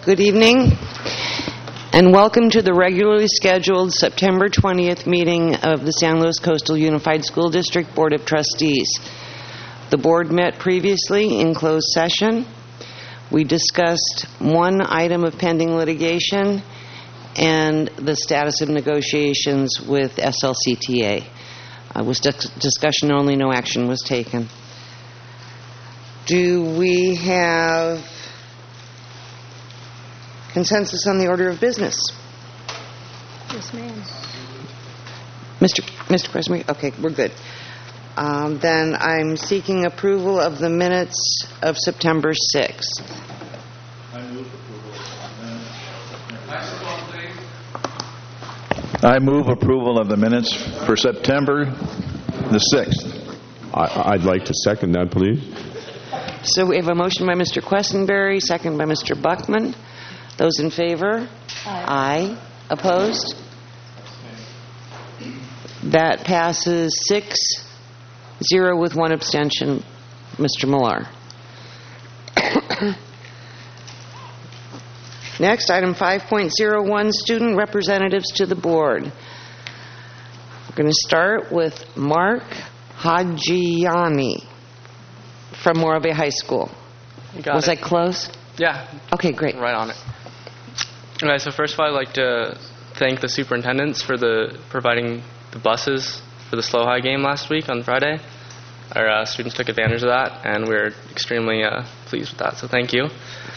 Good evening, and welcome to the regularly scheduled September 20th meeting of the San Luis Coastal Unified School District Board of Trustees. The board met previously in closed session. We discussed one item of pending litigation and the status of negotiations with SLCTA. It was discussion only, no action was taken. Do we have consensus on the order of business? Yes, ma'am. Mr. President, okay, we're good. Then I'm seeking approval of the minutes of September 6th. I move approval of the minutes for September the 6th. I'd like to second that, please. So we have a motion by Mr. Questenberry, second by Mr. Buckman. Those in favor? Aye. Opposed? That passes 6-0 with one abstention, Mr. Millar. Next, item 5.01, student representatives to the board. We're going to start with Mark Hajiani from Morro Bay High School. Was I close? Yeah. Okay, great. Right on it. All right, so first of all, I'd like to thank the superintendents for providing the buses for the Slow High game last week on Friday. Our students took advantage of that, and we're extremely pleased with that, so thank you.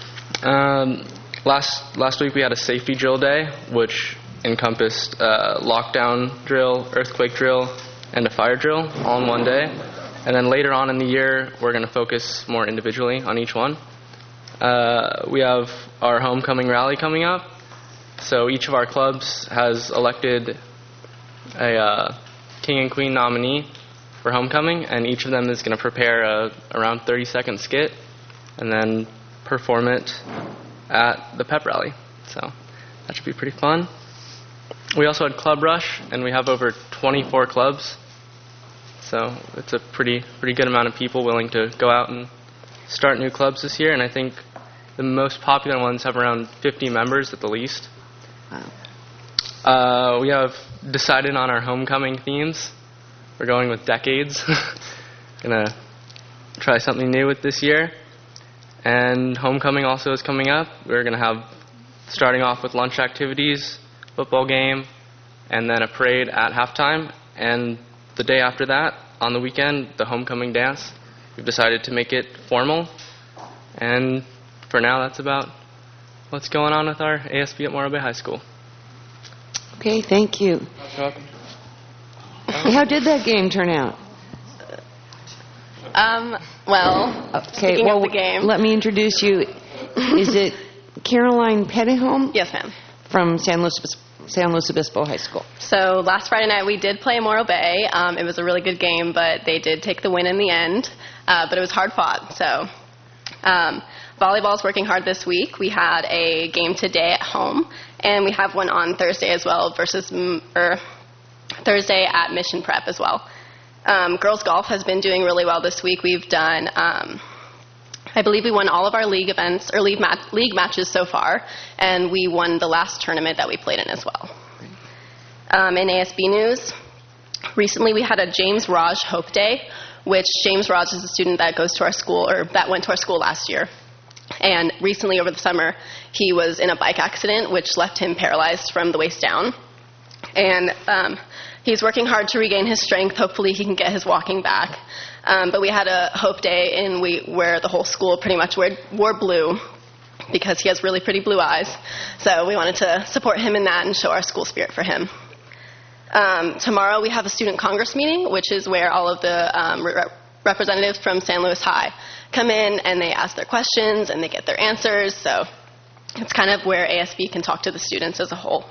Last week we had a safety drill day, which encompassed lockdown drill, earthquake drill, and a fire drill all in one day. And then later on in the year, we're going to focus more individually on each one. We have our homecoming rally coming up. So each of our clubs has elected a king and queen nominee for homecoming, and each of them is going to prepare a around 30-second skit and then perform it at the pep rally. So that should be pretty fun. We also had Club Rush, and we have over 24 clubs. So it's a pretty good amount of people willing to go out and start new clubs this year, and I think the most popular ones have around 50 members at the least. Wow. We have decided on our homecoming themes. We're going with decades. Gonna try something new with this year. And homecoming also is coming up. We're gonna have, starting off with lunch activities, football game, and then a parade at halftime. And the day after that, on the weekend, the homecoming dance. We've decided to make it formal. And for now, that's about what's going on with our ASB at Morro Bay High School. Okay, thank you. You're welcome. How did that game turn out? Speaking of the game. Let me introduce you. Is it Caroline Pettyholm? Yes, ma'am. From San Luis Obispo High School. So last Friday night we did play Morro Bay. It was a really good game, but they did take the win in the end. But it was hard fought. So volleyball's working hard this week. We had a game today at home, and we have one on Thursday as well Thursday at Mission Prep as well. Girls golf has been doing really well this week. We've done, I believe we won all of our league events, or league matches so far, and we won the last tournament that we played in as well. In ASB news, recently we had a James Raj Hope Day, which James Raj is a student that goes to our school, or that went to our school last year. And recently over the summer, he was in a bike accident, which left him paralyzed from the waist down. And he's working hard to regain his strength. Hopefully he can get his walking back. But we had a Hope Day, and where the whole school pretty much wore blue because he has really pretty blue eyes. So we wanted to support him in that and show our school spirit for him. Tomorrow we have a student congress meeting, which is where all of the representatives from San Luis High come in and they ask their questions and they get their answers. So it's kind of where ASB can talk to the students as a whole.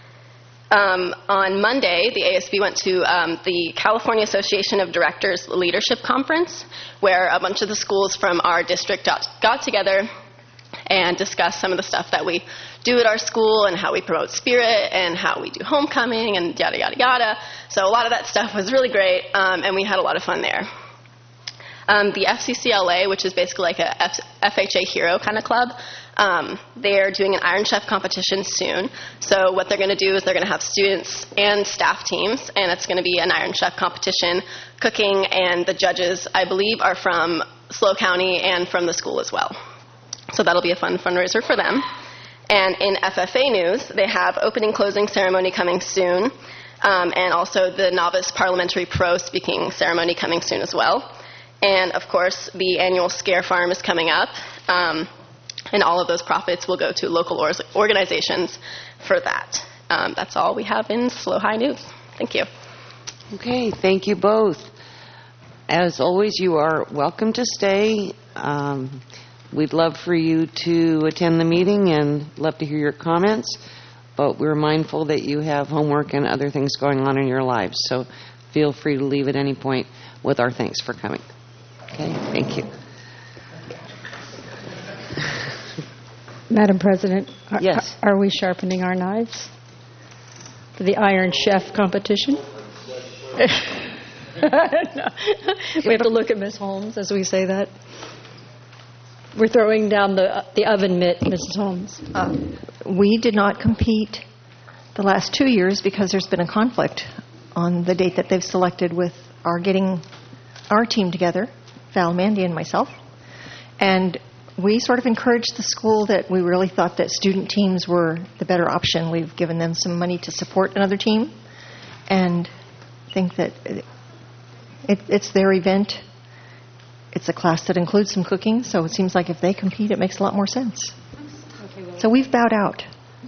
On Monday, the ASB went to the California Association of Directors Leadership Conference, where a bunch of the schools from our district got together and discussed some of the stuff that we do at our school and how we promote spirit and how we do homecoming and yada, yada, yada. So a lot of that stuff was really great, and we had a lot of fun there. The FCCLA, which is basically like a FHA hero kind of club, they're doing an Iron Chef competition soon. So what they're going to do is they're going to have students and staff teams, and it's going to be an Iron Chef competition, cooking, and the judges, I believe, are from SLO County and from the school as well. So that'll be a fun fundraiser for them. And in FFA news, they have opening closing ceremony coming soon, and also the Novice Parliamentary Pro speaking ceremony coming soon as well. And, of course, the annual Scare Farm is coming up, and all of those profits will go to local organizations for that. That's all we have in SLO High News. Thank you. Okay, thank you both. As always, you are welcome to stay. We'd love for you to attend the meeting and love to hear your comments, but we're mindful that you have homework and other things going on in your lives, so feel free to leave at any point with our thanks for coming. Okay, thank you. Madam President, Yes. Are we sharpening our knives for the Iron Chef competition? No. We have to look at Ms. Holmes as we say that. We're throwing down the oven mitt, Mrs. Holmes. We did not compete the last 2 years because there's been a conflict on the date that they've selected with our getting our team together, Val, Mandy, and myself. And we sort of encouraged the school that we really thought that student teams were the better option. We've given them some money to support another team and think that it's their event. It's a class that includes some cooking, so it seems like if they compete, it makes a lot more sense. So we've bowed out.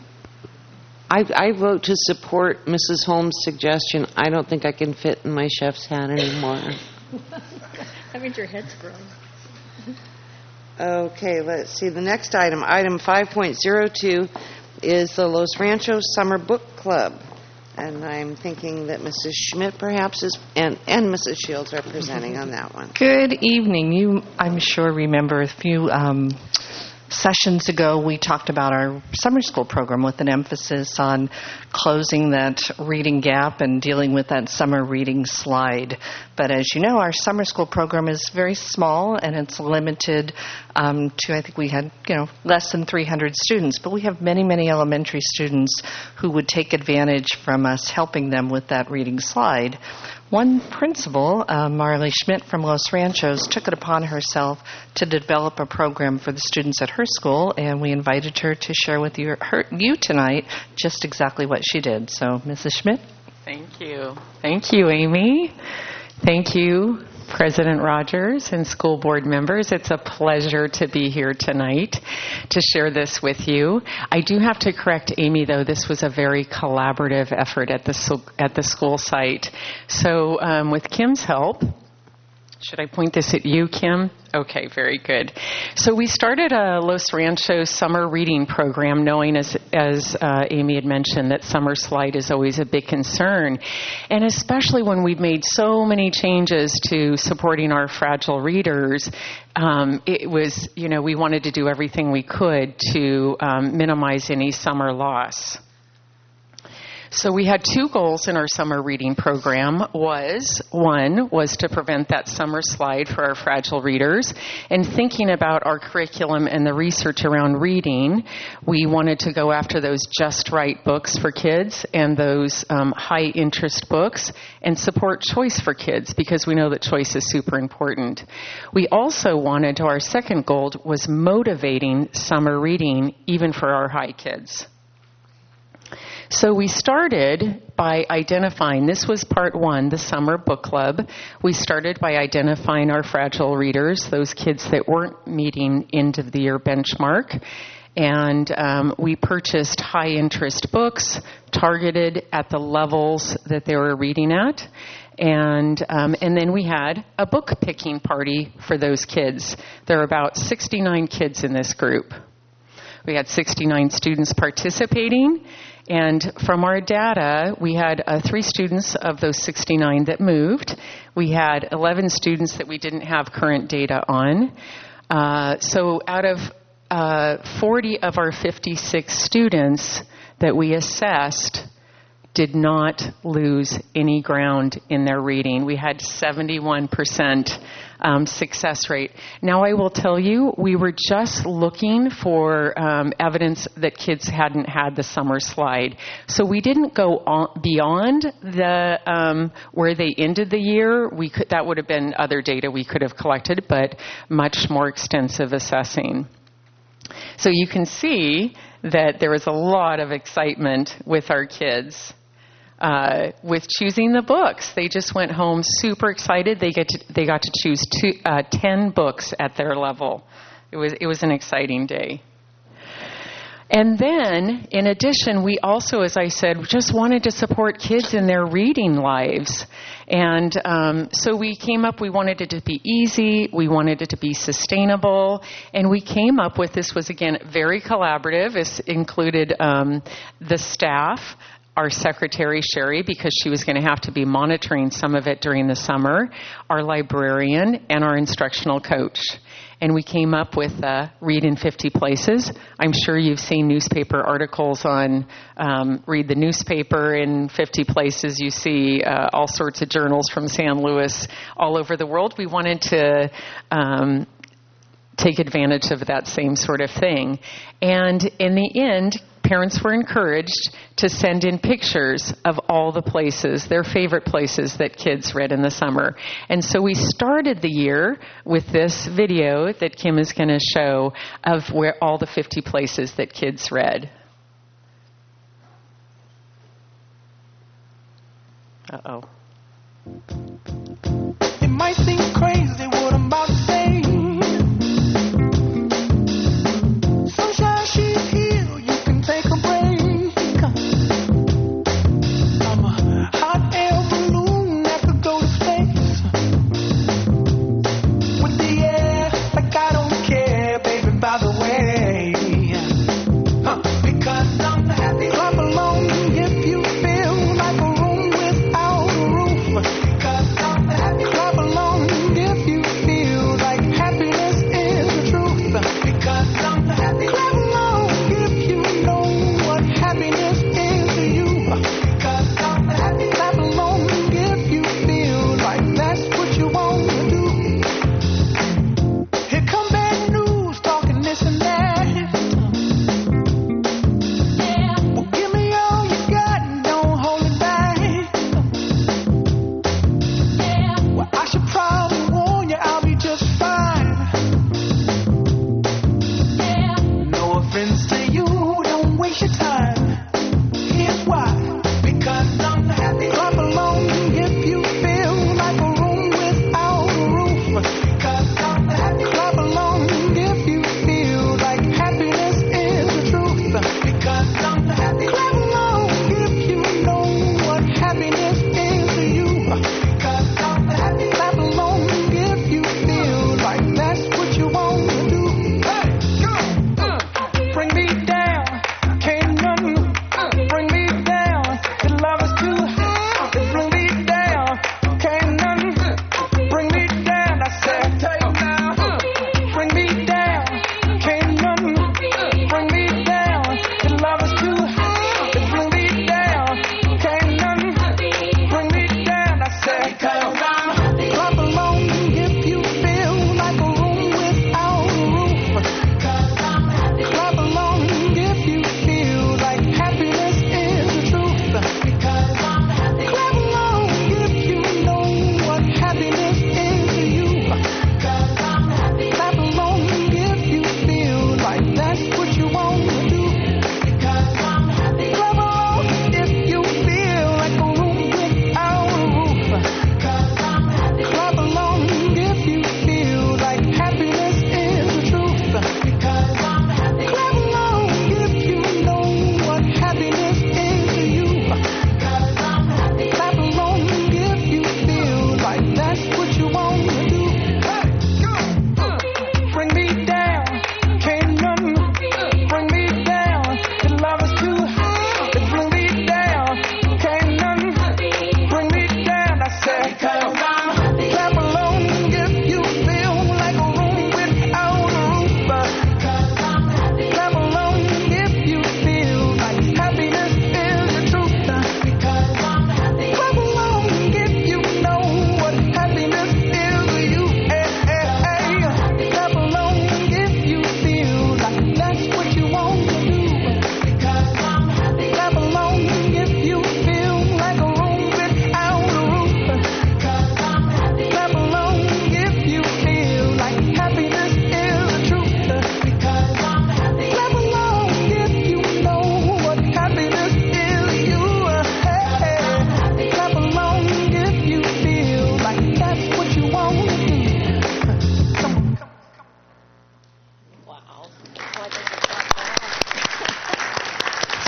I vote to support Mrs. Holmes' suggestion. I don't think I can fit in my chef's hat anymore. That means your head's growing. Okay, let's see. The next item, item 5.02, is the Los Ranchos Summer Book Club. And I'm thinking that Mrs. Schmidt perhaps is, and Mrs. Shields are presenting on that one. Good evening. You, I'm sure, remember a few sessions ago we talked about our summer school program with an emphasis on closing that reading gap and dealing with that summer reading slide. But as you know, our summer school program is very small and it's limited to, I think we had, less than 300 students. But we have many, many elementary students who would take advantage from us helping them with that reading slide. One principal, Marley Schmidt from Los Ranchos, took it upon herself to develop a program for the students at her school, and we invited her to share with you tonight just exactly what she did. So, Mrs. Schmidt? Thank you. Thank you, Amy. Thank you, President Rogers and school board members. It's a pleasure to be here tonight to share this with you. I do have to correct Amy, though. This was a very collaborative effort at the school site. So with Kim's help, should I point this at you, Kim? Okay, very good. So we started a Los Ranchos summer reading program, knowing, as Amy had mentioned, that summer slide is always a big concern. And especially when we've made so many changes to supporting our fragile readers, it was, we wanted to do everything we could to minimize any summer loss. So we had two goals in our summer reading program. One was to prevent that summer slide for our fragile readers. And thinking about our curriculum and the research around reading, we wanted to go after those just right books for kids and those high interest books and support choice for kids because we know that choice is super important. We also wanted, our second goal was motivating summer reading even for our high kids. So we started by identifying, this was part one, the summer book club. We started by identifying our fragile readers, those kids that weren't meeting end of the year benchmark. And we purchased high interest books targeted at the levels that they were reading at. And then we had a book picking party for those kids. There are about 69 kids in this group. We had 69 students participating. And from our data, we had 3 students of those 69 that moved. We had 11 students that we didn't have current data on. So out of 40 of our 56 students that we assessed, did not lose any ground in their reading. We had 71% success rate. Now, I will tell you, we were just looking for evidence that kids hadn't had the summer slide. So we didn't go on beyond the where they ended the year. That would have been other data we could have collected, but much more extensive assessing. So you can see that there was a lot of excitement with our kids with choosing the books. They just went home super excited. They got to choose 10 books at their level. It was an exciting day. And then, in addition, we also, as I said, just wanted to support kids in their reading lives. And so we came up, we wanted it to be easy, we wanted it to be sustainable, and we came up with, this was, again, very collaborative. It included the staff, our secretary, Sherry, because she was going to have to be monitoring some of it during the summer, our librarian, and our instructional coach. And we came up with Read in 50 Places. I'm sure you've seen newspaper articles on read the newspaper in 50 places. You see all sorts of journals from San Luis all over the world. We wanted to take advantage of that same sort of thing. And in the end, parents were encouraged to send in pictures of all the places, their favorite places that kids read in the summer. And so we started the year with this video that Kim is going to show of where all the 50 places that kids read. Uh-oh. It might seem crazy what I'm about to say. Sunshine, she's here. You can take a break. I'm a hot air balloon that could go to space. With the air, like I don't care, baby, by the way. Because I'm happy. Clap along if you feel like a room without a roof. Because I'm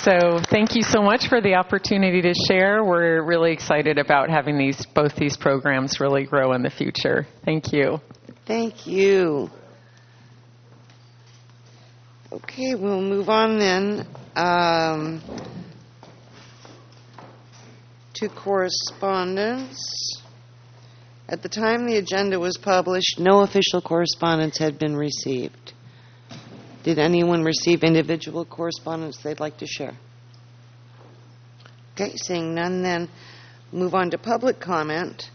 So thank you so much for the opportunity to share. We're really excited about having both these programs really grow in the future. Thank you. Thank you. Okay, we'll move on then to correspondence. At the time the agenda was published, no official correspondence had been received. Did anyone receive individual correspondence they'd like to share? Okay, seeing none, then move on to public comment.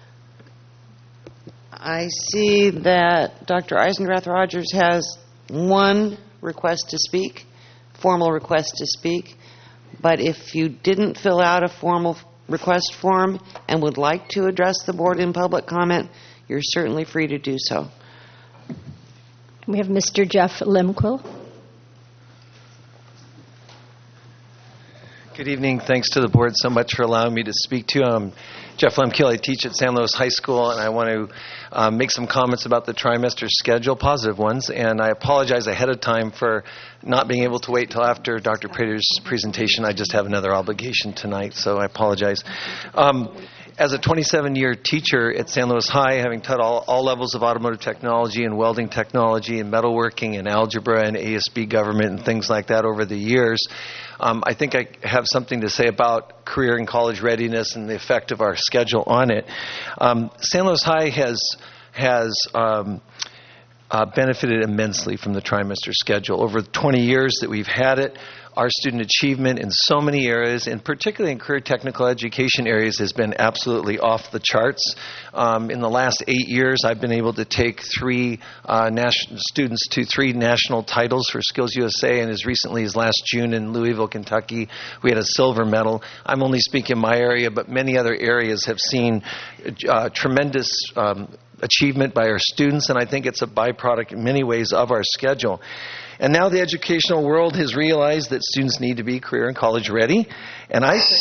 I see that Dr. Eisendrath Rogers has one request to speak, formal request to speak, but if you didn't fill out a formal request form and would like to address the board in public comment, you're certainly free to do so. We have Mr. Jeff Lemquill. Good evening. Thanks to the board so much for allowing me to speak to you. I'm Jeff Lemkill. I teach at San Luis High School, and I want to make some comments about the trimester schedule, positive ones, and I apologize ahead of time for not being able to wait till after Dr. Prater's presentation. I just have another obligation tonight, so I apologize. As a 27-year teacher at San Luis High, having taught all levels of automotive technology and welding technology and metalworking and algebra and ASB government and things like that over the years, I think I have something to say about career and college readiness and the effect of our schedule on it. San Luis High has benefited immensely from the trimester schedule. Over 20 years that we've had it, our student achievement in so many areas, and particularly in career technical education areas, has been absolutely off the charts. In the last 8 years, I've been able to take students to 3 national titles for Skills USA, and as recently as last June in Louisville, Kentucky, we had a silver medal. I'm only speaking in my area, but many other areas have seen tremendous achievement by our students, and I think it's a byproduct in many ways of our schedule. And now the educational world has realized that students need to be career and college ready, and I think,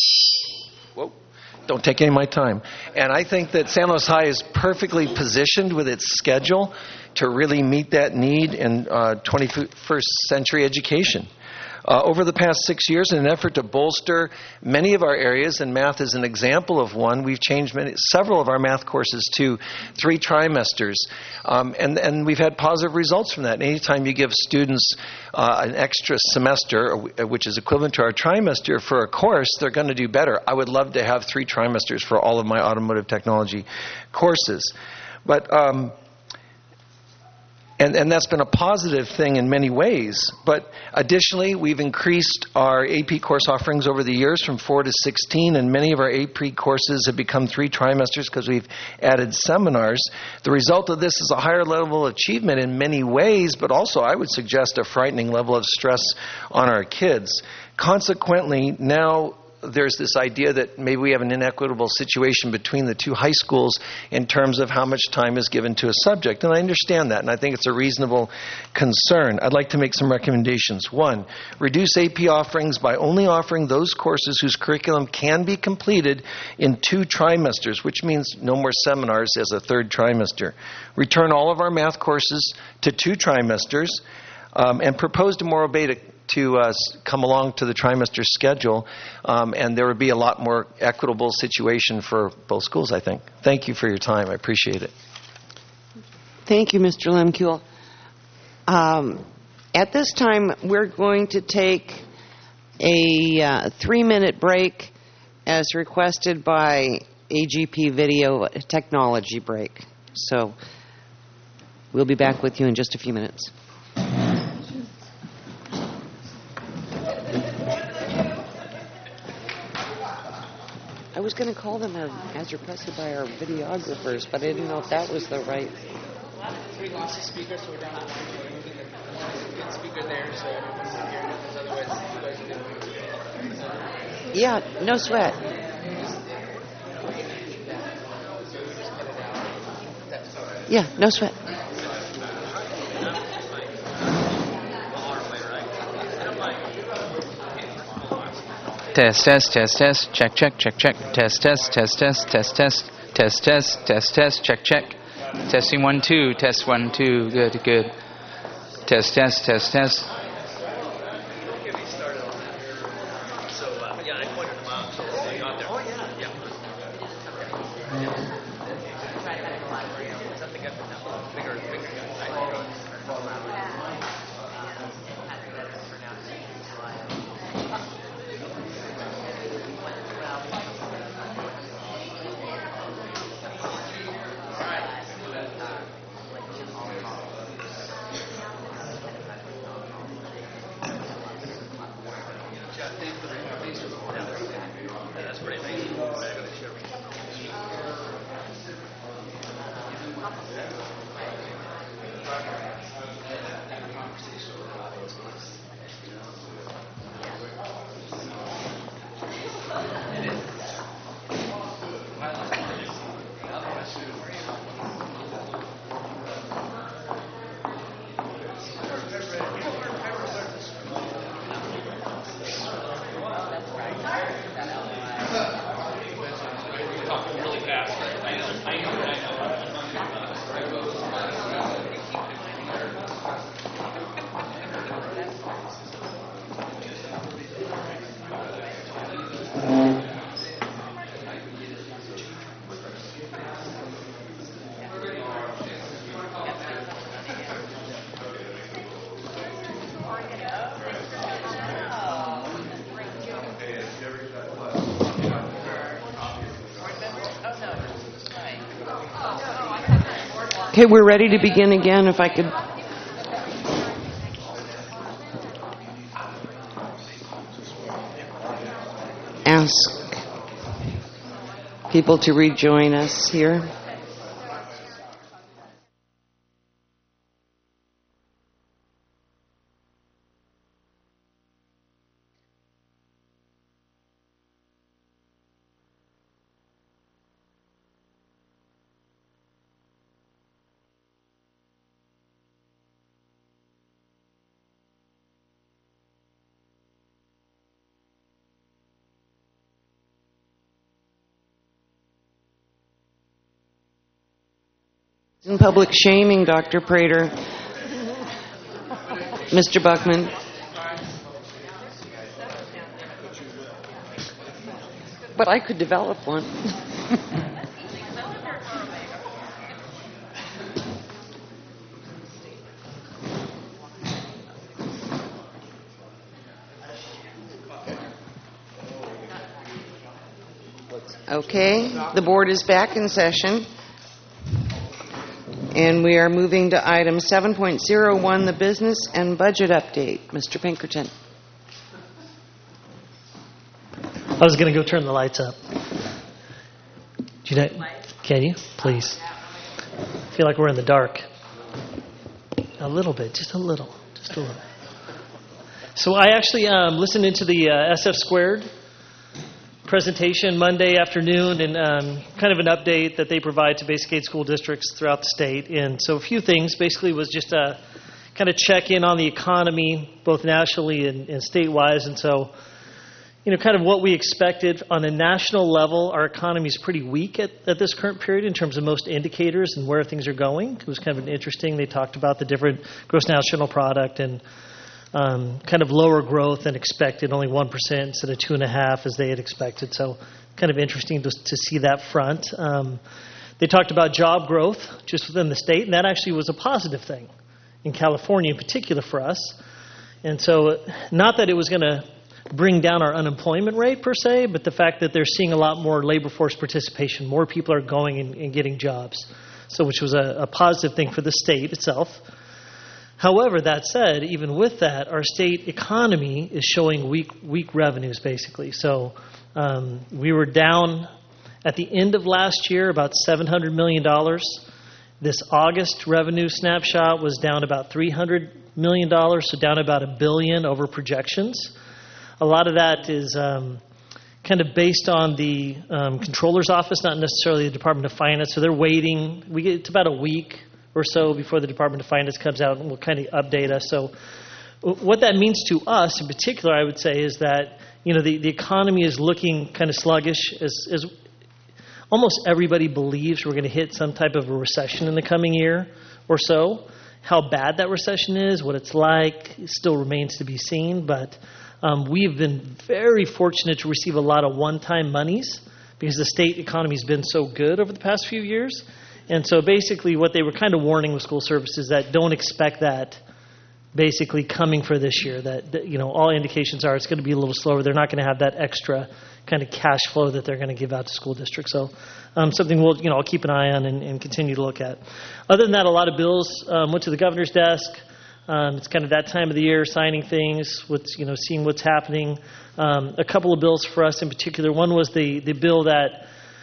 don't take any of my time, and I think that San Luis High is perfectly positioned with its schedule to really meet that need in 21st century education. Over the past 6 years, in an effort to bolster many of our areas, and math is an example of one, we've changed several of our math courses to 3 trimesters, and we've had positive results from that. And anytime you give students an extra semester, which is equivalent to our trimester for a course, they're going to do better. I would love to have 3 trimesters for all of my automotive technology courses. But And that's been a positive thing in many ways. But additionally, we've increased our AP course offerings over the years from 4 to 16, and many of our AP courses have become 3 trimesters because we've added seminars. The result of this is a higher level of achievement in many ways, but also, I would suggest, a frightening level of stress on our kids. Consequently, now there's this idea that maybe we have an inequitable situation between the 2 high schools in terms of how much time is given to a subject. And I understand that, and I think it's a reasonable concern. I'd like to make some recommendations. 1, reduce AP offerings by only offering those courses whose curriculum can be completed in 2 trimesters, which means no more seminars as a 3rd trimester. Return all of our math courses to 2 trimesters, and propose to Morro Bay to come along to the trimester schedule, and there would be a lot more equitable situation for both schools, I think. Thank you for your time. I appreciate it. Thank you, Mr. Lemkill. At this time, we're going to take a 3-minute break as requested by AGP Video, technology break. So we'll be back with you in just a few minutes. I was going to call them as requested by our videographers, but I didn't know if that was the right. 3 lots of speakers, so we're not moving the speaker there, so everyone's here, because otherwise you guys can. Yeah, no sweat. Yeah, no sweat. Test, check, test, check. Testing 1, 2, test 1, 2, good. Test. Okay, we're ready to begin again. If I could ask people to rejoin us here. In public shaming, Dr. Prater. Mr. Buckman. But I could develop one. Okay, the board is back in session. And we are moving to item 7.01, the business and budget update. Mr. Pinkerton. I was going to go turn the lights up. Can you? Please. I feel like we're in the dark. A little bit, just a little. So I actually listened into the SF Squared presentation Monday afternoon, and kind of an update that they provide to basic aid school districts throughout the state. And so a few things basically was just a kind of check in on the economy, both nationally and statewide. And so, kind of what we expected on a national level, our economy is pretty weak at this current period in terms of most indicators and where things are going. It was kind of interesting. They talked about the different gross national product and kind of lower growth than expected, only 1% instead of 2.5% as they had expected. So kind of interesting to see that front. They talked about job growth just within the state, and that actually was a positive thing in California in particular for us. And so not that it was going to bring down our unemployment rate per se, but the fact that they're seeing a lot more labor force participation. More people are going and getting jobs, so which was a positive thing for the state itself. However, that said, even with that, our state economy is showing weak revenues, basically. So we were down at the end of last year about $700 million. This August revenue snapshot was down about $300 million, so down about $1 billion over projections. A lot of that is kind of based on the Comptroller's Office, not necessarily the Department of Finance. So they're waiting. It's about a week or so before the Department of Finance comes out and will kind of update us. So what that means to us in particular, I would say, is that the economy is looking kind of sluggish as almost everybody believes we're going to hit some type of a recession in the coming year or so. How bad that recession is, what it's like, still remains to be seen. But we've been very fortunate to receive a lot of one-time monies because the state economy has been so good over the past few years. And so basically what they were kind of warning with school services that don't expect that basically coming for this year, that all indications are it's going to be a little slower. They're not going to have that extra kind of cash flow that they're going to give out to school districts. So something I'll keep an eye on and continue to look at. Other than that, a lot of bills went to the governor's desk. It's kind of that time of the year, signing things, seeing what's happening. A couple of bills for us in particular. One was the bill that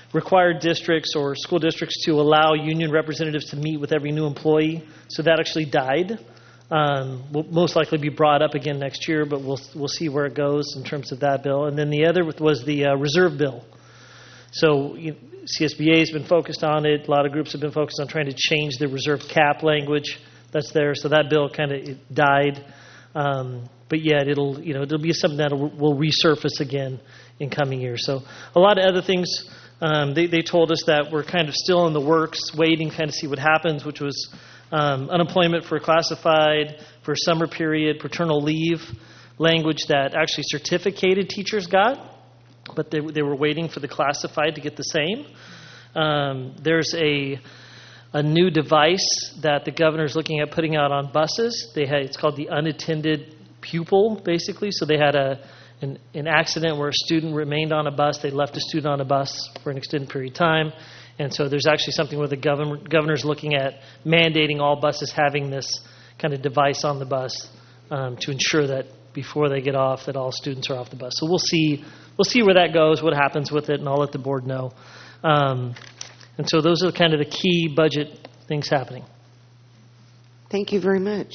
required districts or school districts to allow union representatives to meet with every new employee. So that actually died. Will most likely be brought up again next year, but we'll see where it goes in terms of that bill. And then the other was the reserve bill. So CSBA has been focused on it. A lot of groups have been focused on trying to change the reserve cap language that's there. So that bill kind of died. But yet it'll be something that will resurface again in coming years. So a lot of other things. They told us that we're kind of still in the works, waiting kind of see what happens, which was unemployment for classified, for summer period, paternal leave, language that actually certificated teachers got, but they were waiting for the classified to get the same. There's a new device that the governor's looking at putting out on buses. It's called the unattended pupil, basically. So they had an accident where a student remained on a bus. They left a student on a bus for an extended period of time. And so there's actually something where the governor's looking at mandating all buses having this kind of device on the bus to ensure that before they get off, that all students are off the bus. So we'll see where that goes, what happens with it, and I'll let the board know. And so those are kind of the key budget things happening. Thank you very much.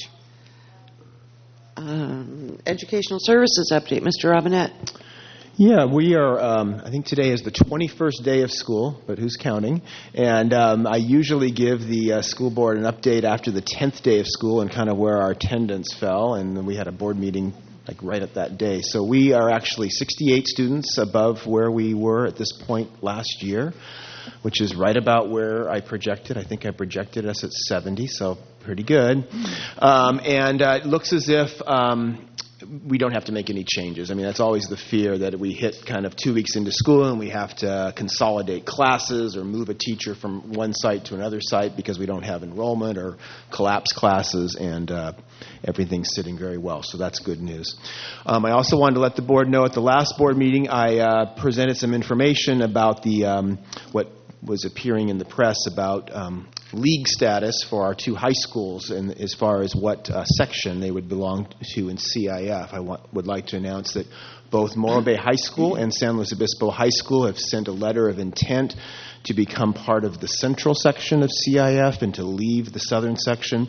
Educational services update, Mr. Robinette. Yeah, we are, I think today is the 21st day of school, but who's counting? And I usually give the school board an update after the 10th day of school and kind of where our attendance fell, and then we had a board meeting like right at that day. So we are actually 68 students above where we were at this point last year, which is right about where I projected. I think I projected us at 70, so pretty good. And it looks as if we don't have to make any changes. I mean, that's always the fear that we hit kind of 2 weeks into school and we have to consolidate classes or move a teacher from one site to another site because we don't have enrollment or collapse classes, and everything's sitting very well. So that's good news. I also wanted to let the board know at the last board meeting I presented some information about the what was appearing in the press about league status for our two high schools and as far as what section they would belong to in CIF. I would like to announce that both Morro Bay High School and San Luis Obispo High School have sent a letter of intent to become part of the central section of CIF and to leave the southern section.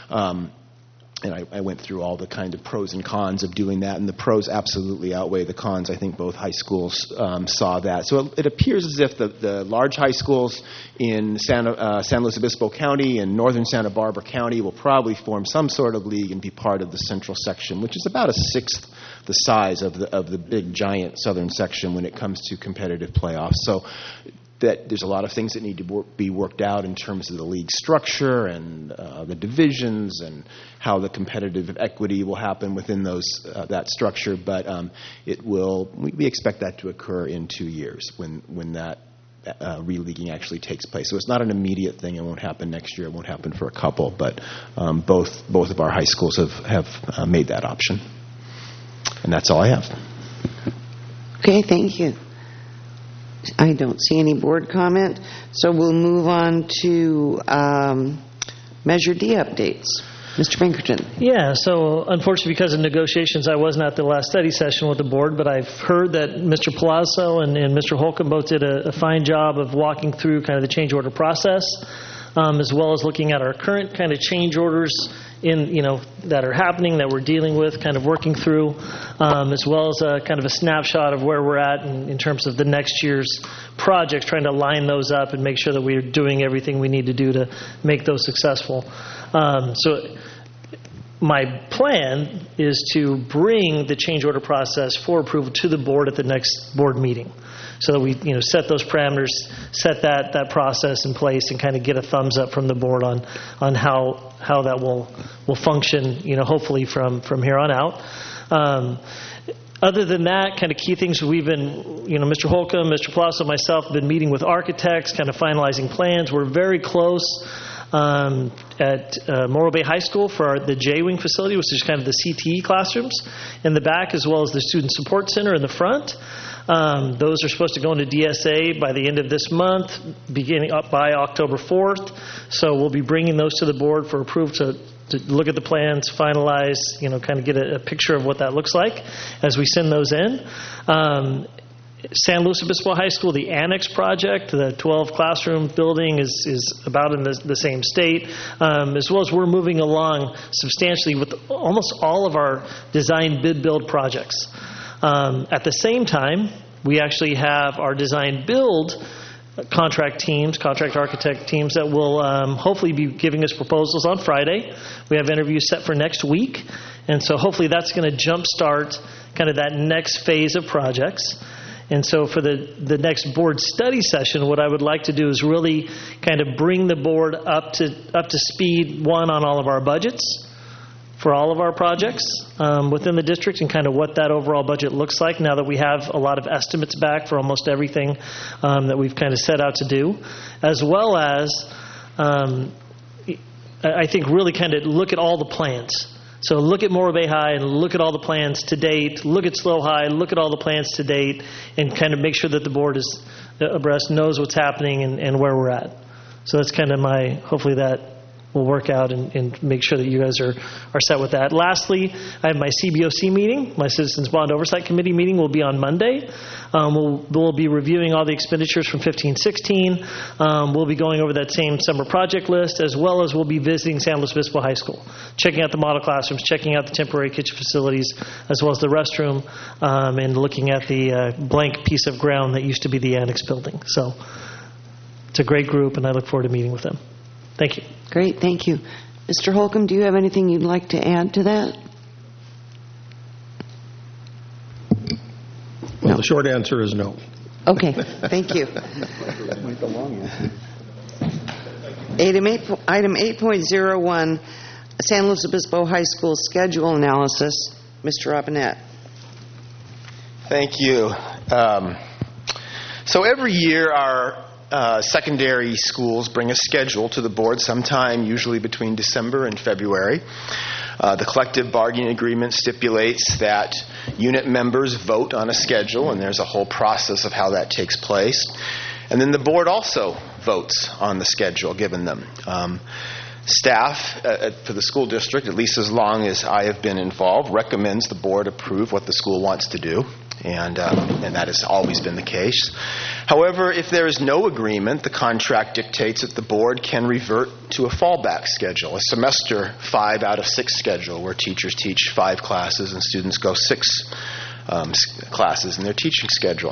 And I went through all the kind of pros and cons of doing that, and the pros absolutely outweigh the cons. I think both high schools saw that. So it appears as if the large high schools in San Luis Obispo County and northern Santa Barbara County will probably form some sort of league and be part of the central section, which is about a sixth the size of the big giant southern section when it comes to competitive playoffs. So that there's a lot of things that need to be worked out in terms of the league structure and the divisions and how the competitive equity will happen within that structure. But we expect that to occur in 2 years when that releaguing actually takes place. So it's not an immediate thing. It won't happen next year. It won't happen for a couple. But both of our high schools have made that option. And that's all I have. Okay, thank you. I don't see any board comment, so we'll move on to Measure D updates. Mr. Pinkerton. Yeah, so unfortunately because of negotiations, I wasn't at the last study session with the board, but I've heard that Mr. Palazzo and Mr. Holcomb both did a fine job of walking through kind of the change order process, as well as looking at our current kind of change orders that are happening, that we're dealing with, kind of working through, as well as kind of a snapshot of where we're at in terms of the next year's projects, trying to line those up and make sure that we're doing everything we need to do to make those successful. So my plan is to bring the change order process for approval to the board at the next board meeting, so that we set those parameters, set that process in place, and kind of get a thumbs up from the board on how that will function, hopefully from here on out. Other than that, kind of key things we've been, Mr. Holcomb, Mr. Palazzo, myself have been meeting with architects, kind of finalizing plans. We're very close at Morro Bay High School for the J-Wing facility, which is kind of the CTE classrooms in the back, as well as the Student Support Center in the front. Those are supposed to go into DSA by the end of this month, beginning up by October 4th. So we'll be bringing those to the board for approval to look at the plans, finalize, kind of get a picture of what that looks like as we send those in. San Luis Obispo High School, the Annex project, the 12-classroom building is about in the same state, as well as we're moving along substantially with almost all of our design bid build projects. At the same time, we actually have our design build contract architect teams that will hopefully be giving us proposals on Friday. We have interviews set for next week, and so hopefully that's going to jumpstart kind of that next phase of projects. And so for the next board study session, what I would like to do is really kind of bring the board up to speed, one, on all of our budgets for all of our projects within the district, and kind of what that overall budget looks like now that we have a lot of estimates back for almost everything that we've kind of set out to do, as well as I think really kind of look at all the plans. So look at Morro Bay High and look at all the plans to date, look at SLO High, look at all the plans to date, and kind of make sure that the board is abreast, knows what's happening and where we're at. So that's kind of hopefully that will work out and make sure that you guys are set with that. Lastly, I have my CBOC meeting, my Citizens Bond Oversight Committee meeting will be on Monday. We'll be reviewing all the expenditures from 15-16. We'll be going over that same summer project list, as well as we'll be visiting San Luis Obispo High School, checking out the model classrooms, checking out the temporary kitchen facilities, as well as the restroom, and looking at the blank piece of ground that used to be the annex building. So it's a great group, and I look forward to meeting with them. Thank you. Great, thank you. Mr. Holcomb, do you have anything you'd like to add to that? Well, the short answer is no. Okay, thank you. Item 8.01, San Luis Obispo High School schedule analysis. Mr. Robinette. Thank you. So every year our secondary schools bring a schedule to the board sometime, usually between December and February. The collective bargaining agreement stipulates that unit members vote on a schedule, and there's a whole process of how that takes place. And then the board also votes on the schedule given them. Staff for the school district, at least as long as I have been involved, recommends the board approve what the school wants to do. And that has always been the case. However, if there is no agreement, the contract dictates that the board can revert to a fallback schedule, a semester 5 out of 6 schedule, where teachers teach 5 classes and students go 6 classes in their teaching schedule.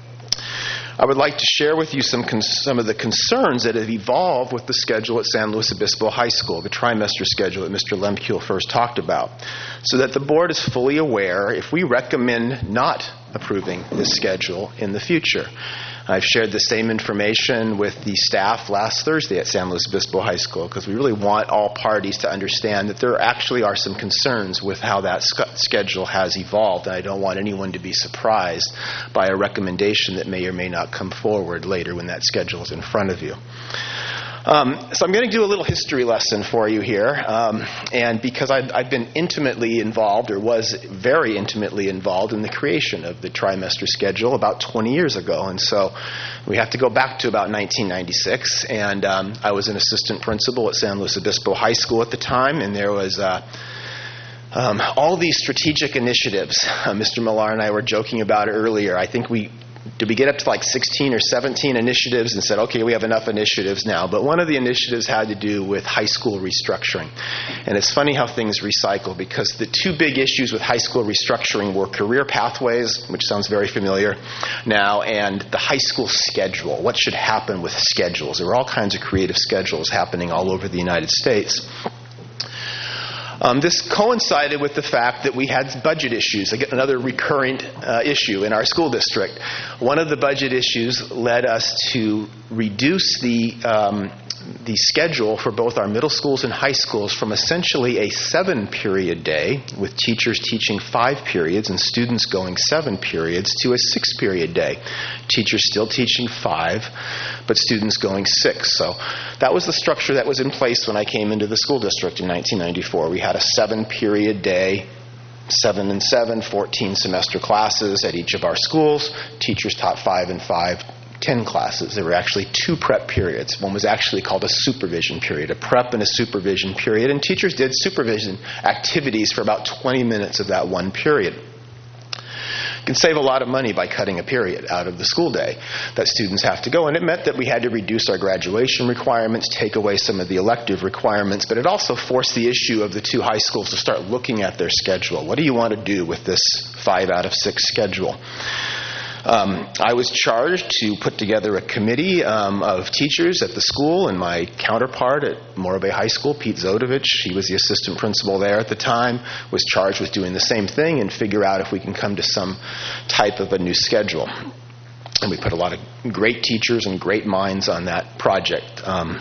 I would like to share with you some of the concerns that have evolved with the schedule at San Luis Obispo High School, the trimester schedule that Mr. Lemkuhl first talked about, so that the board is fully aware if we recommend not approving this schedule in the future. I've shared the same information with the staff last Thursday at San Luis Obispo High School because we really want all parties to understand that there actually are some concerns with how that schedule has evolved, and I don't want anyone to be surprised by a recommendation that may or may not come forward later when that schedule is in front of you. So I'm going to do a little history lesson for you here, and because I've been intimately involved, or was very intimately involved in the creation of the trimester schedule about 20 years ago, and so we have to go back to about 1996, and I was an assistant principal at San Luis Obispo High School at the time, and there was all these strategic initiatives. Mr. Millar and I were joking about it earlier. I think did we get up to like 16 or 17 initiatives and said, okay, we have enough initiatives now. But one of the initiatives had to do with high school restructuring. And it's funny how things recycle, because the 2 big issues with high school restructuring were career pathways, which sounds very familiar now, and the high school schedule. What should happen with schedules? There were all kinds of creative schedules happening all over the United States. This coincided with the fact that we had budget issues, another recurrent issue in our school district. One of the budget issues led us to reduce the schedule for both our middle schools and high schools from essentially a 7-period day, with teachers teaching 5 periods and students going 7 periods, to a 6-period day. Teachers still teaching 5, but students going 6. So that was the structure that was in place when I came into the school district in 1994. We had a 7-period day, 7 and 7, 14 semester classes at each of our schools. Teachers taught 5 and 5, 10 classes. There were actually 2 prep periods. One was actually called a supervision period, a prep and a supervision period, and teachers did supervision activities for about 20 minutes of that one period. You can save a lot of money by cutting a period out of the school day that students have to go. And it meant that we had to reduce our graduation requirements, take away some of the elective requirements, but it also forced the issue of the two high schools to start looking at their schedule. What do you want to do with this 5 out of 6 schedule? I was charged to put together a committee of teachers at the school, and my counterpart at Morro Bay High School, Pete Zodovich, he was the assistant principal there at the time, was charged with doing the same thing and figure out if we can come to some type of a new schedule. And we put a lot of great teachers and great minds on that project.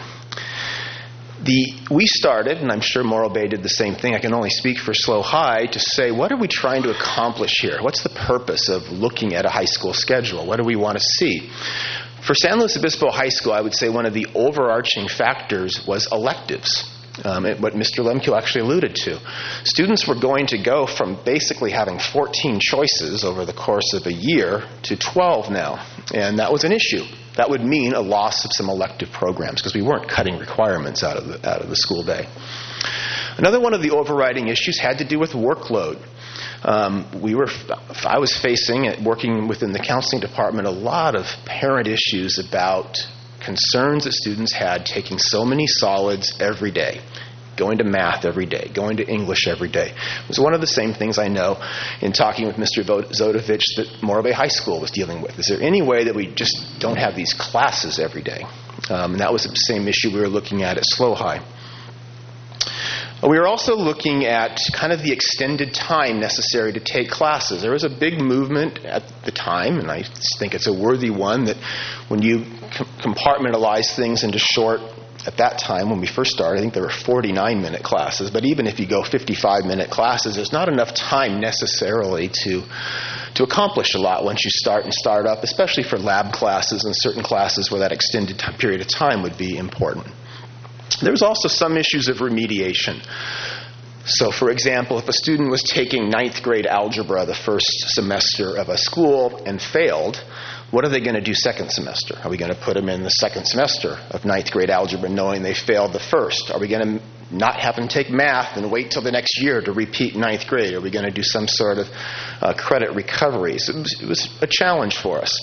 We started, and I'm sure Morro Bay did the same thing, I can only speak for SLO High, to say, what are we trying to accomplish here? What's the purpose of looking at a high school schedule? What do we want to see? For San Luis Obispo High School, I would say one of the overarching factors was electives. What Mr. Lemke actually alluded to. Students were going to go from basically having 14 choices over the course of a year to 12 now, and that was an issue. That would mean a loss of some elective programs because we weren't cutting requirements out of the school day. Another one of the overriding issues had to do with workload. I was facing, working within the counseling department, a lot of parent issues about concerns that students had taking so many solids every day, going to math every day, going to English every day. It was one of the same things I know in talking with Mr. Zodovich that Morro Bay High School was dealing with. Is there any way that we just don't have these classes every day? And that was the same issue we were looking at SLO High. We were also looking at kind of the extended time necessary to take classes. There was a big movement at the time, and I think it's a worthy one, that when you compartmentalize things into short, at that time when we first started, I think there were 49-minute classes, but even if you go 55-minute classes, there's not enough time necessarily to accomplish a lot once you start up, especially for lab classes and certain classes where that extended period of time would be important. There was also some issues of remediation. So, for example, if a student was taking 9th grade algebra the first semester of a school and failed, what are they going to do second semester? Are we going to put them in the second semester of 9th grade algebra knowing they failed the first? Are we going to not have them take math and wait till the next year to repeat 9th grade? Are we going to do some sort of credit recoveries? It was a challenge for us,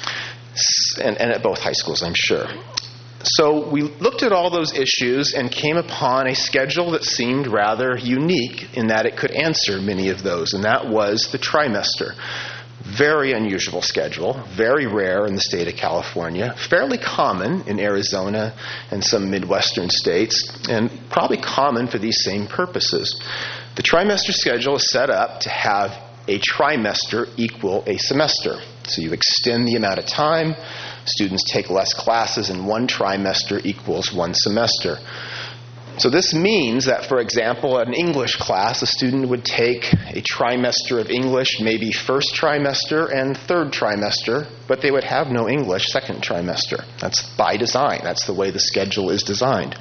and at both high schools, I'm sure. So we looked at all those issues and came upon a schedule that seemed rather unique in that it could answer many of those, and that was the trimester. Very unusual schedule, very rare in the state of California, fairly common in Arizona and some Midwestern states, and probably common for these same purposes. The trimester schedule is set up to have a trimester equal a semester. So you extend the amount of time. Students take less classes, and one trimester equals one semester. So this means that, for example, an English class, a student would take a trimester of English, maybe first trimester and third trimester, but they would have no English second trimester. That's by design. That's the way the schedule is designed.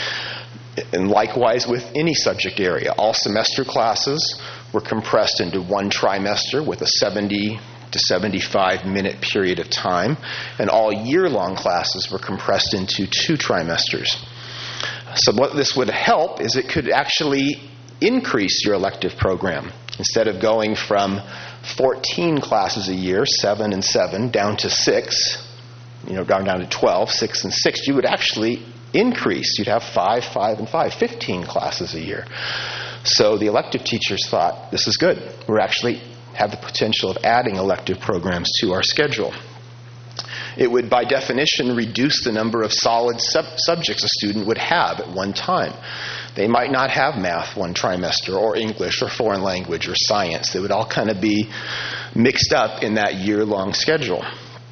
And likewise with any subject area. All semester classes were compressed into one trimester with a 70 to 75-minute period of time, and all year-long classes were compressed into 2 trimesters. So what this would help is it could actually increase your elective program. Instead of going from 14 classes a year, 7 and 7, down to 6, down to 12, 6 and 6, you would actually increase. You'd have 5, 5, and 5, 15 classes a year. So the elective teachers thought, this is good. We're actually have the potential of adding elective programs to our schedule. It would, by definition, reduce the number of solid subjects a student would have at one time. They might not have math one trimester, or English, or foreign language, or science. They would all kind of be mixed up in that year-long schedule.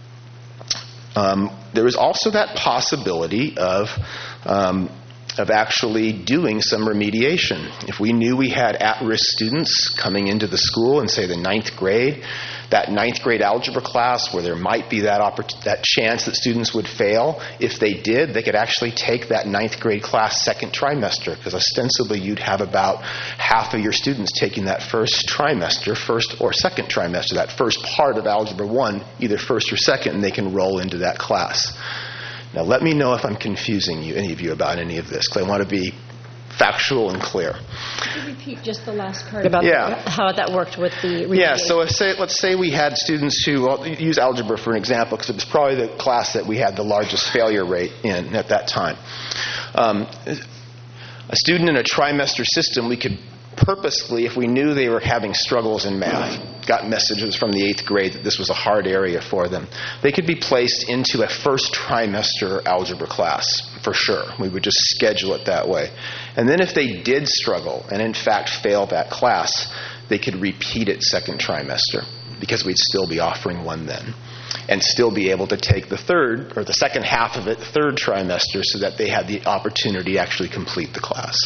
There is also that possibility of actually doing some remediation. If we knew we had at-risk students coming into the school in, say, the 9th grade, that 9th grade algebra class where there might be that chance that students would fail, if they did, they could actually take that 9th grade class second trimester, because ostensibly you'd have about half of your students taking that first trimester, first or second trimester, that first part of Algebra 1, either first or second, and they can roll into that class. Now, let me know if I'm confusing any of you about any of this, because I want to be factual and clear. Could you repeat just the last part about how that worked with the Yeah, so let's say we had students who, I'll use algebra for an example because it was probably the class that we had the largest failure rate in at that time. A student in a trimester system, we could purposely, if we knew they were having struggles in math, got messages from the 8th grade that this was a hard area for them, they could be placed into a first trimester algebra class for sure. We would just schedule it that way. And then if they did struggle and in fact fail that class, they could repeat it second trimester because we'd still be offering one then and still be able to take the third or the second half of it third trimester so that they had the opportunity to actually complete the class.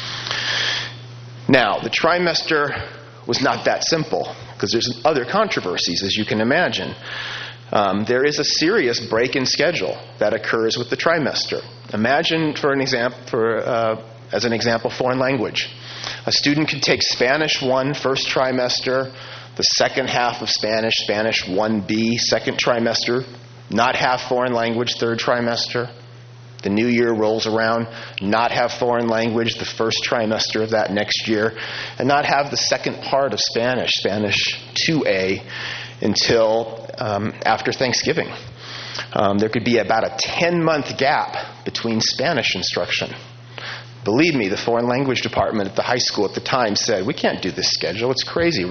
Now, the trimester was not that simple because there's other controversies, as you can imagine. There is a serious break in schedule that occurs with the trimester. Imagine, as an example, foreign language. A student could take Spanish 1 first trimester, the second half of Spanish, Spanish 1B second trimester, not have foreign language third trimester. The new year rolls around, not have foreign language the first trimester of that next year, and not have the second part of Spanish, Spanish 2A, until after Thanksgiving. There could be about a 10-month gap between Spanish instruction. Believe me, the foreign language department at the high school at the time said, we can't do this schedule, it's crazy.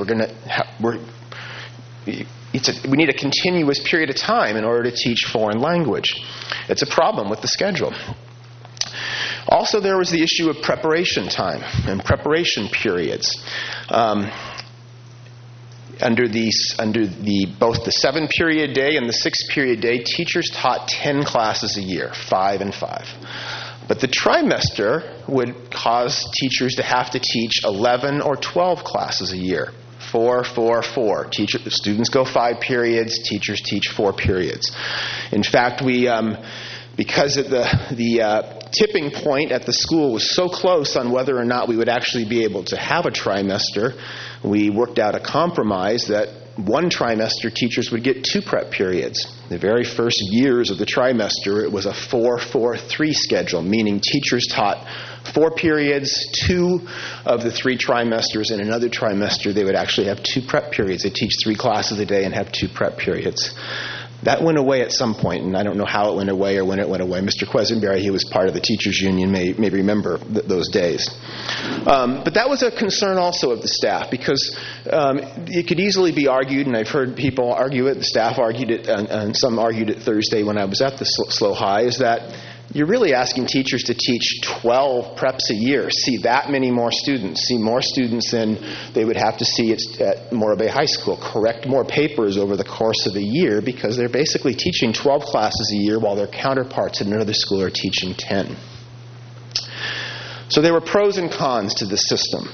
We need a continuous period of time in order to teach foreign language. It's a problem with the schedule. Also, there was the issue of preparation time and preparation periods. Under both the 7-period day and the 6-period day, teachers taught 10 classes a year, 5 and 5. But the trimester would cause teachers to have to teach 11 or 12 classes a year. 4, 4, 4. Students go 5 periods, teachers teach 4 periods. In fact, because of the tipping point at the school was so close on whether or not we would actually be able to have a trimester, we worked out a compromise that one trimester teachers would get 2 prep periods. The very first years of the trimester, it was a 4-4-3 schedule, meaning teachers taught 4 periods, 2 of the 3 trimesters. In another trimester, they would actually have 2 prep periods. They teach 3 classes a day and have 2 prep periods. That went away at some point, and I don't know how it went away or when it went away. Mr. Quesenberry, he was part of the teachers' union, may remember those days. But that was a concern also of the staff, because it could easily be argued, and I've heard people argue it, the staff argued it, and some argued it Thursday when I was at the SLO High, is that you're really asking teachers to teach 12 preps a year, see that many more students, see more students than they would have to see at Morro Bay High School, correct more papers over the course of a year, because they're basically teaching 12 classes a year while their counterparts at another school are teaching 10. So there were pros and cons to this system.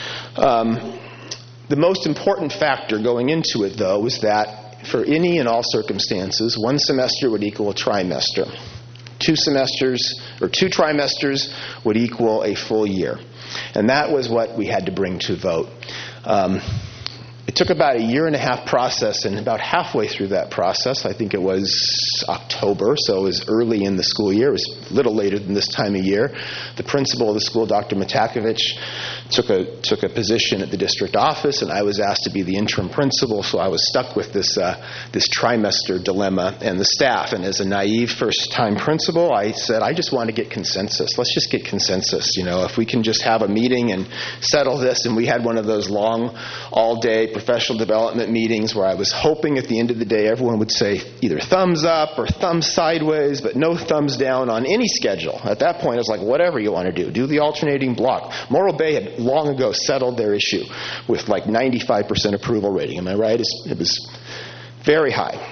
The most important factor going into it, though, was that for any and all circumstances, 1 semester would equal a trimester. 2 trimesters would equal a full year. And that was what we had to bring to vote. It took about a 1.5-year process, and about halfway through that process, I think it was October, so it was early in the school year, it was a little later than this time of year, the principal of the school, Dr. Matakovich, took a position at the district office, and I was asked to be the interim principal, so I was stuck with this trimester dilemma and the staff. And as a naive first-time principal, I said, I just want to get consensus. Let's just get consensus. If we can just have a meeting and settle this. And we had one of those long, all-day professional development meetings where I was hoping at the end of the day everyone would say either thumbs up or thumbs sideways, but no thumbs down on any schedule. At that point, I was like, whatever you want to do the alternating block. Morro Bay had long ago settled their issue with like 95% approval rating. Am I right? It was very high.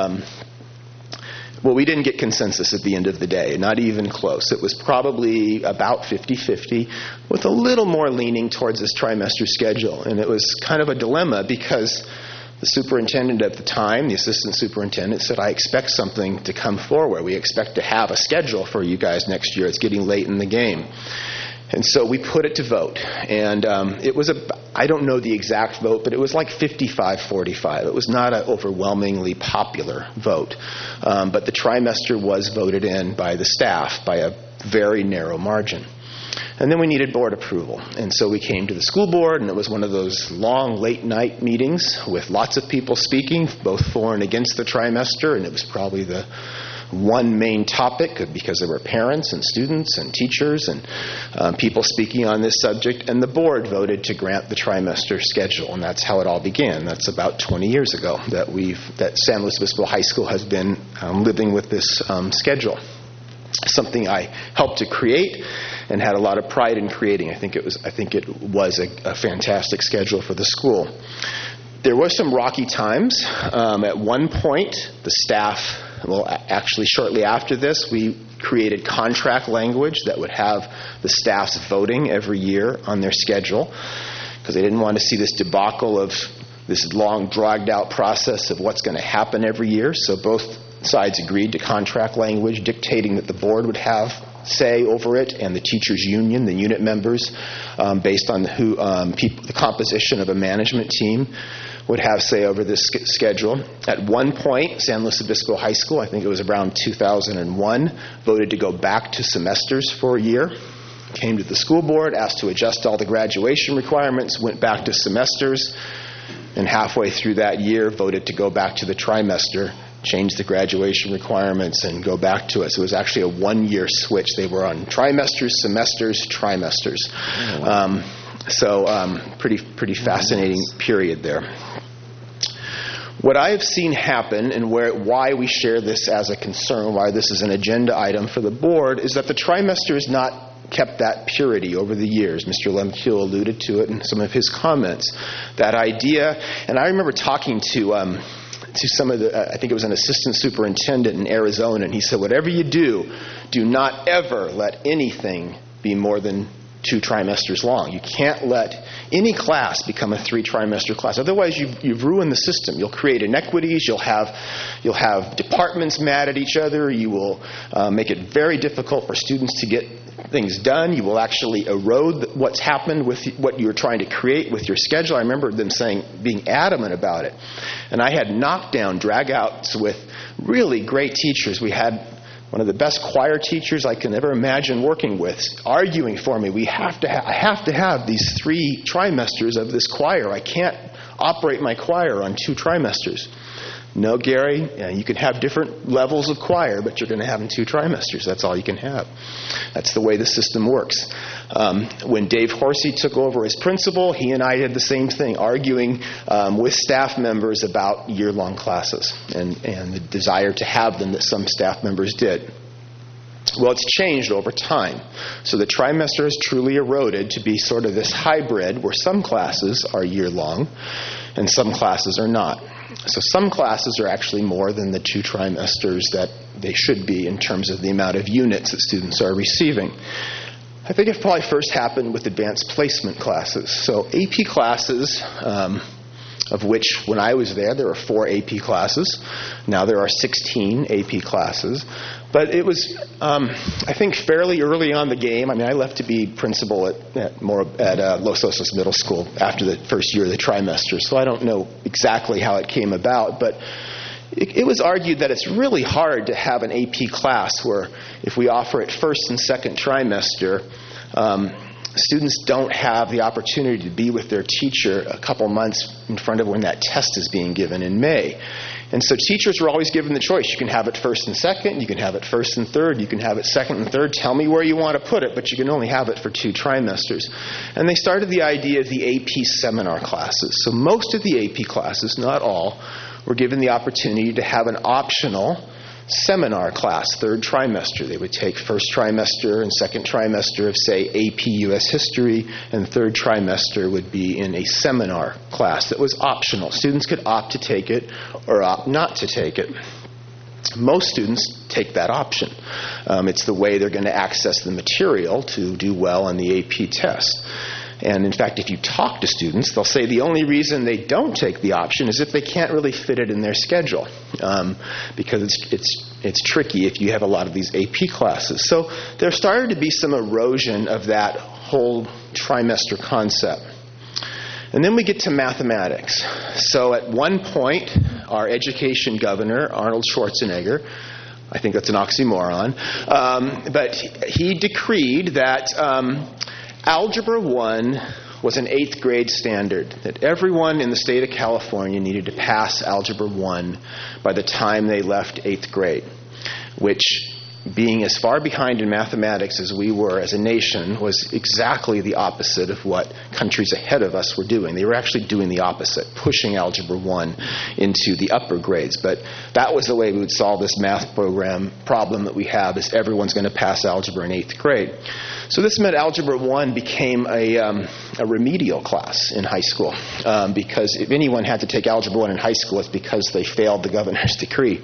Well, we didn't get consensus at the end of the day, not even close. It was probably about 50-50, with a little more leaning towards this trimester schedule. And it was kind of a dilemma because the superintendent at the time, the assistant superintendent, said, I expect something to come forward. We expect to have a schedule for you guys next year. It's getting late in the game. And so we put it to vote. And it was I don't know the exact vote, but it was like 55-45. It was not an overwhelmingly popular vote. But the trimester was voted in by the staff by a very narrow margin. And then we needed board approval. And so we came to the school board, and it was one of those long, late-night meetings with lots of people speaking, both for and against the trimester, and it was probably the one main topic because there were parents and students and teachers and people speaking on this subject, and the board voted to grant the trimester schedule, and that's how it all began. That's about 20 years ago that San Luis Obispo High School has been living with this schedule. Something I helped to create and had a lot of pride in creating. I think it was a fantastic schedule for the school. There were some rocky times. At one point, the staff, actually shortly after this, we created contract language that would have the staffs voting every year on their schedule because they didn't want to see this debacle of this long, dragged-out process of what's going to happen every year. So both sides agreed to contract language dictating that the board would have say over it, and the teachers' union, the unit members, based on the composition of a management team, would have say over this schedule. At one point, San Luis Obispo High School, I think it was around 2001, voted to go back to semesters for a year. Came to the school board, asked to adjust all the graduation requirements, went back to semesters, and halfway through that year voted to go back to the trimester, change the graduation requirements, and go back to it. So it was actually a one-year switch. They were on trimesters, semesters, trimesters. Pretty fascinating period there. What I have seen happen, and why we share this as a concern, why this is an agenda item for the board, is that the trimester has not kept that purity over the years. Mr. Lemke alluded to it in some of his comments. That idea, and I remember talking to some of I think it was an assistant superintendent in Arizona, and he said, whatever you do not ever let anything be more than 2 trimesters long. You can't let any class become a 3-trimester class. Otherwise, you've ruined the system. You'll create inequities. You'll have departments mad at each other. You will make it very difficult for students to get things done. You will actually erode what's happened with what you're trying to create with your schedule. I remember them being adamant about it. And I had knockdown, drag-outs with really great teachers. We had one of the best choir teachers I can ever imagine working with, arguing for me, I have to have these 3 trimesters of this choir. I can't operate my choir on 2 trimesters. No, Gary, you can have different levels of choir, but you're going to have them 2 trimesters. That's all you can have. That's the way the system works. When Dave Horsey took over as principal, he and I did the same thing, arguing with staff members about year-long classes and the desire to have them that some staff members did. Well, it's changed over time. So the trimester has truly eroded to be sort of this hybrid where some classes are year-long and some classes are not. So some classes are actually more than the 2 trimesters that they should be in terms of the amount of units that students are receiving. I think it probably first happened with advanced placement classes. So AP classes, of which when I was there were 4 AP classes. Now there are 16 AP classes. But it was, I think, fairly early on the game. I mean, I left to be principal at Los Osos Middle School after the first year of the trimester, so I don't know exactly how it came about. But it was argued that it's really hard to have an AP class where if we offer it first and second trimester, students don't have the opportunity to be with their teacher a couple months in front of when that test is being given in May. And so teachers were always given the choice. You can have it first and second. You can have it first and third. You can have it second and third. Tell me where you want to put it, but you can only have it for 2 trimesters. And they started the idea of the AP seminar classes. So most of the AP classes, not all, were given the opportunity to have an optional seminar class, 3rd trimester. They would take 1st trimester and 2nd trimester of, say, AP US History, and 3rd trimester would be in a seminar class that was optional. Students could opt to take it or opt not to take it. Most students take that option. It's the way they're going to access the material to do well on the AP test. And in fact, if you talk to students, they'll say the only reason they don't take the option is if they can't really fit it in their schedule, because it's tricky if you have a lot of these AP classes. So there started to be some erosion of that whole trimester concept. And then we get to mathematics. So at one point, our education governor, Arnold Schwarzenegger, I think that's an oxymoron, but he decreed that Algebra 1 was an 8th grade standard that everyone in the state of California needed to pass Algebra 1 by the time they left 8th grade, which, being as far behind in mathematics as we were as a nation, was exactly the opposite of what countries ahead of us were doing. They were actually doing the opposite, pushing Algebra 1 into the upper grades. But that was the way we would solve this math problem that we have, is everyone's going to pass algebra in 8th grade. So this meant Algebra 1 became a remedial class in high school, because if anyone had to take Algebra 1 in high school, it's because they failed the governor's decree.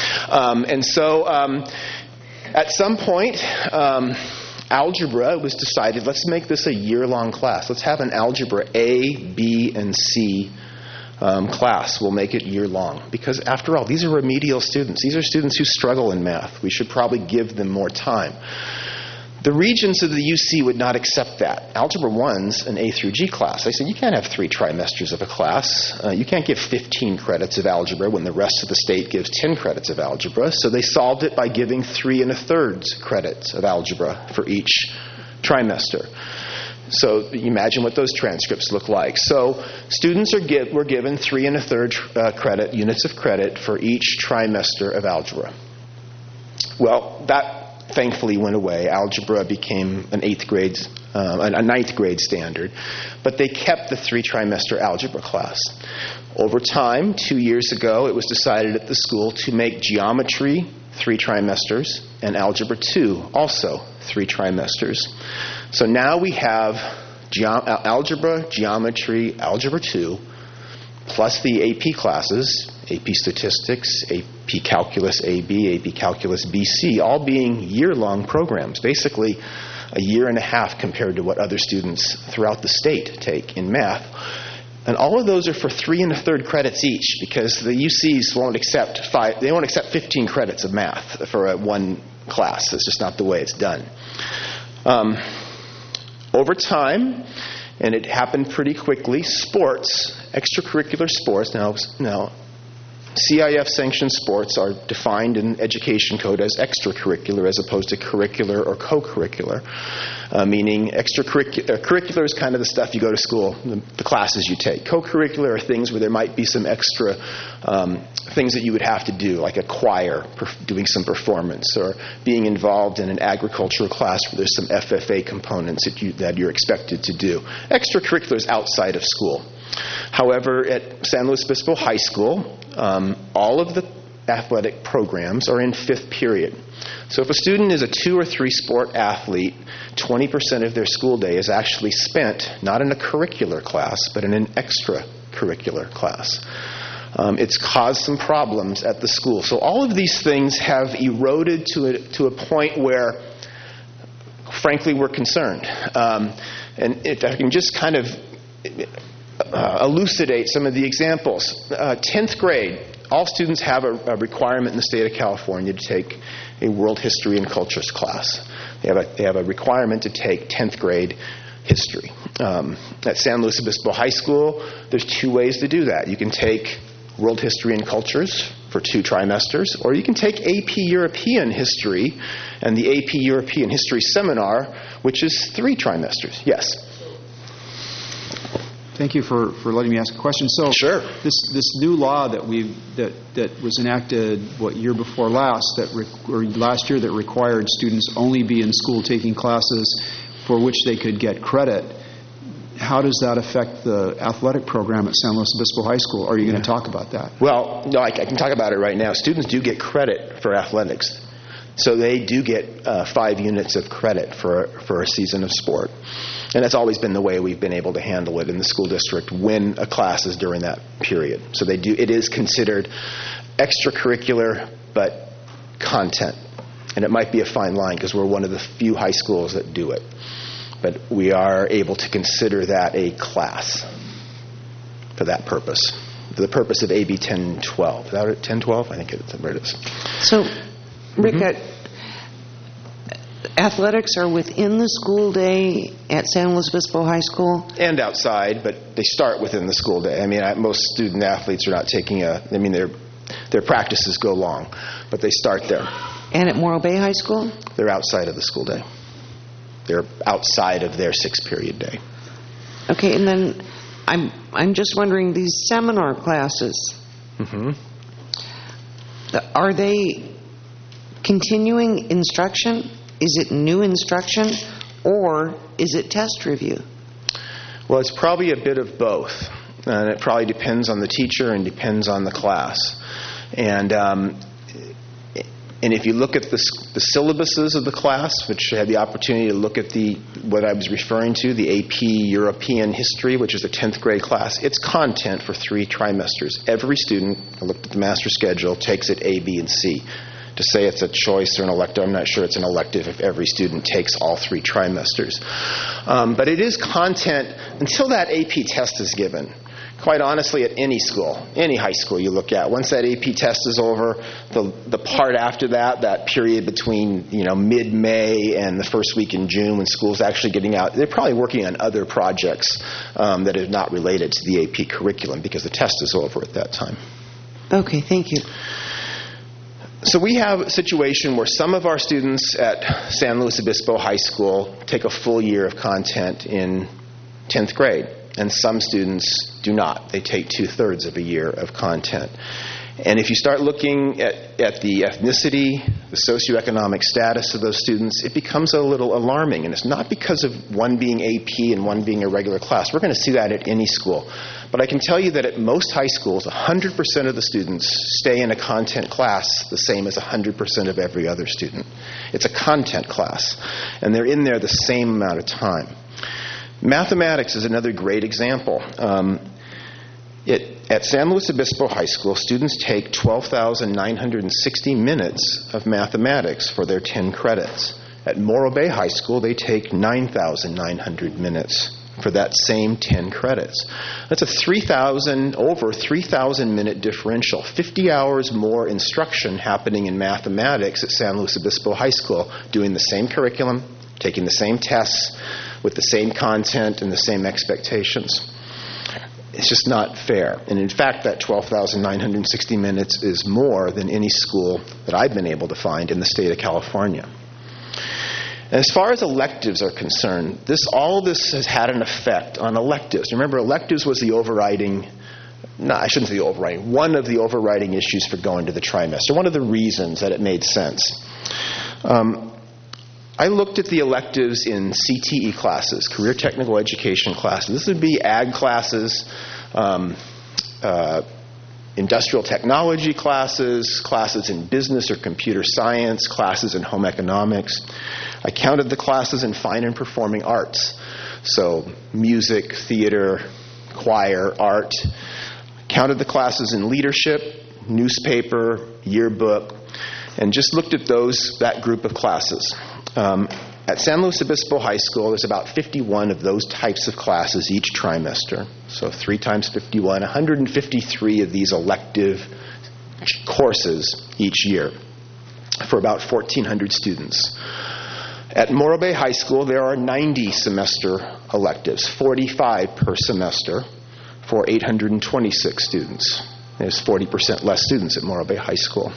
At some point, algebra was decided, let's make this a year-long class. Let's have an Algebra A, B, and C class. We'll make it year-long. Because after all, these are remedial students. These are students who struggle in math. We should probably give them more time. The regents of the UC would not accept that. Algebra 1's an A through G class. They said, you can't have 3 trimesters of a class. You can't give 15 credits of algebra when the rest of the state gives 10 credits of algebra. So they solved it by giving 3 1/3 credits of algebra for each trimester. So you imagine what those transcripts look like. So students were given 3 1/3 units of credit for each trimester of algebra. Well, that thankfully went away. Algebra became a 9th grade standard, but they kept the 3 trimester algebra class. Over time, 2 years ago, it was decided at the school to make geometry 3 trimesters and algebra 2 also 3 trimesters. So now we have algebra, geometry, algebra 2, plus the AP classes, AP Statistics, AP Calculus AB, AP Calculus BC, all being year-long programs, basically a year and a half compared to what other students throughout the state take in math. And all of those are for 3 1/3 credits each, because the UCs won't accept 15 credits of math for one class. That's just not the way it's done. Over time, and it happened pretty quickly, sports, extracurricular sports, now CIF-sanctioned sports are defined in Education Code as extracurricular as opposed to curricular or co-curricular, meaning curricular is kind of the stuff you go to school, the classes you take. Co-curricular are things where there might be some extra things that you would have to do, like a choir, doing some performance, or being involved in an agricultural class where there's some FFA components that you're expected to do. Extracurricular is outside of school. However, at San Luis Obispo High School, all of the athletic programs are in 5th period. So if a student is a 2 or 3 sport athlete, 20% of their school day is actually spent not in a curricular class, but in an extracurricular class. It's caused some problems at the school. So all of these things have eroded to a point where, frankly, we're concerned. And if I can just kind of elucidate some of the examples. 10th grade, all students have a requirement in the state of California to take a world history and cultures class. They have a requirement to take 10th grade history. At San Luis Obispo High School, there's 2 ways to do that. You can take world history and cultures for 2 trimesters, or you can take AP European history and the AP European history seminar, which is 3 trimesters. Yes? Thank you for letting me ask a question. So, sure. This new law that was enacted year before last, or last year, that required students only be in school taking classes for which they could get credit. How does that affect the athletic program at San Luis Obispo High School? Are you going to talk about that? Well, no, I can talk about it right now. Students do get credit for athletics. So they do get 5 units of credit for a season of sport. And that's always been the way we've been able to handle it in the school district when a class is during that period. So it is considered extracurricular, but content. And it might be a fine line because we're one of the few high schools that do it. But we are able to consider that a class for that purpose. For the purpose of AB 1012. Is that 1012? I think it's where it is. So, Rick, athletics are within the school day at San Luis Obispo High School? And outside, but they start within the school day. I mean, most student athletes are not taking their practices go long, but they start there. And at Morro Bay High School? They're outside of the school day. They're outside of their 6-period day. Okay, and then I'm just wondering, these seminar classes, are they continuing instruction? Is it new instruction, or is it test review? Well, it's probably a bit of both, and it probably depends on the teacher and depends on the class. And if you look at the syllabuses of the class, which I had the opportunity to look at what I was referring to, the AP European History, which is a 10th grade class, it's content for 3 trimesters. Every student, I looked at the master schedule, takes it A, B, and C. To say it's a choice or an elective, I'm not sure it's an elective if every student takes all 3 trimesters. But it is content until that AP test is given. Quite honestly, at any school, any high school you look at, once that AP test is over, the part after that period between mid-May and the first week in June when school's actually getting out, they're probably working on other projects that are not related to the AP curriculum because the test is over at that time. Okay, thank you. So we have a situation where some of our students at San Luis Obispo High School take a full year of content in 10th grade, and some students do not. They take 2/3 of a year of content. And if you start looking at the ethnicity, the socioeconomic status of those students, it becomes a little alarming. And it's not because of one being AP and one being a regular class. We're going to see that at any school. But I can tell you that at most high schools, 100% of the students stay in a content class the same as 100% of every other student. It's a content class. And they're in there the same amount of time. Mathematics is another great example. At San Luis Obispo High School, students take 12,960 minutes of mathematics for their 10 credits. At Morro Bay High School, they take 9,900 minutes for that same 10 credits. That's over 3,000 minute differential. 50 hours more instruction happening in mathematics at San Luis Obispo High School, doing the same curriculum, taking the same tests, with the same content and the same expectations. It's just not fair. And in fact, that 12,960 minutes is more than any school that I've been able to find in the state of California. And as far as electives are concerned, all of this has had an effect on electives. Remember, electives was one of the overriding issues for going to the trimester, one of the reasons that it made sense. I looked at the electives in CTE classes, career technical education classes. This would be ag classes, industrial technology classes, classes in business or computer science, classes in home economics. I counted the classes in fine and performing arts, so music, theater, choir, art. Counted the classes in leadership, newspaper, yearbook, and just looked at that group of classes. At San Luis Obispo High School, there's about 51 of those types of classes each trimester. So 3 times 51, 153 of these elective courses each year for about 1,400 students. At Morro Bay High School, there are 90 semester electives, 45 per semester for 826 students. There's 40% less students at Morro Bay High School.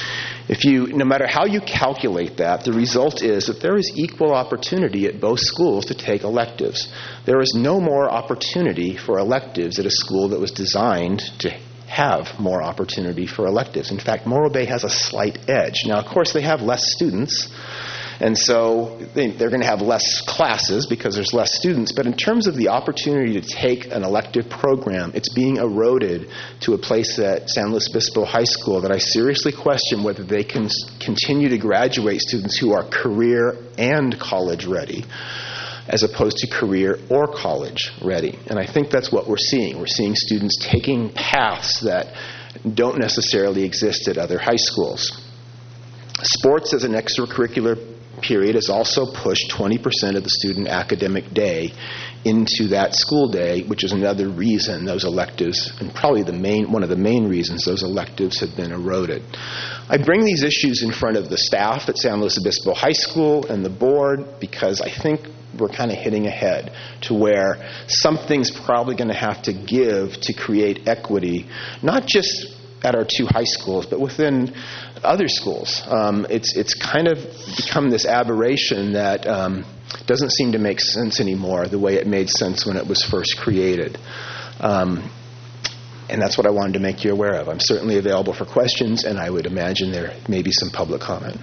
No matter how you calculate that, the result is that there is equal opportunity at both schools to take electives. There is no more opportunity for electives at a school that was designed to have more opportunity for electives. In fact, Morro Bay has a slight edge. Now, of course, they have less students, and so they're going to have less classes because there's less students. But in terms of the opportunity to take an elective program, it's being eroded to a place at San Luis Obispo High School that I seriously question whether they can continue to graduate students who are career and college ready as opposed to career or college ready. And I think that's what we're seeing. We're seeing students taking paths that don't necessarily exist at other high schools. Sports as an extracurricular period has also pushed 20% of the student academic day into that school day, which is another reason those electives, and probably one of the main reasons those electives have been eroded. I bring these issues in front of the staff at San Luis Obispo High School and the board because I think we're kind of hitting ahead to where something's probably going to have to give to create equity, not just at our two high schools, but within other schools. It's kind of become this aberration that doesn't seem to make sense anymore the way it made sense when it was first created. And that's what I wanted to make you aware of. I'm certainly available for questions, and I would imagine there may be some public comment.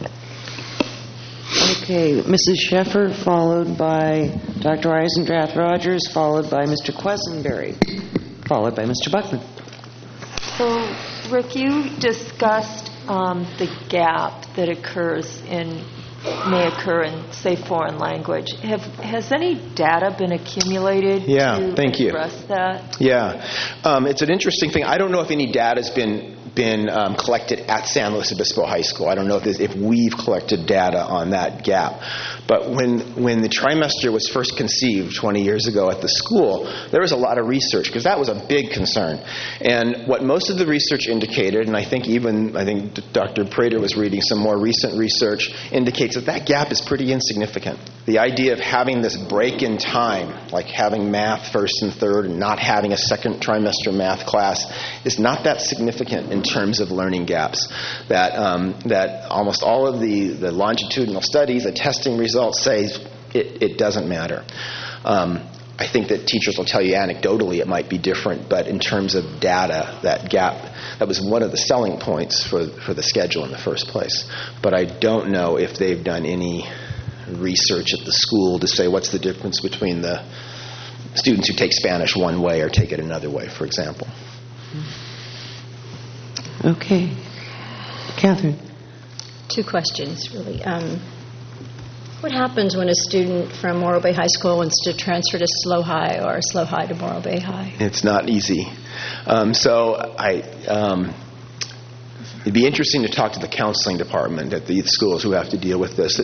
Okay, Mrs. Sheffer, followed by Dr. Eisendrath Rogers, followed by Mr. Quesenberry, followed by Mr. Buckman. So, Rick, you discussed the gap that may occur in, say, foreign language. Has any data been accumulated to address that? Yeah. It's an interesting thing. I don't know if any data has been collected at San Luis Obispo High School. I don't know if we've collected data on that gap. But when the trimester was first conceived 20 years ago at the school, there was a lot of research because that was a big concern. And what most of the research indicated, and I think Dr. Prater was reading some more recent research, indicates that gap is pretty insignificant. The idea of having this break in time, like having math first and third and not having a second trimester math class, is not that significant in terms of learning gaps. That almost all of the longitudinal studies, the testing results say it doesn't matter. I think that teachers will tell you anecdotally it might be different, but in terms of data, that gap, that was one of the selling points for the schedule in the first place. But I don't know if they've done any research at the school to say what's the difference between the students who take Spanish one way or take it another way, for example. Okay. Catherine. Two questions, really. What happens when a student from Morro Bay High School wants to transfer to SLO High or SLO High to Morro Bay High? It's not easy. It'd be interesting to talk to the counseling department at the schools who have to deal with this.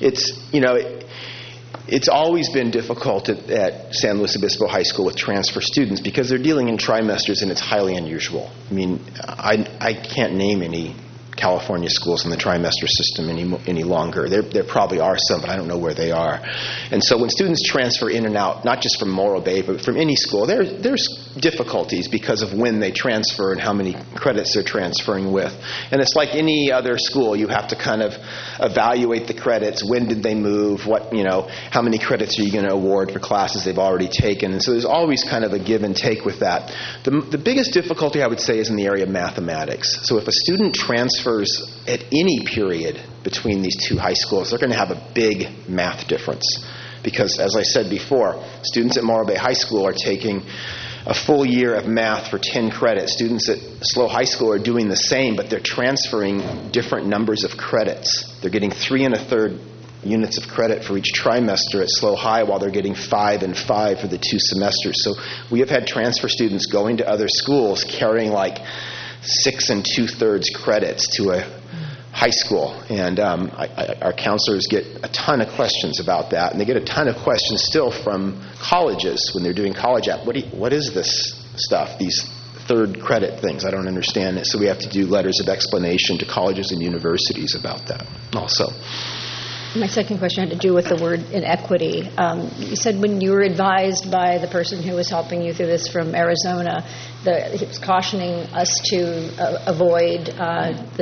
It's always been difficult at San Luis Obispo High School with transfer students because they're dealing in trimesters and it's highly unusual. I mean, I can't name any California schools in the trimester system any longer. There probably are some, but I don't know where they are. And so when students transfer in and out, not just from Morro Bay, but from any school, there's difficulties because of when they transfer and how many credits they're transferring with. And it's like any other school. You have to kind of evaluate the credits. When did they move? How many credits are you going to award for classes they've already taken? And so there's always kind of a give and take with that. The biggest difficulty, I would say, is in the area of mathematics. So if a student transfers at any period between these two high schools, they're going to have a big math difference. Because, as I said before, students at Morro Bay High School are taking a full year of math for 10 credits. Students at SLO High School are doing the same, but they're transferring different numbers of credits. They're getting 3 1/3 units of credit for each trimester at SLO High, while they're getting 5 and 5 for the 2 semesters. So we have had transfer students going to other schools carrying like 6 2/3 credits to a high school, and our counselors get a ton of questions about that, and they get a ton of questions still from colleges when they're doing college app. What is this stuff, these third credit things? I don't understand it. So we have to do letters of explanation to colleges and universities about that also. My second question had to do with the word inequity. You said when you were advised by the person who was helping you through this from Arizona, he was cautioning us to avoid the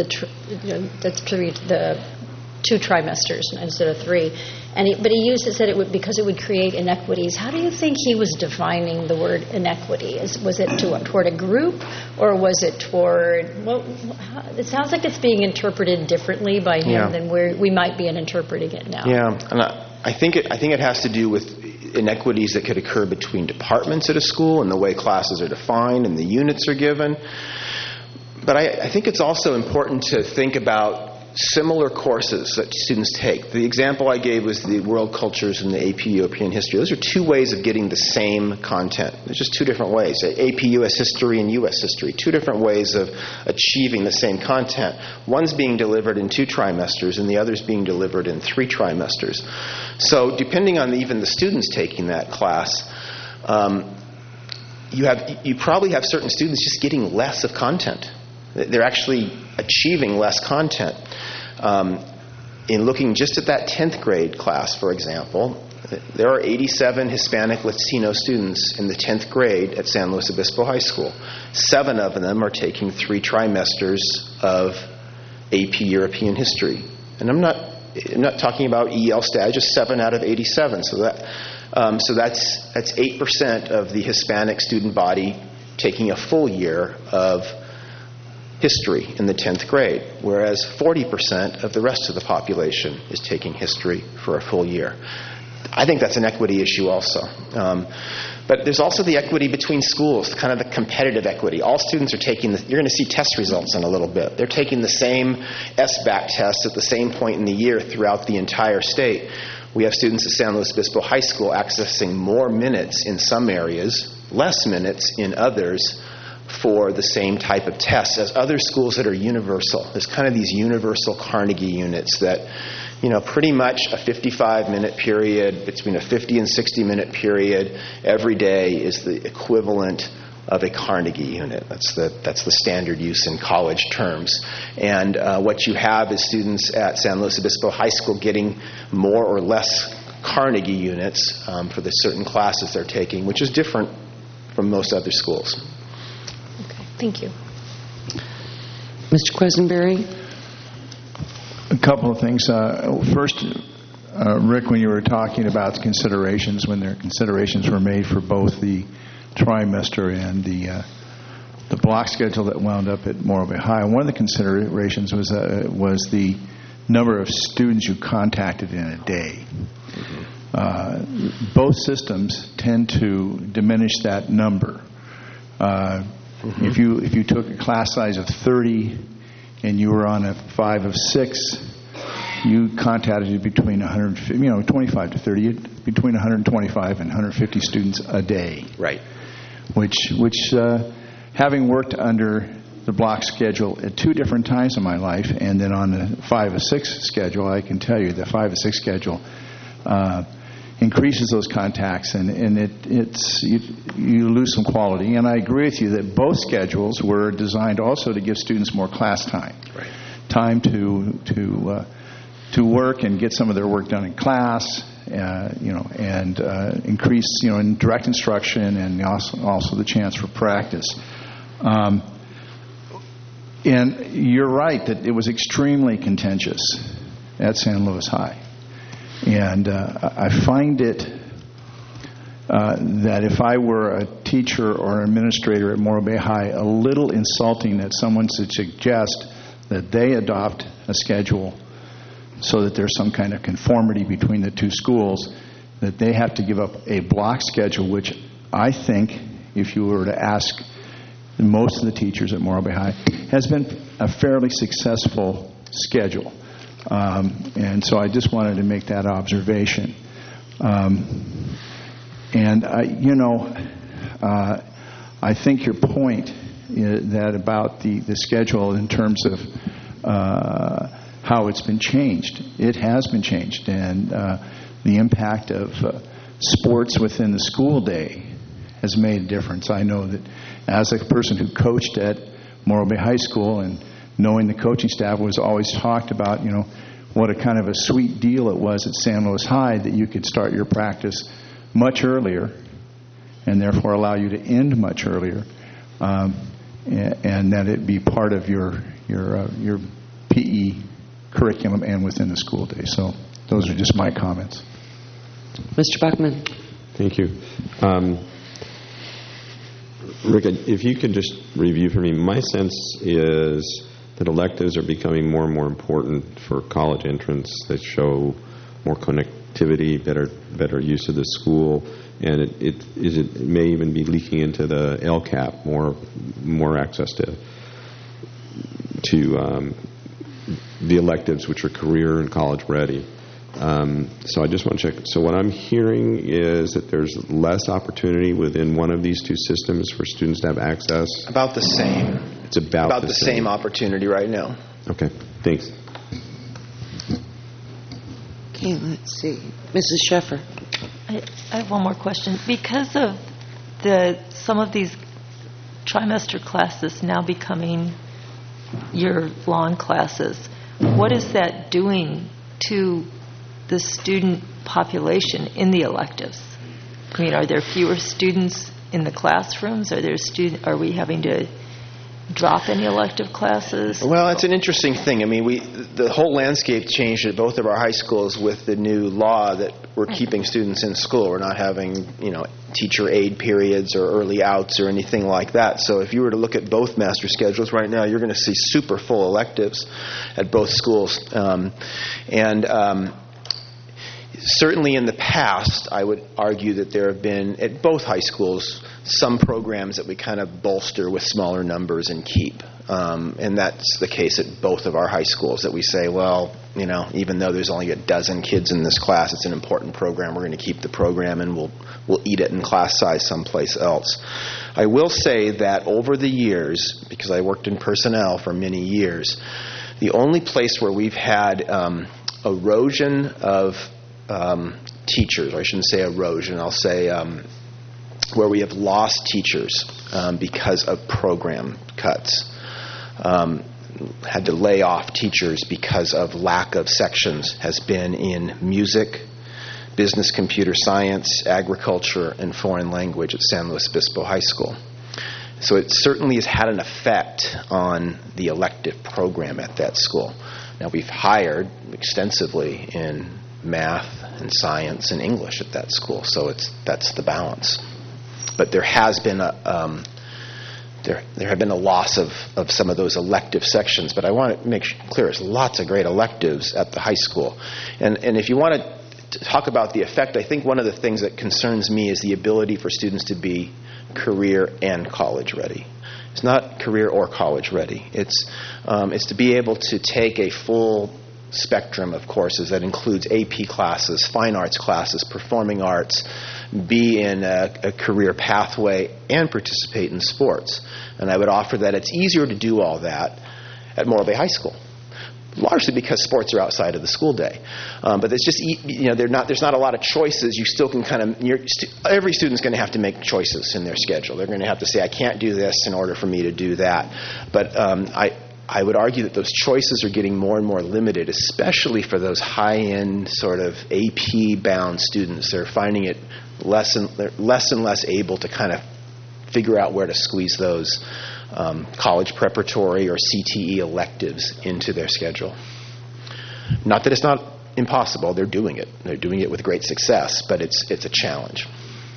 2 trimesters instead of 3. But he said it would because it would create inequities. How do you think he was defining the word inequity? Was it toward a group, or was it toward? It sounds like it's being interpreted differently by him than we might be interpreting it now. Yeah, and I think it has to do with inequities that could occur between departments at a school and the way classes are defined and the units are given. But I think it's also important to think about similar courses that students take. The example I gave was the World Cultures and the AP European History. Those are 2 ways of getting the same content. There's just 2 different ways. AP US History and US History. 2 different ways of achieving the same content. One's being delivered in 2 trimesters and the other's being delivered in 3 trimesters. So depending on even the students taking that class, you probably have certain students just getting less of content. They're actually achieving less content. In looking just at that 10th grade class, for example, There are 87 Hispanic Latino students in the 10th grade at San Luis Obispo High School. 7 of them are taking 3 trimesters of AP European History. And I'm not talking about EL stat, just 7 out of 87. So that's 8% of the Hispanic student body taking a full year of history in the 10th grade, whereas 40% of the rest of the population is taking history for a full year. I think that's an equity issue also. But there's also the equity between schools, kind of the competitive equity. All students are taking you're going to see test results in a little bit. They're taking the same SBAC test at the same point in the year throughout the entire state. We have students at San Luis Obispo High School accessing more minutes in some areas, less minutes in others, for the same type of tests as other schools that are universal. There's kind of these universal Carnegie units that, pretty much a 55-minute period, between a 50 and 60-minute period every day is the equivalent of a Carnegie unit. That's the standard use in college terms. And what you have is students at San Luis Obispo High School getting more or less Carnegie units for the certain classes they're taking, which is different from most other schools. Thank you. Mr. Quisenberry? A couple of things. First, Rick, when you were talking about the considerations, when their considerations were made for both the trimester and the block schedule that wound up at Morro Bay High, one of the considerations was the number of students you contacted in a day. Both systems tend to diminish that number. If you took a class size of 30 and you were on a 5 of 6, you contacted between 25 to 30, between 125 and 150 students a day. Right. Which having worked under the block schedule at 2 different times in my life, and then on the 5 of 6 schedule, I can tell you the 5 of 6 schedule increases those contacts, and you lose some quality. And I agree with you that both schedules were designed also to give students more class time, right. Time to work and get some of their work done in class, and increase in direct instruction, and also the chance for practice. And you're right that it was extremely contentious at San Luis High. And I find it that if I were a teacher or an administrator at Morro Bay High, a little insulting that someone should suggest that they adopt a schedule so that there's some kind of conformity between the 2 schools, that they have to give up a block schedule, which I think, if you were to ask most of the teachers at Morro Bay High, has been a fairly successful schedule. And so I just wanted to make that observation. I think your point that about the schedule in terms of how it's been changed, it has been changed, and the impact of sports within the school day has made a difference. I know that as a person who coached at Morro Bay High School, and knowing the coaching staff was always talked about, what a kind of a sweet deal it was at San Luis High that you could start your practice much earlier and therefore allow you to end much earlier, and that it be part of your PE curriculum and within the school day. So those are just my comments. Mr. Buckman. Thank you. Rick, if you could just review for me, my sense is that electives are becoming more and more important for college entrance that show more connectivity, better use of the school, and it may even be leaking into the LCAP, more access to the electives, which are career and college ready. So I just want to check. So what I'm hearing is that there's less opportunity within one of these 2 systems for students to have access? About the same. It's about the same opportunity right now. Okay, thanks. Okay, let's see. Mrs. Sheffer. I have one more question. Because of some of these trimester classes now becoming year-long classes, what is that doing to the student population in the electives? I mean, are there fewer students in the classrooms? Are we having to drop any elective classes? Well, it's an interesting thing. I mean, the whole landscape changed at both of our high schools with the new law that we're keeping students in school. We're not having, teacher aid periods or early outs or anything like that. So if you were to look at both master schedules right now, you're going to see super full electives at both schools. Certainly in the past, I would argue that there have been, at both high schools, some programs that we kind of bolster with smaller numbers and keep. And that's the case at both of our high schools, that we say, well, even though there's only a dozen kids in this class, it's an important program. We're going to keep the program, and we'll eat it in class size someplace else. I will say that over the years, because I worked in personnel for many years, the only place where we've had erosion of teachers, or I shouldn't say erosion, I'll say where we have lost teachers because of program cuts, had to lay off teachers because of lack of sections, has been in music, business, computer science, agriculture, and foreign language at San Luis Obispo High School. So it certainly has had an effect on the elective program at that school. Now, we've hired extensively in math and science and English at that school, so that's the balance. But there has been there have been a loss of some of those elective sections. But I want to make clear, there's lots of great electives at the high school, and if you want to talk about the effect, I think one of the things that concerns me is the ability for students to be career and college ready. It's not career or college ready. It's to be able to take a full spectrum of courses that includes AP classes, fine arts classes, performing arts, be in a career pathway, and participate in sports. And I would offer that it's easier to do all that at Morro Bay High School, largely because sports are outside of the school day. But it's just, there's not a lot of choices. You still can every student's going to have to make choices in their schedule. They're going to have to say, I can't do this in order for me to do that. But I would argue that those choices are getting more and more limited, especially for those high-end sort of AP-bound students. They're finding it less and less able to kind of figure out where to squeeze those college preparatory or CTE electives into their schedule. Not that it's not impossible. They're doing it. They're doing it with great success, but it's a challenge.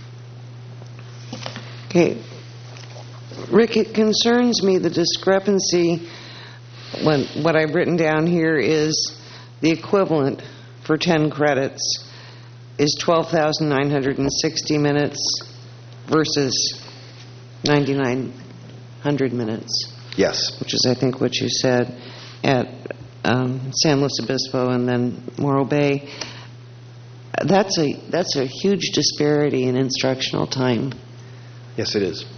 Okay. Rick, it concerns me the discrepancy. What I've written down here is the equivalent for 10 credits is 12,960 minutes versus 9,900 minutes. Yes. Which is, I think, what you said at San Luis Obispo and then Morro Bay. That's a huge disparity in instructional time. Yes, it is.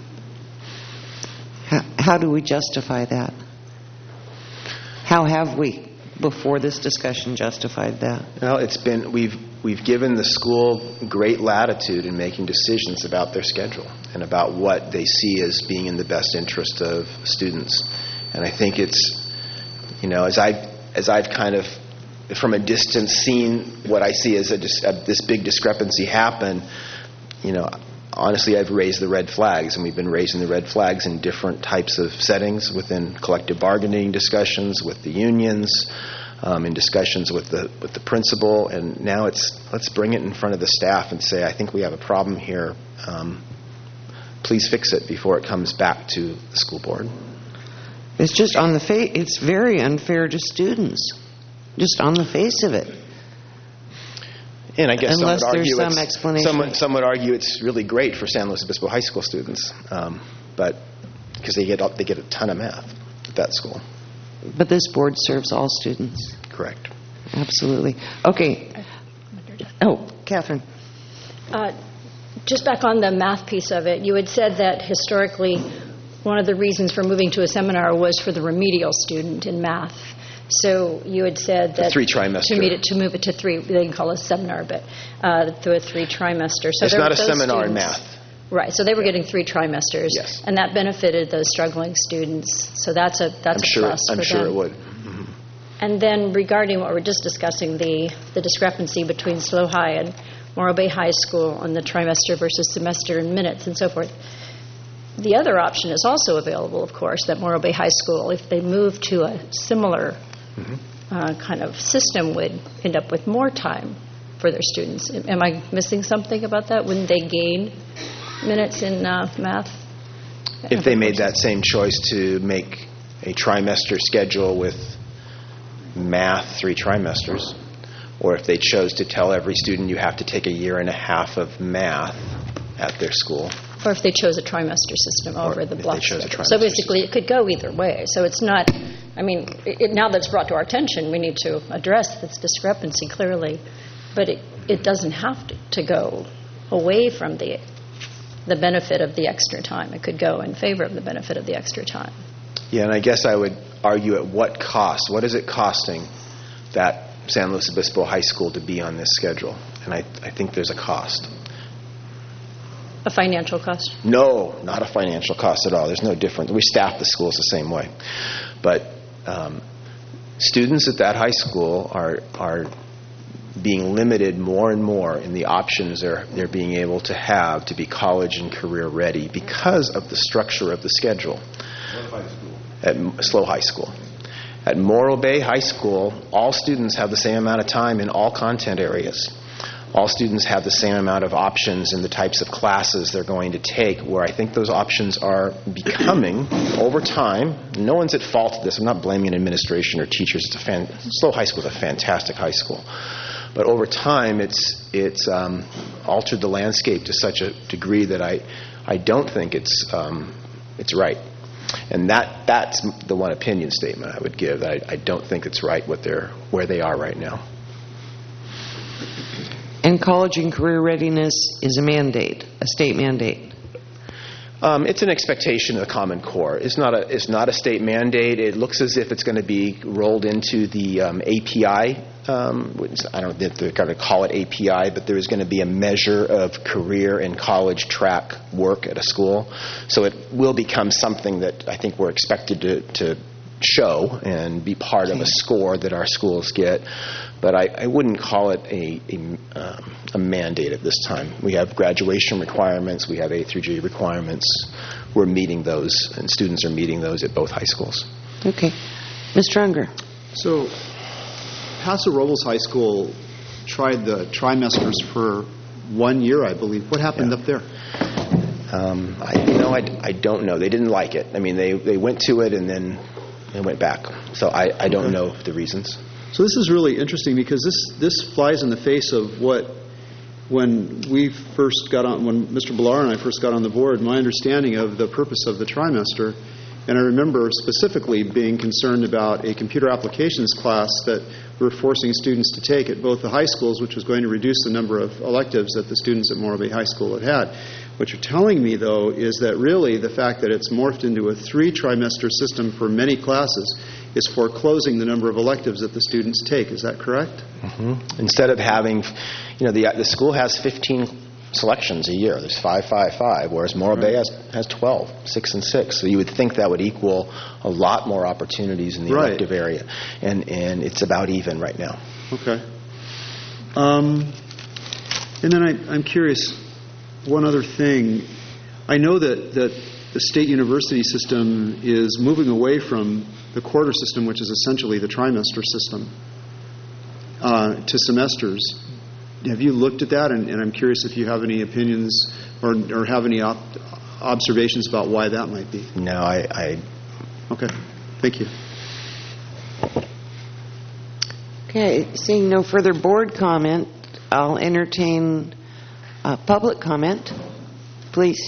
How do we justify that? How have we, before this discussion, justified that? Well, we've given the school great latitude in making decisions about their schedule and about what they see as being in the best interest of students. And I think it's, as I've kind of from a distance seen what I see as this big discrepancy happen, honestly, I've raised the red flags, and we've been raising the red flags in different types of settings within collective bargaining discussions with the unions, in discussions with the principal, and now let's bring it in front of the staff and say, I think we have a problem here. Please fix it before it comes back to the school board. It's just on the face. It's very unfair to students, just on the face of it. And I guess unless some would argue there's some explanation. Some would argue it's really great for San Luis Obispo High School students, but because they get a ton of math at that school. But this board serves all students. Correct. Absolutely. Okay. Oh, Catherine. Just back on the math piece of it, you had said that historically one of the reasons for moving to a seminar was for the remedial student in math. So you had said that 3 trimester. To move it to 3, they can call it a seminar, but through a 3 trimester. So it's not a seminar in math. Right. So they were getting 3 trimesters, yes, and that benefited those struggling students. So that's a plus for them. I'm sure it would. Mm-hmm. And then regarding what we're just discussing, the discrepancy between SLO High and Morro Bay High School on the trimester versus semester and minutes and so forth, the other option is also available, of course, that Morro Bay High School, if they move to a similar kind of system, would end up with more time for their students. Am I missing something about that? Wouldn't they gain minutes in math? If they made that same choice to make a trimester schedule with math 3 trimesters, or if they chose to tell every student you have to take a year and a half of math at their school. Or if they chose a trimester system over the block schedule. So basically it could go either way. So it's not, I mean, now that it's brought to our attention, we need to address this discrepancy clearly. But it doesn't have to go away from the benefit of the extra time. It could go in favor of the benefit of the extra time. Yeah, and I guess I would argue at what cost? What is it costing that San Luis Obispo High School to be on this schedule? And I think there's a cost. A financial cost? No, not a financial cost at all. There's no difference. We staff the schools the same way. But students at that high school are being limited more and more in the options they're being able to have to be college and career ready because of the structure of the schedule. At SLO High School. At Morro Bay High School, all students have the same amount of time in all content areas. All students have the same amount of options in the types of classes they're going to take, where I think those options are becoming, over time, no one's at fault of this. I'm not blaming administration or teachers. SLO High School is a fantastic high school. But over time, it's altered the landscape to such a degree that I don't think it's right. And that's the one opinion statement I would give. I don't think it's right where they are right now. And college and career readiness is a mandate, a state mandate. It's an expectation of the Common Core. It's not a state mandate. It looks as if it's going to be rolled into the API. I don't know if they're going to call it API, but there is going to be a measure of career and college track work at a school. So it will become something that I think we're expected to show and be part of a score that our schools get. But I wouldn't call it a mandate at this time. We have graduation requirements. We have A through G requirements. We're meeting those, and students are meeting those at both high schools. Okay. Mr. Unger. So Paso Robles High School tried the trimesters for 1 year, I believe. What happened up there? I don't know. They didn't like it. I mean, they went to it and then they went back. So I don't know the reasons. So this is really interesting because this flies in the face of when Mr. Villar and I first got on the board, my understanding of the purpose of the trimester. And I remember specifically being concerned about a computer applications class that we were forcing students to take at both the high schools, which was going to reduce the number of electives that the students at Morro Bay High School had. What you're telling me, though, is that really the fact that it's morphed into a 3-trimester system for many classes is foreclosing the number of electives that the students take. Is that correct? Mm-hmm. Instead of having, the school has 15 selections a year. There's 5, 5, 5, whereas Morro Bay has 12, 6 and 6. So you would think that would equal a lot more opportunities in the elective area, and it's about even right now. Okay. And then I'm curious, one other thing. I know that the state university system is moving away from the quarter system, which is essentially the trimester system, to semesters. Have you looked at that? And I'm curious if you have any opinions or have any observations about why that might be. No, I... Okay. Thank you. Okay. Seeing no further board comment, I'll entertain public comment. Please.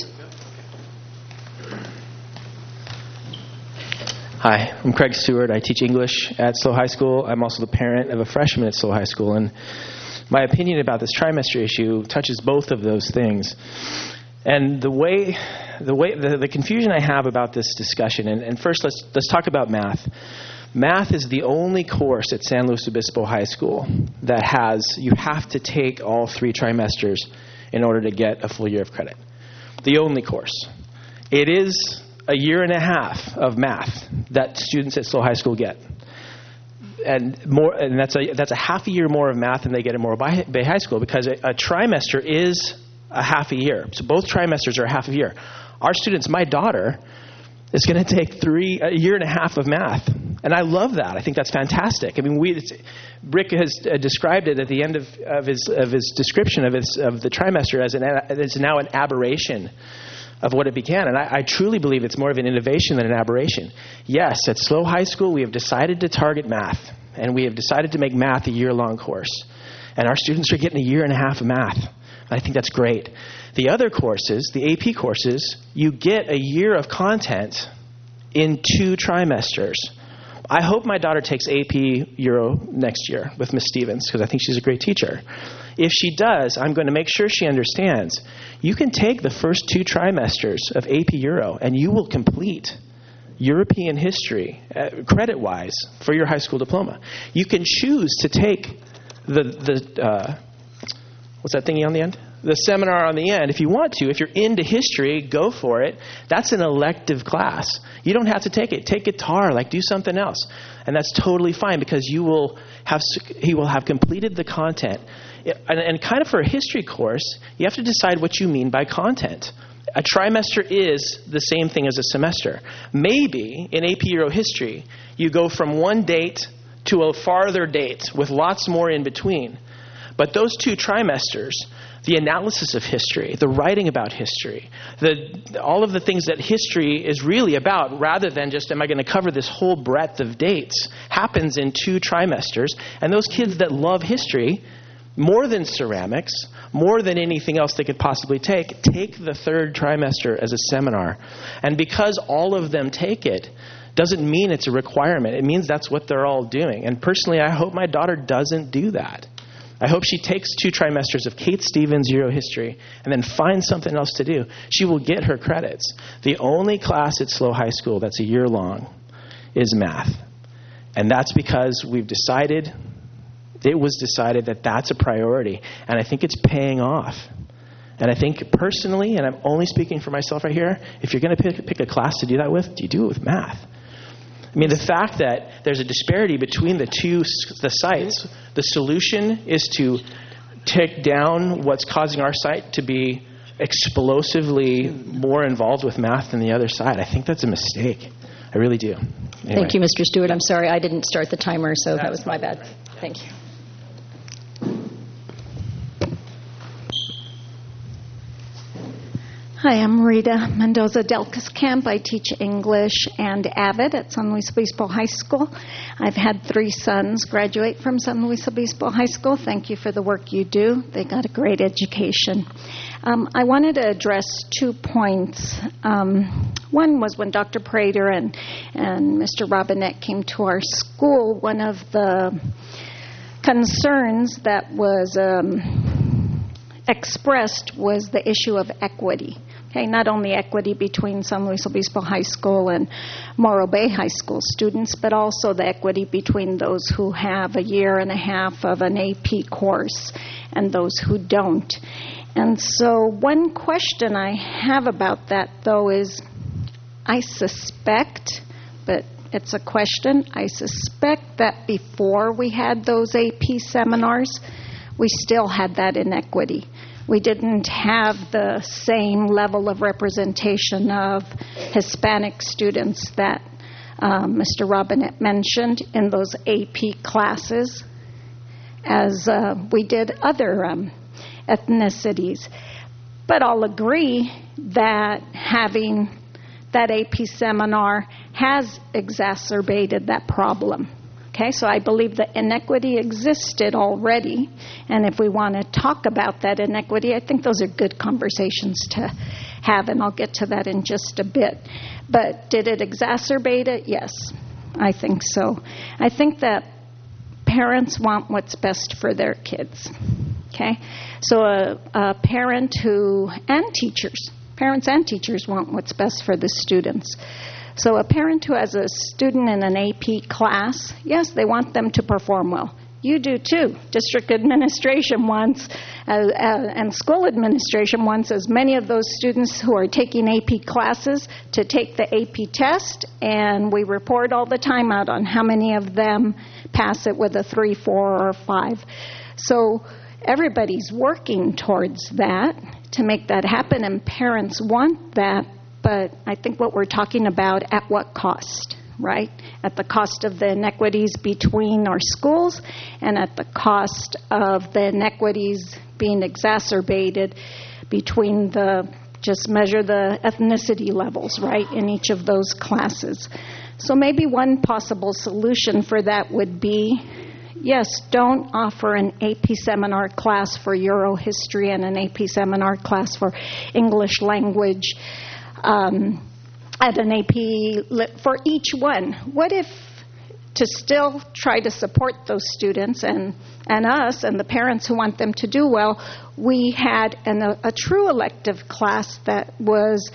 Hi, I'm Craig Stewart. I teach English at SLO High School. I'm also the parent of a freshman at SLO High School, and my opinion about this trimester issue touches both of those things. And the confusion I have about this discussion, and first let's talk about math. Math is the only course at San Luis Obispo High School that you have to take all 3 trimesters in order to get a full year of credit. The only course. It is a year and a half of math that students at SLO High School get. that's a half a year more of math than they get at Morro Bay High School, because a trimester is a half a year. So both trimesters are a half a year. Our students, my daughter, is going to take a year and a half of math. And I love that. I think that's fantastic. I mean, Rick has described it at the end of his description of the trimester as it's now an aberration of what it began. And I truly believe it's more of an innovation than an aberration. Yes, at SLO High School, we have decided to target math, and we have decided to make math a year-long course. And our students are getting a year and a half of math. I think that's great. The other courses, the AP courses, you get a year of content in 2 trimesters. I hope my daughter takes AP Euro next year with Miss Stevens, because I think she's a great teacher. If she does, I'm going to make sure she understands you can take the first 2 trimesters of AP Euro and you will complete European history, credit-wise, for your high school diploma. You can choose to take what's that thingy on the end? The seminar on the end. If you want to, if you're into history, go for it. That's an elective class. You don't have to take it. Take guitar, do something else. And that's totally fine, because he will have completed the content. And kind of for a history course, you have to decide what you mean by content. A trimester is the same thing as a semester. Maybe in AP Euro History, you go from one date to a farther date with lots more in between. But those 2 trimesters, the analysis of history, the writing about history, all of the things that history is really about, rather than just, am I going to cover this whole breadth of dates, happens in 2 trimesters. And those kids that love history, more than ceramics, more than anything else they could possibly take the 3rd trimester as a seminar. And because all of them take it, doesn't mean it's a requirement. It means that's what they're all doing. And personally, I hope my daughter doesn't do that. I hope she takes 2 trimesters of Kate Stevens Euro History and then finds something else to do. She will get her credits. The only class at SLO High School that's a year long is math. And that's because it was decided that that's a priority. And I think it's paying off. And I think personally, and I'm only speaking for myself right here, if you're going to pick a class to do that with, do you do it with math? I mean, the fact that there's a disparity between the sites, the solution is to take down what's causing our site to be explosively more involved with math than the other side. I think that's a mistake. I really do. Anyway. Thank you, Mr. Stewart. I'm sorry I didn't start the timer, so that was my bad. Thank you. Hi, I'm Rita Mendoza-Delcas Camp. I teach English and AVID at San Luis Obispo High School. I've had 3 sons graduate from San Luis Obispo High School. Thank you for the work you do. They got a great education. I wanted to address 2 points. One was when Dr. Prater and Mr. Robinette came to our school, one of the concerns that was expressed was the issue of equity. Okay, not only equity between San Luis Obispo High School and Morro Bay High School students, but also the equity between those who have a year and a half of an AP course and those who don't. And so one question I have about that, though, is I suspect, but it's a question, I suspect that before we had those AP seminars, we still had that inequity. We didn't have the same level of representation of Hispanic students that Mr. Robinette mentioned in those AP classes as we did other ethnicities. But I'll agree that having that AP seminar has exacerbated that problem. Okay, so I believe the inequity existed already, and if we want to talk about that inequity, I think those are good conversations to have, and I'll get to that in just a bit. But did it exacerbate it? Yes, I think so. I think that parents want what's best for their kids. Okay, so a parent parents and teachers want what's best for the students. So a parent who has a student in an AP class, yes, they want them to perform well. You do too. District administration wants, and school administration wants as many of those students who are taking AP classes to take the AP test, and we report all the time out on how many of them pass it with a 3, 4, or 5. So everybody's working towards that to make that happen, and parents want that, but I think what we're talking about, at what cost? Right? At the cost of the inequities between our schools and at the cost of the inequities being exacerbated between just measure the ethnicity levels, right, in each of those classes. So maybe one possible solution for that would be, yes, don't offer an AP seminar class for Euro history and an AP seminar class for English language, at an AP for each one. What if, to still try to support those students and us and the parents who want them to do well, we had a true elective class that was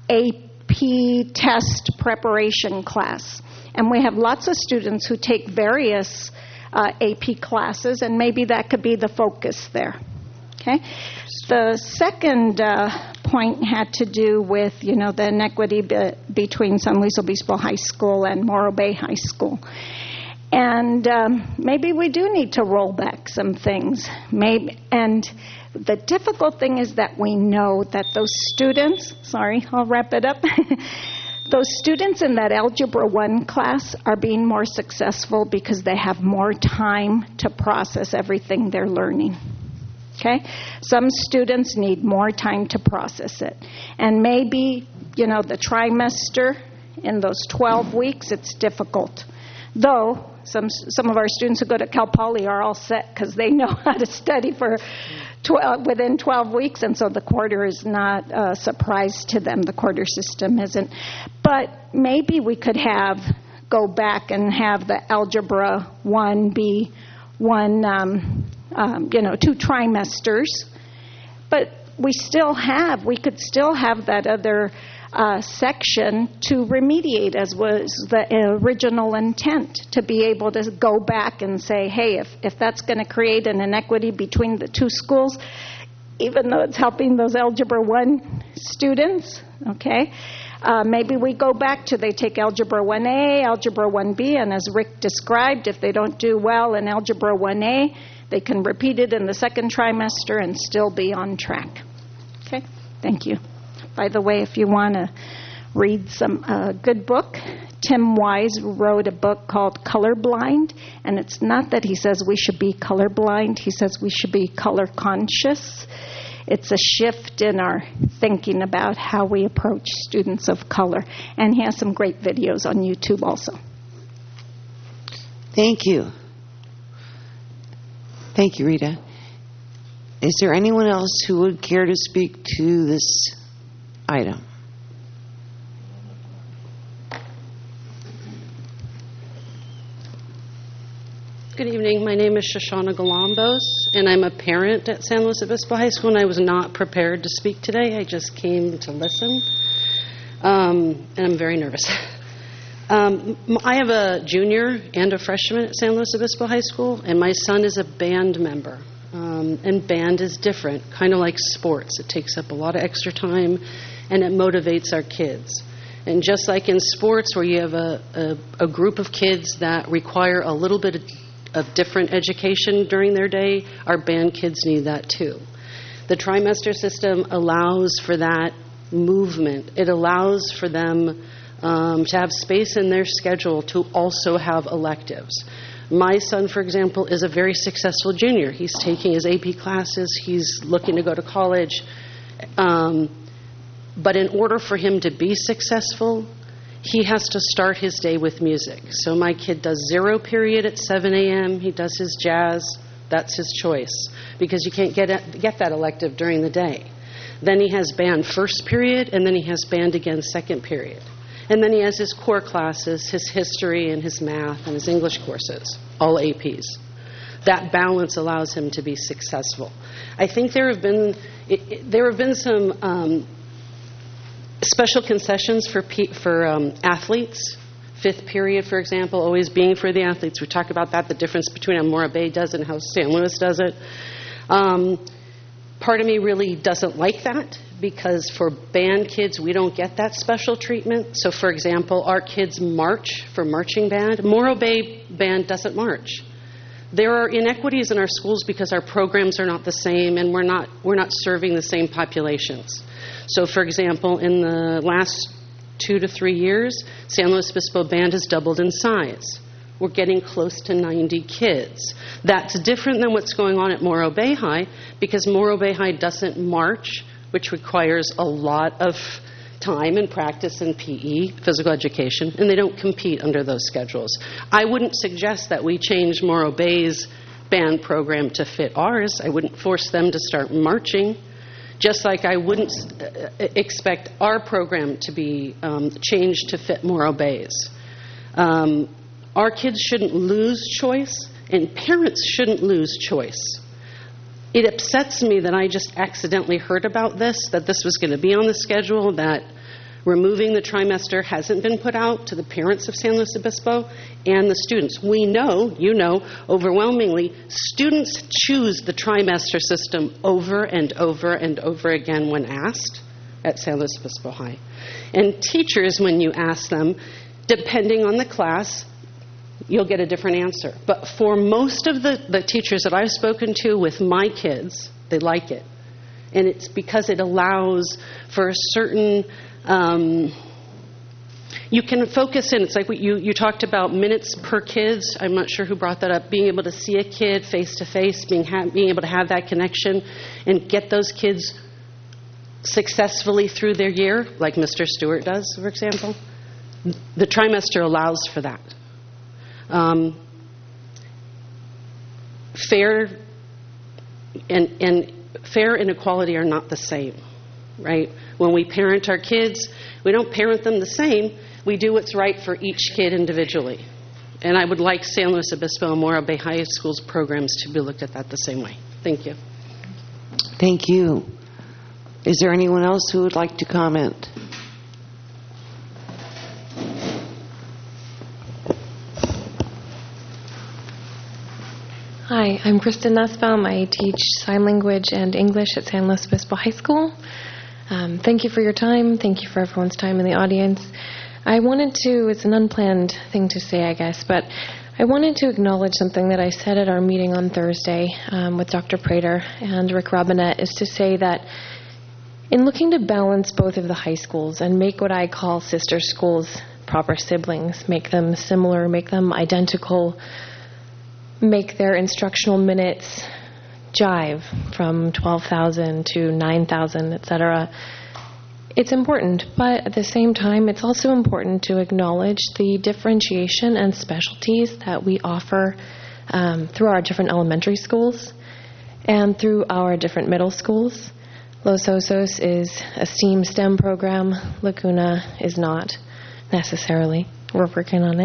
AP test preparation class. And we have lots of students who take various AP classes, and maybe that could be the focus there. Okay? The second point had to do with, the inequity between San Luis Obispo High School and Morro Bay High School. And maybe we do need to roll back some things. And the difficult thing is that we know that those students, I'll wrap it up. Those students in that Algebra 1 class are being more successful because they have more time to process everything they're learning. Okay? Some students need more time to process it. And maybe, the trimester in those 12 weeks, it's difficult. Though, some of our students who go to Cal Poly are all set because they know how to study for within 12 weeks, and so the quarter is not a surprise to them. The quarter system isn't. But maybe we could go back and have the Algebra 1 be one 2 trimesters, but we could still have that other section to remediate, as was the original intent, to be able to go back and say, hey, if that's going to create an inequity between the two schools, even though it's helping those Algebra 1 students, okay, maybe we go back to they take Algebra 1A, Algebra 1B, and as Rick described, if they don't do well in Algebra 1A, they can repeat it in the second trimester and still be on track. Okay? Thank you. By the way, if you want to read some good book, Tim Wise wrote a book called Colorblind, and it's not that he says we should be colorblind. He says we should be color conscious. It's a shift in our thinking about how we approach students of color. And he has some great videos on YouTube also. Thank you. Thank you, Rita. Is there anyone else who would care to speak to this item? Good evening. My name is Shoshana Galambos, and I'm a parent at San Luis Obispo High School, and I was not prepared to speak today. I just came to listen, and I'm very nervous. I have a junior and a freshman at San Luis Obispo High School, and my son is a band member. And band is different, kind of like sports. It takes up a lot of extra time, and it motivates our kids. And just like in sports, where you have a group of kids that require a little bit of different education during their day, our band kids need that too. The trimester system allows for that movement. It allows for them to have space in their schedule to also have electives. My son, for example, is a very successful junior. He's taking his AP classes. He's looking to go to college. But in order for him to be successful, he has to start his day with music. So my kid does 0 period at 7 a.m. He does his jazz. That's his choice, because you can't get that elective during the day. Then he has band first period, and then he has band again second period. And then he has his core classes, his history and his math and his English courses, all APs. That balance allows him to be successful. I think there have been some special concessions for athletes, fifth period, for example, always being for the athletes. We talk about that, the difference between how Morro Bay does it and how San Luis does it. Part of me really doesn't like that, because for band kids, we don't get that special treatment. So, for example, our kids march for marching band. Morro Bay band doesn't march. There are inequities in our schools because our programs are not the same, and we're not serving the same populations. So, for example, in the last 2 to 3 years, San Luis Obispo band has doubled in size. We're getting close to 90 kids. That's different than what's going on at Morro Bay High, because Morro Bay High doesn't march, which requires a lot of time and practice in PE, physical education, and they don't compete under those schedules. I wouldn't suggest that we change Morro Bay's band program to fit ours. I wouldn't force them to start marching, just like I wouldn't expect our program to be changed to fit Morro Bay's. Our kids shouldn't lose choice, and parents shouldn't lose choice. It upsets me that I just accidentally heard about this, that this was going to be on the schedule, that removing the trimester hasn't been put out to the parents of San Luis Obispo and the students. We know, you know, overwhelmingly, students choose the trimester system over and over and over again when asked at San Luis Obispo High. And teachers, when you ask them, depending on the class, you'll get a different answer. But for most of the teachers that I've spoken to with my kids, they like it. And it's because it allows for a certain, you can focus in. It's like you talked about minutes per kids. I'm not sure who brought that up. Being able to see a kid face to face, being able to have that connection and get those kids successfully through their year, like Mr. Stewart does, for example. The trimester allows for that. Fair and equality are not the same, right? When we parent our kids, we don't parent them the same. We do what's right for each kid individually. And I would like San Luis Obispo and Morro Bay High School's programs to be looked at that the same way. Thank you. Thank you. Is there anyone else who would like to comment? Hi, I'm Kristen Nussbaum. I teach sign language and English at San Luis Obispo High School. Thank you for your time. Thank you for everyone's time in the audience. I wanted to, it's an unplanned thing to say, I guess, but I wanted to acknowledge something that I said at our meeting on Thursday with Dr. Prater and Rick Robinette, is to say that in looking to balance both of the high schools and make what I call sister schools proper siblings, make them similar, make them identical, make their instructional minutes jive from 12,000 to 9,000, etc. It's important, but at the same time, it's also important to acknowledge the differentiation and specialties that we offer through our different elementary schools and through our different middle schools. Los Osos is a STEAM STEM program. Laguna is not necessarily. We're working on it.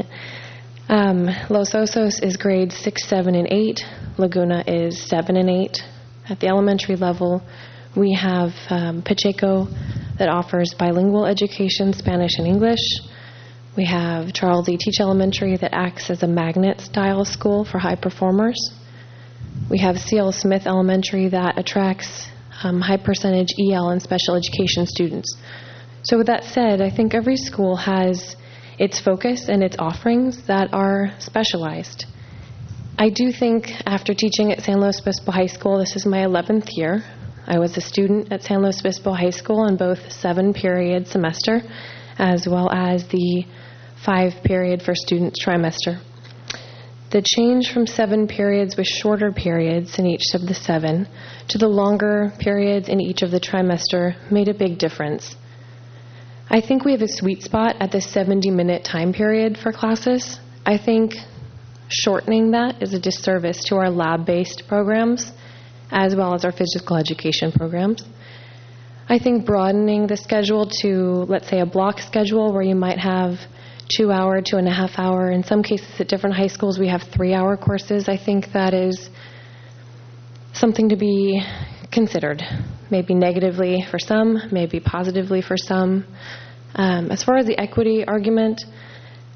Los Osos is grades 6, 7, and 8. Laguna is 7 and 8. At the elementary level, we have Pacheco that offers bilingual education, Spanish and English. We have Charles E. Teach Elementary that acts as a magnet-style school for high performers. We have C.L. Smith Elementary that attracts high-percentage EL and special education students. So with that said, I think every school has its focus and its offerings that are specialized. I do think after teaching at San Luis Obispo High School, this is my 11th year. I was a student at San Luis Obispo High School in both 7-period semester as well as the 5-period for students trimester. The change from 7 periods with shorter periods in each of the 7 to the longer periods in each of the trimester made a big difference. I think we have a sweet spot at the 70-minute time period for classes. I think shortening that is a disservice to our lab-based programs as well as our physical education programs. I think broadening the schedule to, let's say, a block schedule where you might have 2-hour, 2.5-hour. In some cases at different high schools we have 3-hour courses. I think that is something to be considered. Maybe negatively for some, maybe positively for some. As far as the equity argument,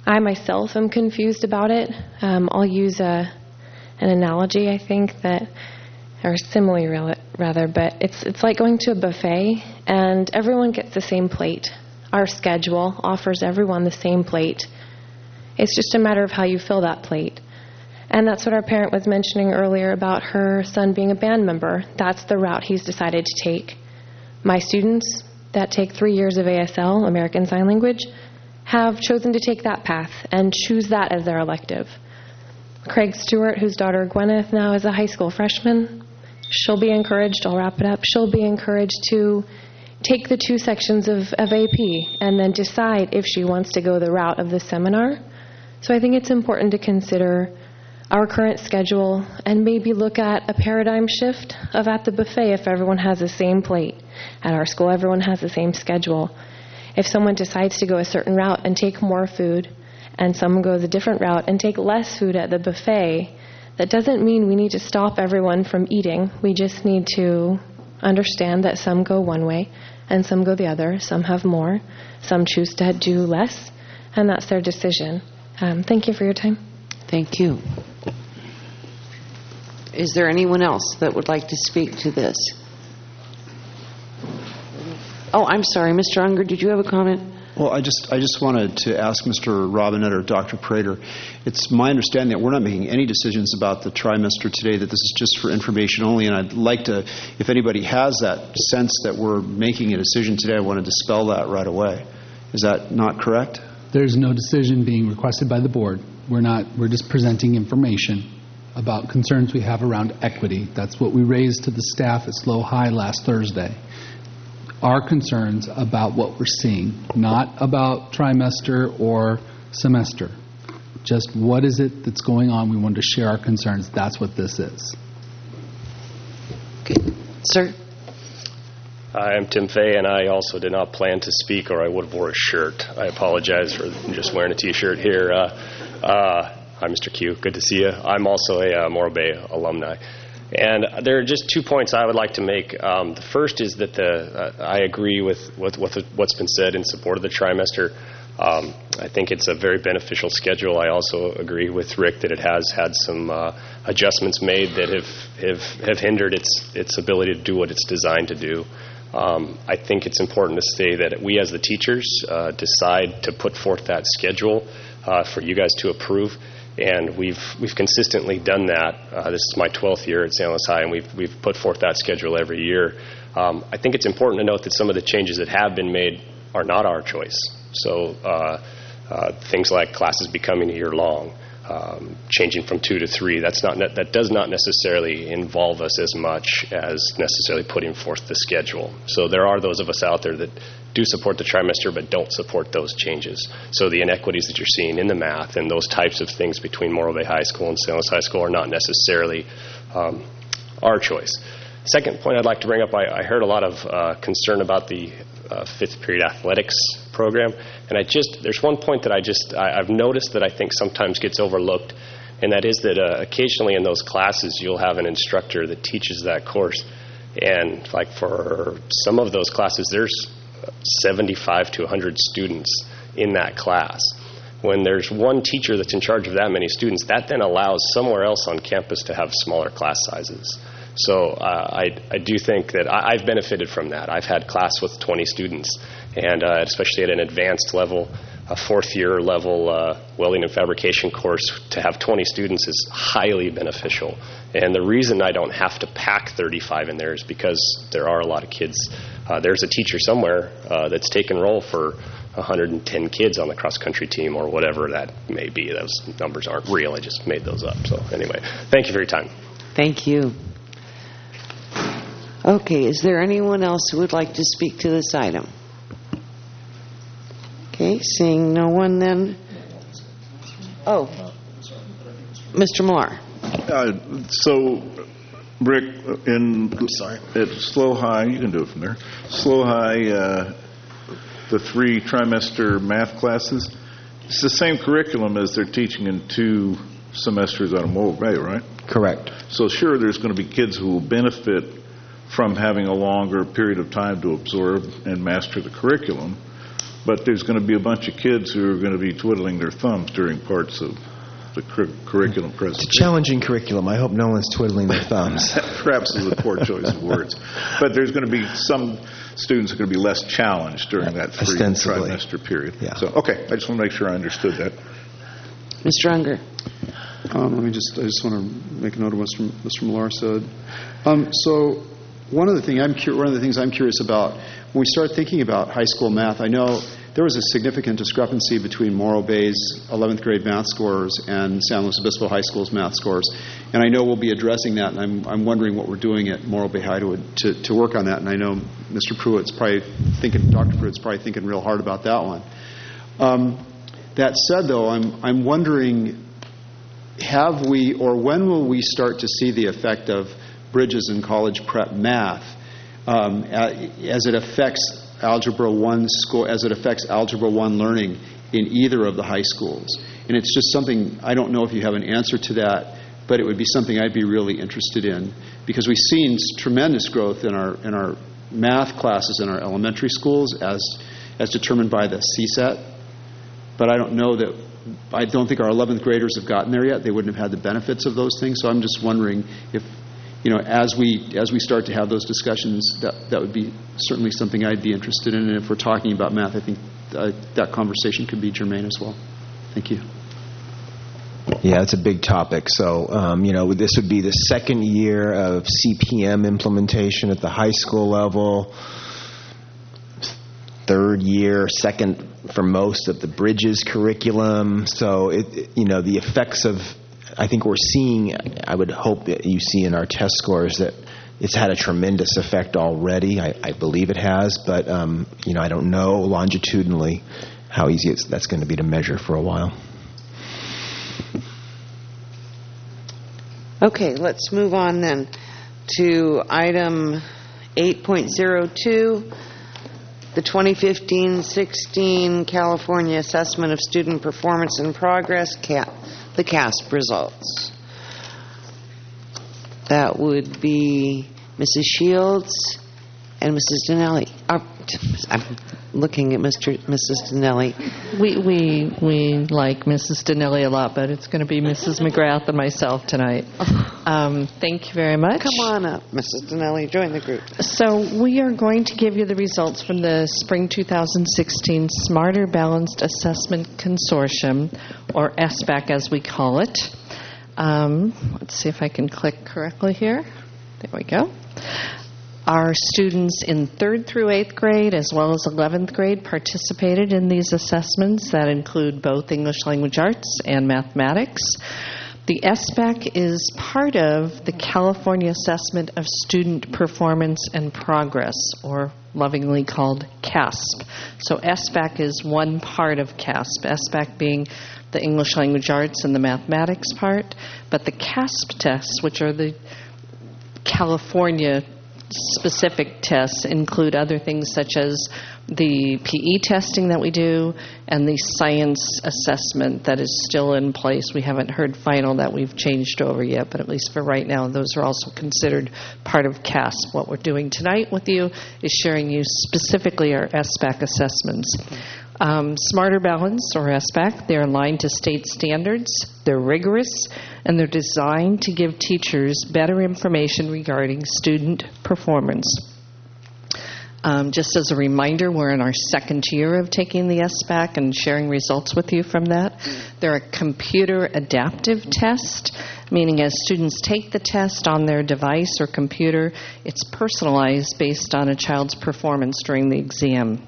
I myself am confused about it. I'll use an analogy, I think, or simile rather, but it's like going to a buffet and everyone gets the same plate. Our schedule offers everyone the same plate. It's just a matter of how you fill that plate. And that's what our parent was mentioning earlier about her son being a band member. That's the route he's decided to take. My students that take 3 years of ASL, American Sign Language, have chosen to take that path and choose that as their elective. Craig Stewart, whose daughter Gwyneth now is a high school freshman, she'll be encouraged, I'll wrap it up, she'll be encouraged to take the 2 sections of AP and then decide if she wants to go the route of the seminar. So I think it's important to consider our current schedule and maybe look at a paradigm shift of at the buffet if everyone has the same plate. At our school, everyone has the same schedule. If someone decides to go a certain route and take more food, and someone goes a different route and take less food at the buffet, that doesn't mean we need to stop everyone from eating. We just need to understand that some go one way and some go the other. Some have more. Some choose to do less, and that's their decision. Thank you for your time. Thank you. Is there anyone else that would like to speak to this? Oh, I'm sorry. Mr. Unger, did you have a comment? Well, I just wanted to ask Mr. Robinette or Dr. Prater. It's my understanding that we're not making any decisions about the trimester today, that this is just for information only, and I'd like to, if anybody has that sense that we're making a decision today, I want to dispel that right away. Is that not correct? There's no decision being requested by the board. We're just presenting information about concerns we have around equity. That's what we raised to the staff at SLO High last Thursday. Our concerns about what we're seeing, not about trimester or semester. Just what is it that's going on? We want to share our concerns. That's what this is. Okay. Sir? Hi, I'm Tim Fay, and I also did not plan to speak, or I would have wore a shirt. I apologize for just wearing a T-shirt here. Hi, Mr. Q. Good to see you. I'm also a Morro Bay alumni. And there are just 2 points I would like to make. The first is that I agree with what's been said in support of the trimester. I think it's a very beneficial schedule. I also agree with Rick that it has had some adjustments made that have hindered its ability to do what it's designed to do. I think it's important to say that we as the teachers decide to put forth that schedule for you guys to approve. And we've consistently done that. This is my 12th year at San Luis High, and we've put forth that schedule every year. I think it's important to note that some of the changes that have been made are not our choice. So things like classes becoming a year long, changing from 2 to 3, that does not necessarily involve us as much as necessarily putting forth the schedule. So there are those of us out there that do support the trimester but don't support those changes. So the inequities that you're seeing in the math and those types of things between Morro Bay High School and San Luis High School are not necessarily our choice. Second point I'd like to bring up, I heard a lot of concern about the 5th period athletics program, and there's one point that I've noticed that I think sometimes gets overlooked, and that is that occasionally in those classes you'll have an instructor that teaches that course, and like for some of those classes there's 75 to 100 students in that class. When there's one teacher that's in charge of that many students, that then allows somewhere else on campus to have smaller class sizes. So I do think that I've benefited from that. I've had class with 20 students, and especially at an advanced level, a 4th-year level welding and fabrication course, to have 20 students is highly beneficial. And the reason I don't have to pack 35 in there is because there are a lot of kids. There's a teacher somewhere that's taken roll for 110 kids on the cross-country team or whatever that may be. Those numbers aren't real. I just made those up. So anyway, thank you for your time. Thank you. Okay, is there anyone else who would like to speak to this item? Okay, seeing no one then. Oh, Mr. Millar. So, Rick, at SLO High, you can do it from there. SLO High, the 3 trimester math classes, it's the same curriculum as they're teaching in 2 semesters on a Morro Bay, right? Correct. So sure, there's going to be kids who will benefit from having a longer period of time to absorb and master the curriculum. but there's going to be a bunch of kids who are going to be twiddling their thumbs during parts of the curriculum presentation. It's a challenging curriculum. I hope no one's twiddling their thumbs. Perhaps is a poor choice of words. But there's going to be some students who are going to be less challenged during that free trimester period. Yeah. So, okay, I just want to make sure I understood that. Mr. Unger. I just want to make a note of what Mr. Millar said. So one of the things I'm curious about, when we start thinking about high school math, I know there was a significant discrepancy between Morro Bay's 11th grade math scores and San Luis Obispo High School's math scores. And I know we'll be addressing that, and I'm wondering what we're doing at Morro Bay High to work on that. And I know Dr. Pruitt's probably thinking real hard about that one. That said, though, I'm wondering, have we, or when will we start to see the effect of Bridges in college prep math as it affects Algebra 1 learning in either of the high schools? And it's just something, I don't know if you have an answer to that, but it would be something I'd be really interested in, because we've seen tremendous growth in our math classes in our elementary schools as determined by the CSET. But I don't think our 11th graders have gotten there yet. They wouldn't have had the benefits of those things. So I'm just wondering if, as we start to have those discussions, that would be certainly something I'd be interested in. And if we're talking about math, I think that conversation could be germane as well. Thank you. Yeah, it's a big topic. So, this would be the second year of CPM implementation at the high school level, third year, second for most of the Bridges curriculum. So, the effects of, I think we're seeing, I would hope that you see in our test scores that it's had a tremendous effect already. I believe it has, but, I don't know longitudinally how easy that's going to be to measure for a while. Okay, let's move on then to item 8.02, the 2015-16 California Assessment of Student Performance and Progress, the CASP results. That would be Mrs. Shields and Mrs. Dinelli. I'm looking at Mrs. Dinelli. We like Mrs. Dinelli a lot, but it's going to be Mrs. McGrath and myself tonight. Thank you very much. Come on up, Mrs. Dinelli. Join the group. So we are going to give you the results from the Spring 2016 Smarter Balanced Assessment Consortium, or SBAC as we call it. Let's see if I can click correctly here. There we go. Our students in 3rd through 8th grade as well as 11th grade participated in these assessments that include both English Language Arts and mathematics. The SBAC is part of the California Assessment of Student Performance and Progress, or lovingly called CASP. So SBAC is one part of CASP, SBAC being the English Language Arts and the mathematics part, but the CASP tests, which are the California specific tests, include other things such as the PE testing that we do and the science assessment that is still in place. We haven't heard final that we've changed over yet, but at least for right now, those are also considered part of CASP. What we're doing tonight with you is sharing you specifically our SBAC assessments. Smarter Balance, or SBAC, they're aligned to state standards, they're rigorous, and they're designed to give teachers better information regarding student performance. Just as a reminder, we're in our second year of taking the SBAC and sharing results with you from that. They're a computer adaptive test, meaning as students take the test on their device or computer, it's personalized based on a child's performance during the exam.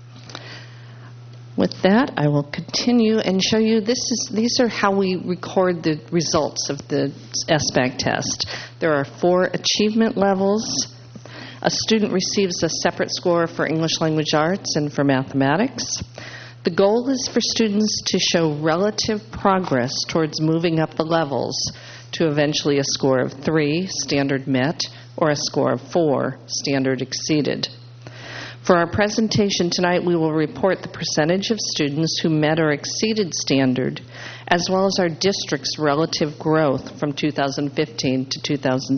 With that, I will continue and show you these are how we record the results of the SBAC test. There are 4 achievement levels. A student receives a separate score for English Language Arts and for mathematics. The goal is for students to show relative progress towards moving up the levels to eventually a score of 3, standard met, or a score of 4, standard exceeded. For our presentation tonight, we will report the percentage of students who met or exceeded standard, as well as our district's relative growth from 2015 to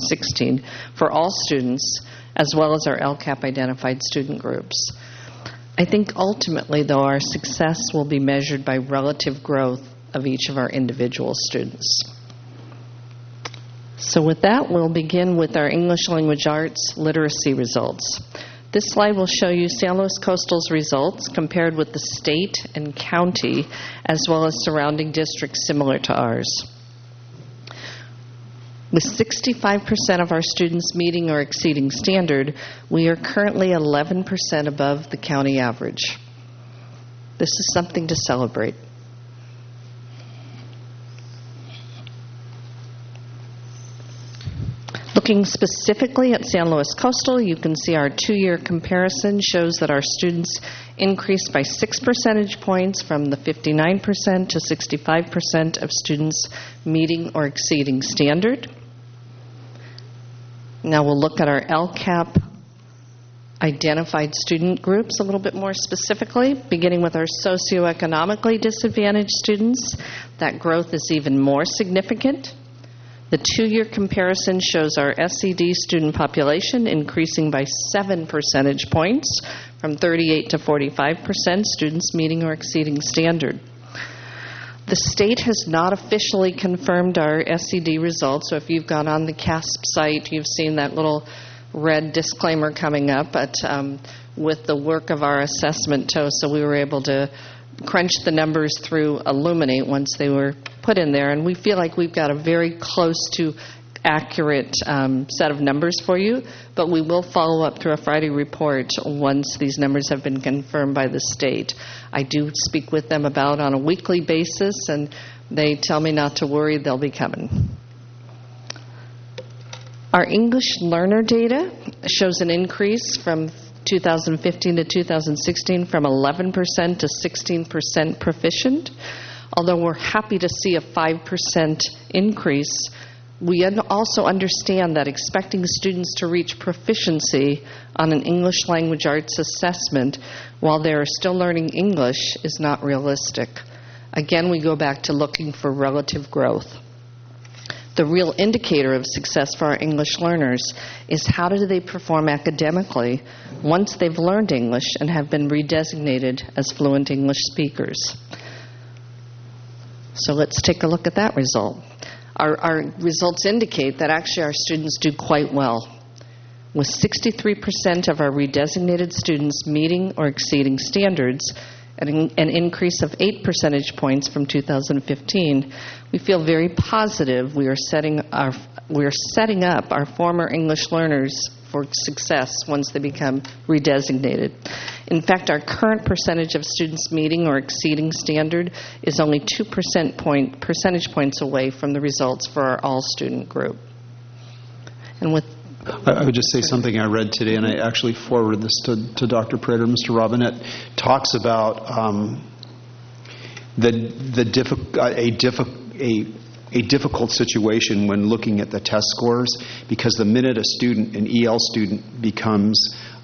2016 for all students, as well as our LCAP-identified student groups. I think ultimately, though, our success will be measured by relative growth of each of our individual students. So with that, we'll begin with our English Language Arts literacy results. This slide will show you San Luis Coastal's results compared with the state and county, as well as surrounding districts similar to ours. With 65% of our students meeting or exceeding standard, we are currently 11% above the county average. This is something to celebrate. Looking specifically at San Luis Coastal, you can see our 2-year comparison shows that our students increased by 6 percentage points from the 59% to 65% of students meeting or exceeding standard. Now we'll look at our LCAP identified student groups a little bit more specifically, beginning with our socioeconomically disadvantaged students. That growth is even more significant. The 2-year comparison shows our SED student population increasing by 7 percentage points from 38 to 45% students meeting or exceeding standard. The state has not officially confirmed our SED results, so if you've gone on the CASP site, you've seen that little red disclaimer coming up, but with the work of our assessment TOSA, we were able to crunch the numbers through Illuminate once they were put in there, and we feel like we've got a very close to accurate set of numbers for you, but we will follow up through a Friday report once these numbers have been confirmed by the state. I do speak with them about on a weekly basis, and they tell me not to worry, they'll be coming. Our English learner data shows an increase from 2015 to 2016 from 11% to 16% proficient. Although we're happy to see a 5% increase, we also understand that expecting students to reach proficiency on an English language arts assessment while they are still learning English is not realistic. Again, we go back to looking for relative growth. The real indicator of success for our English learners is how do they perform academically once they've learned English and have been redesignated as fluent English speakers. So let's take a look at that result. Our results indicate that actually our students do quite well, with 63% of our redesignated students meeting or exceeding standards, an increase of 8 percentage points from 2015. We feel very positive we are setting up our former English learners for success once they become redesignated. In fact, our current percentage of students meeting or exceeding standard is only 2 percentage points away from the results for our all-student group. And with I would just say something I read today, and I actually forwarded this to Dr. Prater. Mr. Robinette talks about a difficult situation when looking at the test scores, because the minute a student, an EL student, becomes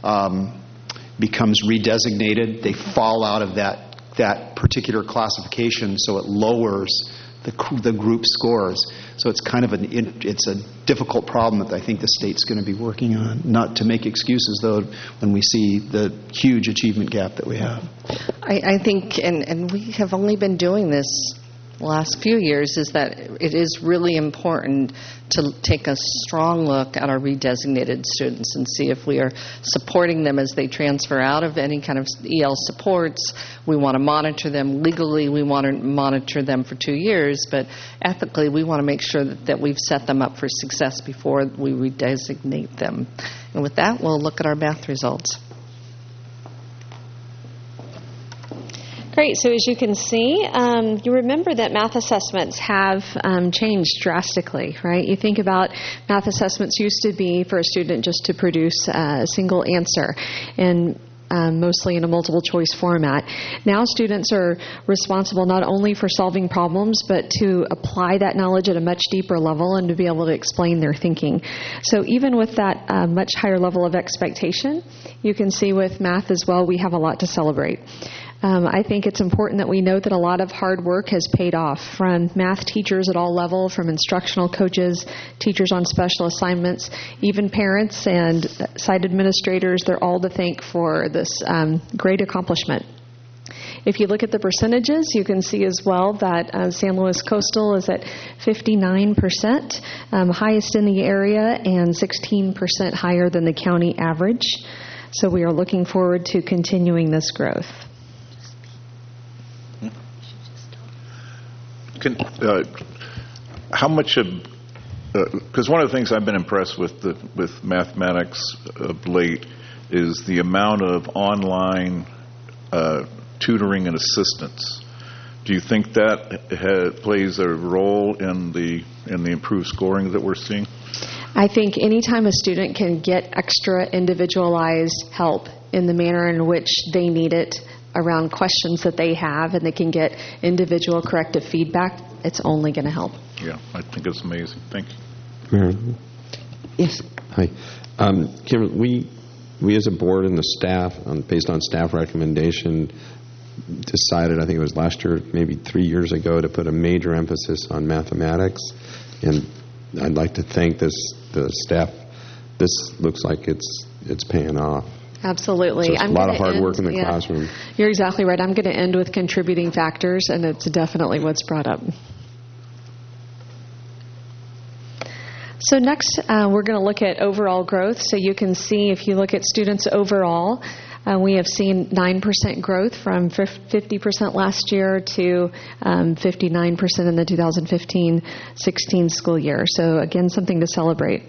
redesignated, they fall out of that particular classification, so it lowers the group scores. So it's kind of it's a difficult problem that I think the state's going to be working on. Not to make excuses, though, when we see the huge achievement gap that we have. I think, and we have only been doing this the last few years, is that it is really important to take a strong look at our redesignated students and see if we are supporting them as they transfer out of any kind of EL supports. We want to monitor them legally. We want to monitor them for 2 years, but ethically we want to make sure that we've set them up for success before we redesignate them. And with that, we'll look at our math results. Great. So as you can see, you remember that math assessments have changed drastically, right? You think about math assessments used to be for a student just to produce a single answer, and mostly in a multiple choice format. Now students are responsible not only for solving problems, but to apply that knowledge at a much deeper level and to be able to explain their thinking. So even with that much higher level of expectation, you can see with math as well, we have a lot to celebrate. I think it's important that we note that a lot of hard work has paid off, from math teachers at all levels, from instructional coaches, teachers on special assignments, even parents and site administrators. They're all to thank for this great accomplishment. If you look at the percentages, you can see as well that San Luis Coastal is at 59%, highest in the area, and 16% higher than the county average. So we are looking forward to continuing this growth. How much of, because one of the things I've been impressed with mathematics of late is the amount of online tutoring and assistance. Do you think that plays a role in the improved scoring that we're seeing? I think anytime a student can get extra individualized help in the manner in which they need it around questions that they have, and they can get individual corrective feedback, it's only going to help. Yeah, I think it's amazing. Thank you. Mary? Yes. Hi. Kim, we as a board and the staff, based on staff recommendation, decided, I think it was last year, maybe 3 years ago, to put a major emphasis on mathematics. And I'd like to thank the staff. This looks like it's paying off. Absolutely. So it's a lot of hard work in the classroom. You're exactly right. I'm going to end with contributing factors, and it's definitely what's brought up. So next, we're going to look at overall growth. So you can see, if you look at students overall, we have seen 9% growth from 50% last year to 59% in the 2015-16 school year. So again, something to celebrate.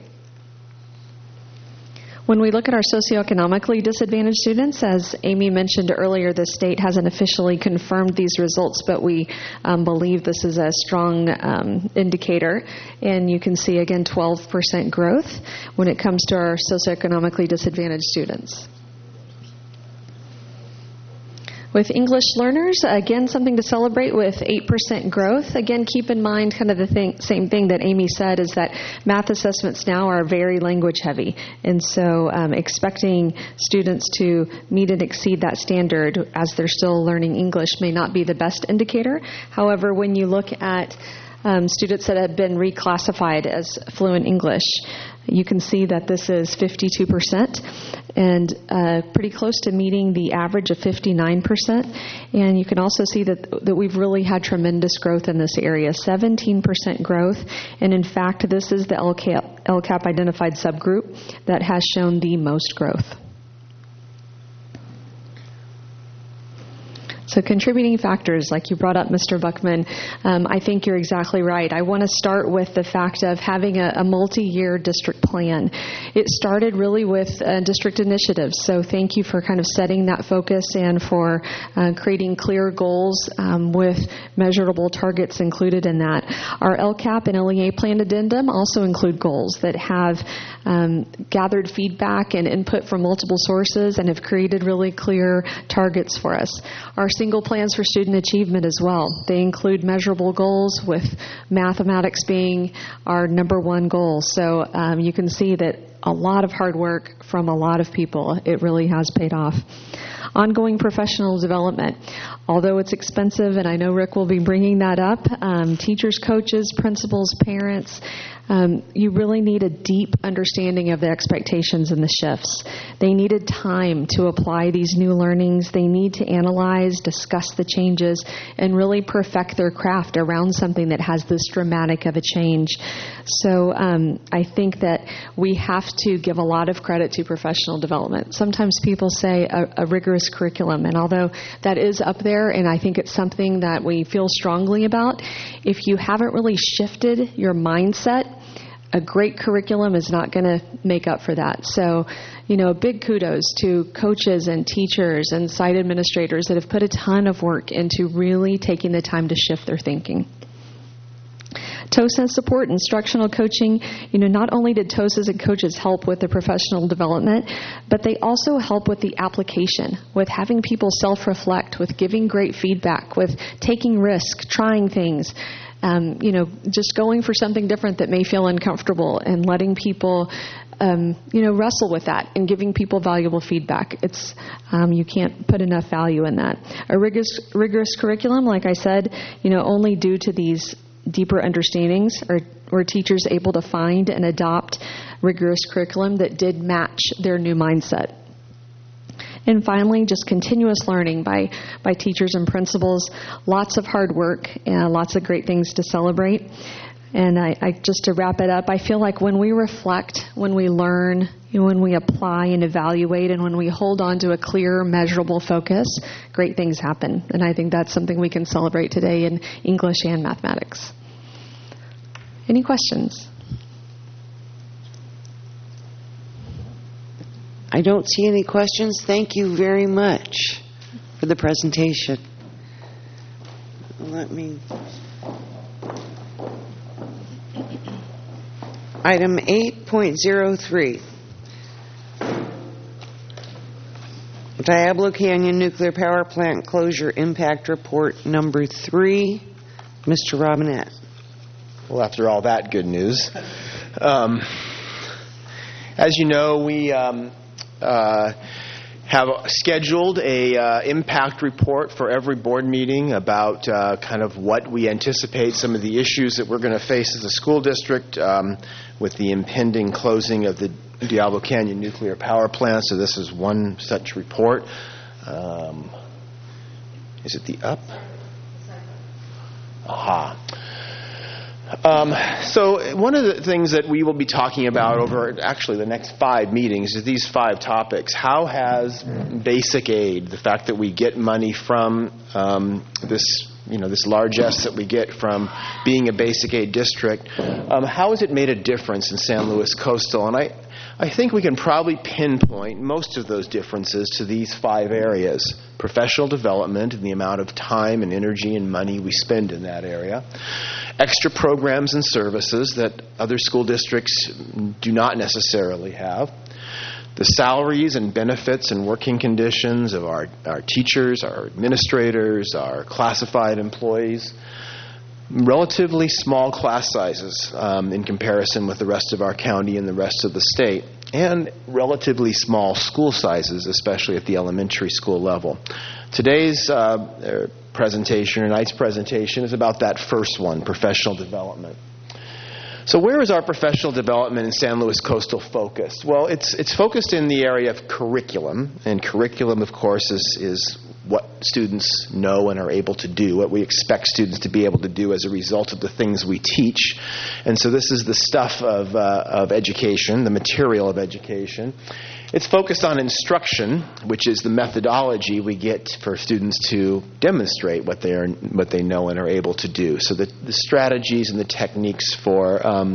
When we look at our socioeconomically disadvantaged students, as Amy mentioned earlier, the state hasn't officially confirmed these results, but we believe this is a strong indicator. And you can see, again, 12% growth when it comes to our socioeconomically disadvantaged students. With English learners, again, something to celebrate with 8% growth. Again, keep in mind kind of the same thing that Amy said, is that math assessments now are very language heavy. And so expecting students to meet and exceed that standard as they're still learning English may not be the best indicator. However, when you look at students that have been reclassified as fluent English, you can see that this is 52% and pretty close to meeting the average of 59%. And you can also see that we've really had tremendous growth in this area, 17% growth. And in fact, this is the LCAP identified subgroup that has shown the most growth. So contributing factors, like you brought up, Mr. Buckman, I think you're exactly right. I want to start with the fact of having a multi-year district plan. It started really with district initiatives, so thank you for kind of setting that focus and for creating clear goals with measurable targets included in that. Our LCAP and LEA plan addendum also include goals that have gathered feedback and input from multiple sources and have created really clear targets for us. Our single plans for student achievement as well. They include measurable goals, with mathematics being our number one goal. So you can see that a lot of hard work from a lot of people. It really has paid off. Ongoing professional development. Although it's expensive, and I know Rick will be bringing that up, teachers, coaches, principals, parents, you really need a deep understanding of the expectations and the shifts. They needed time to apply these new learnings. They need to analyze, discuss the changes, and really perfect their craft around something that has this dramatic of a change. So I think that we have to give a lot of credit to professional development. Sometimes people say a rigorous curriculum, and although that is up there, and I think it's something that we feel strongly about, if you haven't really shifted your mindset, a great curriculum is not going to make up for that. So, big kudos to coaches and teachers and site administrators that have put a ton of work into really taking the time to shift their thinking. TOSA support, instructional coaching. Not only did TOSAs and coaches help with the professional development, but they also help with the application, with having people self-reflect, with giving great feedback, with taking risks, trying things. Just going for something different that may feel uncomfortable and letting people, wrestle with that and giving people valuable feedback. It's you can't put enough value in that. A rigorous curriculum, like I said, only due to these deeper understandings were teachers able to find and adopt rigorous curriculum that did match their new mindset. And finally, just continuous learning by teachers and principals. Lots of hard work and lots of great things to celebrate. And I just to wrap it up, I feel like when we reflect, when we learn, when we apply and evaluate, and when we hold on to a clear, measurable focus, great things happen. And I think that's something we can celebrate today in English and mathematics. Any questions? I don't see any questions. Thank you very much for the presentation. Item 8.03. Diablo Canyon Nuclear Power Plant Closure Impact Report number 3. Mr. Robinette. Well, after all that good news, as you know, we have scheduled a impact report for every board meeting about kind of what we anticipate some of the issues that we're going to face as a school district with the impending closing of the Diablo Canyon Nuclear Power Plant. So this is one such report. Is it the up? Aha. So one of the things that we will be talking about over actually the next 5 meetings is these 5 topics. How has basic aid, the fact that we get money from this largesse that we get from being a basic aid district, how has it made a difference in San Luis Coastal? And I think we can probably pinpoint most of those differences to these 5 areas. Professional development and the amount of time and energy and money we spend in that area. Extra programs and services that other school districts do not necessarily have. The salaries and benefits and working conditions of our teachers, our administrators, our classified employees. Relatively small class sizes in comparison with the rest of our county and the rest of the state. And relatively small school sizes, especially at the elementary school level. Today's presentation, or tonight's presentation, is about that first one, professional development. So where is our professional development in San Luis Coastal focused? Well, it's focused in the area of curriculum, and curriculum, of course, is what students know and are able to do, what we expect students to be able to do as a result of the things we teach. And so this is the stuff of education, the material of education. It's focused on instruction, which is the methodology we get for students to demonstrate what they know and are able to do. So the strategies and the techniques for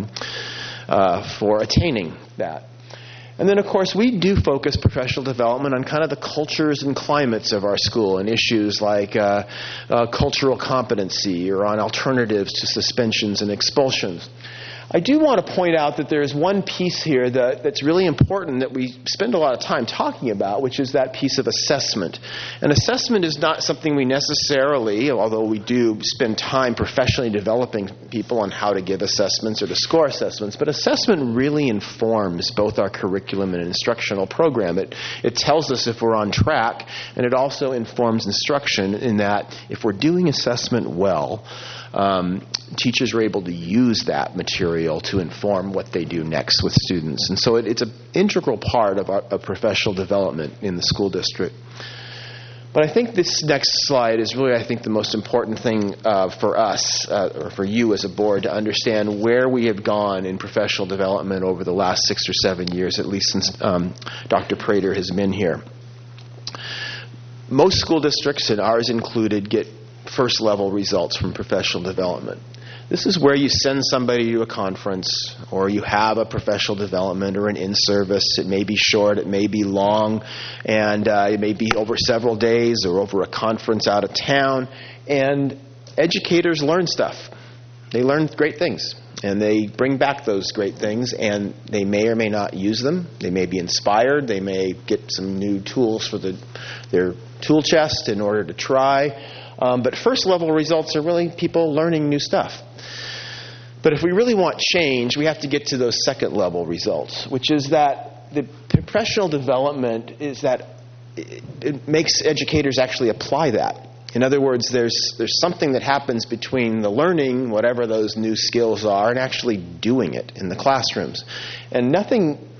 attaining that. And then, of course, we do focus professional development on kind of the cultures and climates of our school and issues like cultural competency or on alternatives to suspensions and expulsions. I do want to point out that there's one piece here that's really important that we spend a lot of time talking about, which is that piece of assessment. And assessment is not something we necessarily, although we do spend time professionally developing people on how to give assessments or to score assessments, but assessment really informs both our curriculum and instructional program. It tells us if we're on track, and it also informs instruction in that if we're doing assessment well, teachers are able to use that material to inform what they do next with students. And so it's an integral part of professional development in the school district. But I think this next slide is really, the most important thing for us, or for you as a board, to understand where we have gone in professional development over the last 6 or 7 years, at least since Dr. Prater has been here. Most school districts, and ours included, get first-level results from professional development. This is where you send somebody to a conference, or you have a professional development or an in-service. It may be short, it may be long, and it may be over several days or over a conference out of town. And educators learn stuff. They learn great things, and they bring back those great things, and they may or may not use them. They may be inspired. They may get some new tools for their tool chest in order to try. But first-level results are really people learning new stuff. But if we really want change, we have to get to those second-level results, which is that the professional development is that it makes educators actually apply that. In other words, there's something that happens between the learning, whatever those new skills are, and actually doing it in the classrooms. And nothing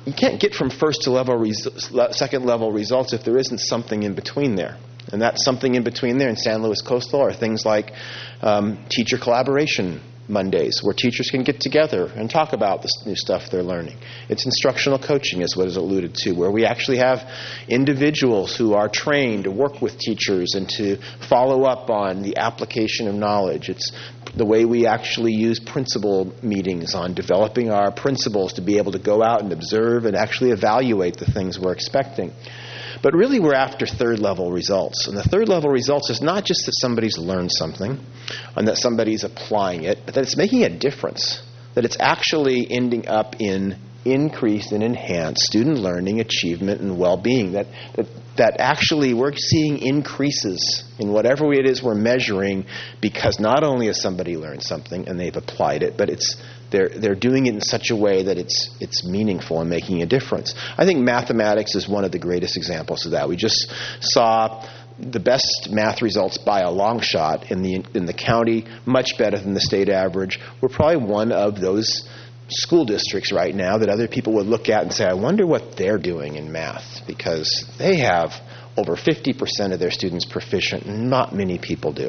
you can't get from first to second level results if there isn't something in between there. And that something in between there in San Luis Coastal are things like teacher collaboration Mondays, where teachers can get together and talk about the new stuff they're learning. It's instructional coaching, is what is alluded to, where we actually have individuals who are trained to work with teachers and to follow up on the application of knowledge. It's the way we actually use principal meetings on developing our principles to be able to go out and observe and actually evaluate the things we're expecting. But really, we're after third-level results. And the third-level results is not just that somebody's learned something and that somebody's applying it, but that it's making a difference, that it's actually ending up in increased and enhanced student learning, achievement, and well-being, that actually we're seeing increases in whatever it is we're measuring because not only has somebody learned something and they've applied it, but they're doing it in such a way that it's meaningful and making a difference. I think mathematics is one of the greatest examples of that. We just saw the best math results by a long shot in the county, much better than the state average. We're probably one of those school districts right now that other people would look at and say, I wonder what they're doing in math, because they have over 50% of their students proficient, and not many people do.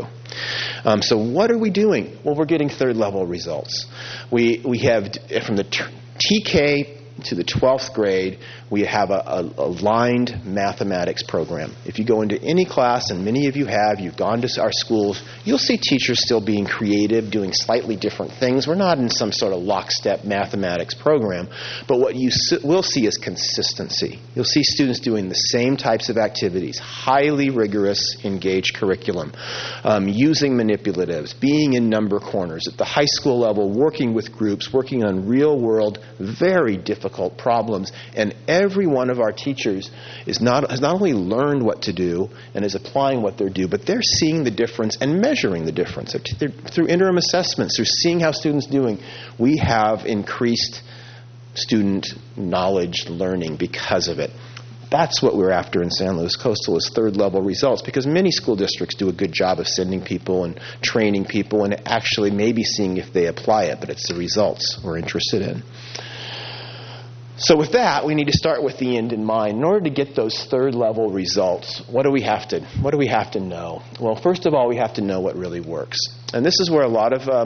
So what are we doing? Well, we're getting third-level results. We have, from the TK to the 12th grade, we have a aligned mathematics program. If you go into any class, and many of you have, you've gone to our schools, you'll see teachers still being creative, doing slightly different things. We're not in some sort of lockstep mathematics program, but what you will see is consistency. You'll see students doing the same types of activities, highly rigorous, engaged curriculum, using manipulatives, being in number corners. At the high school level, working with groups, working on real-world, very difficult problems, and every one of our teachers has not only learned what to do and is applying what they're doing, but they're seeing the difference and measuring the difference. Through interim assessments, through seeing how students are doing, we have increased student knowledge learning because of it. That's what we're after in San Luis Coastal, is third-level results, because many school districts do a good job of sending people and training people and actually maybe seeing if they apply it, but it's the results we're interested in. So with that, we need to start with the end in mind. In order to get those third-level results, what do we have to know? Well, first of all, we have to know what really works. And this is where a lot of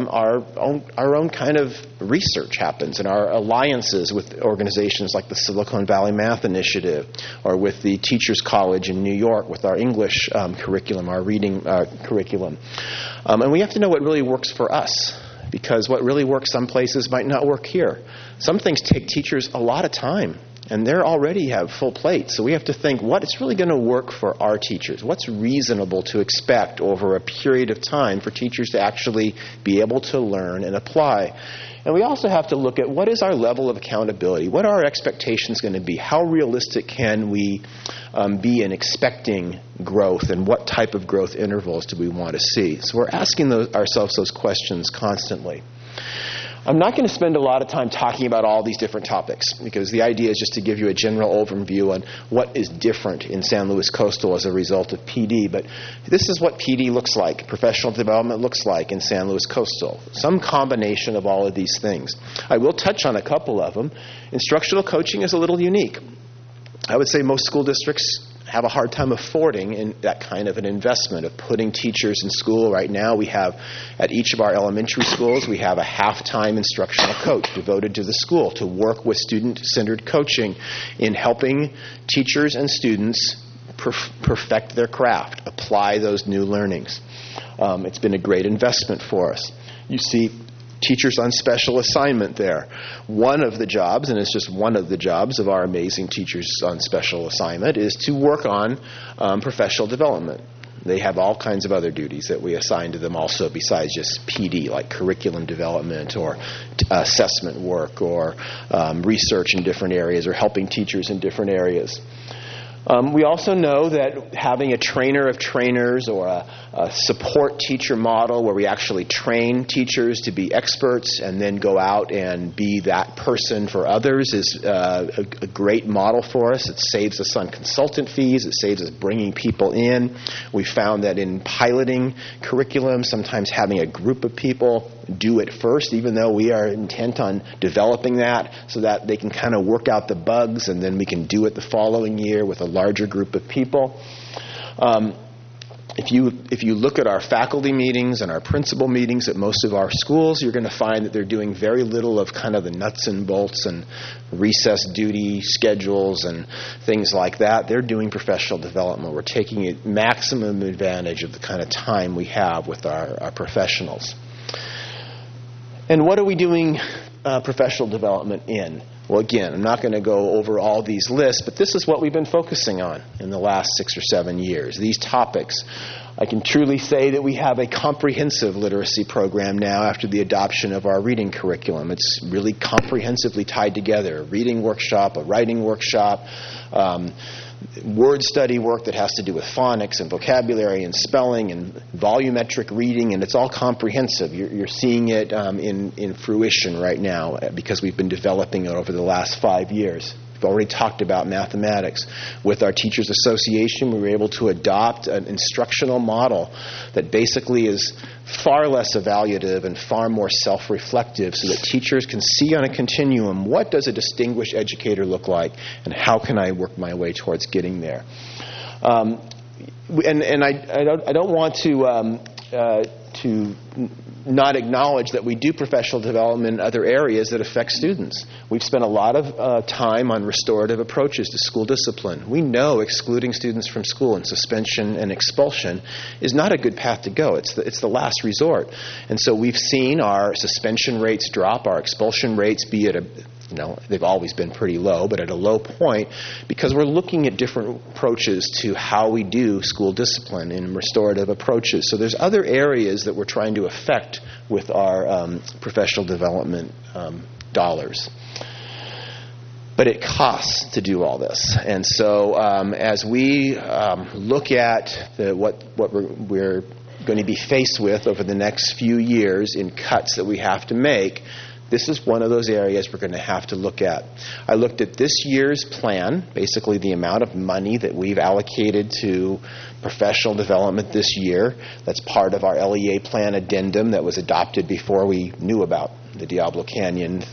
our own kind of research happens, and our alliances with organizations like the Silicon Valley Math Initiative, or with the Teachers College in New York with our English curriculum, our reading curriculum. And we have to know what really works for us, because what really works some places might not work here. Some things take teachers a lot of time, and they already have full plates. So we have to think, what's really going to work for our teachers? What's reasonable to expect over a period of time for teachers to actually be able to learn and apply? And we also have to look at, what is our level of accountability? What are our expectations going to be? How realistic can we be in expecting growth, and what type of growth intervals do we want to see? So we're asking ourselves those questions constantly. I'm not going to spend a lot of time talking about all these different topics, because the idea is just to give you a general overview on what is different in San Luis Coastal as a result of PD. But this is what PD looks like, professional development looks like in San Luis Coastal. Some combination of all of these things. I will touch on a couple of them. Instructional coaching is a little unique. I would say most school districts have a hard time affording in that kind of an investment of putting teachers in school. Right now we have, at each of our elementary schools, we have a half-time instructional coach devoted to the school to work with student-centered coaching in helping teachers and students perfect their craft, apply those new learnings. It's been a great investment for us. You see teachers on special assignment there. One of the jobs, and it's just one of the jobs of our amazing teachers on special assignment, is to work on professional development. They have all kinds of other duties that we assign to them also besides just PD, like curriculum development or assessment work or research in different areas or helping teachers in different areas. We also know that having a trainer of trainers or a support teacher model where we actually train teachers to be experts and then go out and be that person for others is a great model for us. It saves us on consultant fees. It saves us bringing people in. We found that in piloting curriculum, sometimes having a group of people do it first, even though we are intent on developing that so that they can kind of work out the bugs, and then we can do it the following year with a larger group of people. If you look at our faculty meetings and our principal meetings at most of our schools, you're going to find that they're doing very little of kind of the nuts and bolts and recess duty schedules and things like that. They're doing professional development. We're taking maximum advantage of the kind of time we have with our professionals. And what are we doing professional development in? Well, again, I'm not going to go over all these lists, but this is what we've been focusing on in the last 6 or 7 years, these topics. I can truly say that we have a comprehensive literacy program now after the adoption of our reading curriculum. It's really comprehensively tied together. A reading workshop, a writing workshop, word study work that has to do with phonics and vocabulary and spelling and volumetric reading, and it's all comprehensive. You're seeing it in fruition right now because we've been developing it over the last 5 years. We've already talked about mathematics. With our Teachers Association, we were able to adopt an instructional model that basically is far less evaluative and far more self-reflective so that teachers can see on a continuum what does a distinguished educator look like and how can I work my way towards getting there. And I don't want to not acknowledge that we do professional development in other areas that affect students. We've spent a lot of time on restorative approaches to school discipline. We know excluding students from school and suspension and expulsion is not a good path to go. It's the last resort. And so we've seen our suspension rates drop, our expulsion rates be at they've always been pretty low, but at a low point because we're looking at different approaches to how we do school discipline in restorative approaches. So there's other areas that we're trying to affect with our professional development dollars. But it costs to do all this. And so as we look at what we're going to be faced with over the next few years in cuts that we have to make, this is one of those areas we're going to have to look at. I looked at this year's plan, basically the amount of money that we've allocated to professional development this year. That's part of our LEA plan addendum that was adopted before we knew about the Diablo Canyon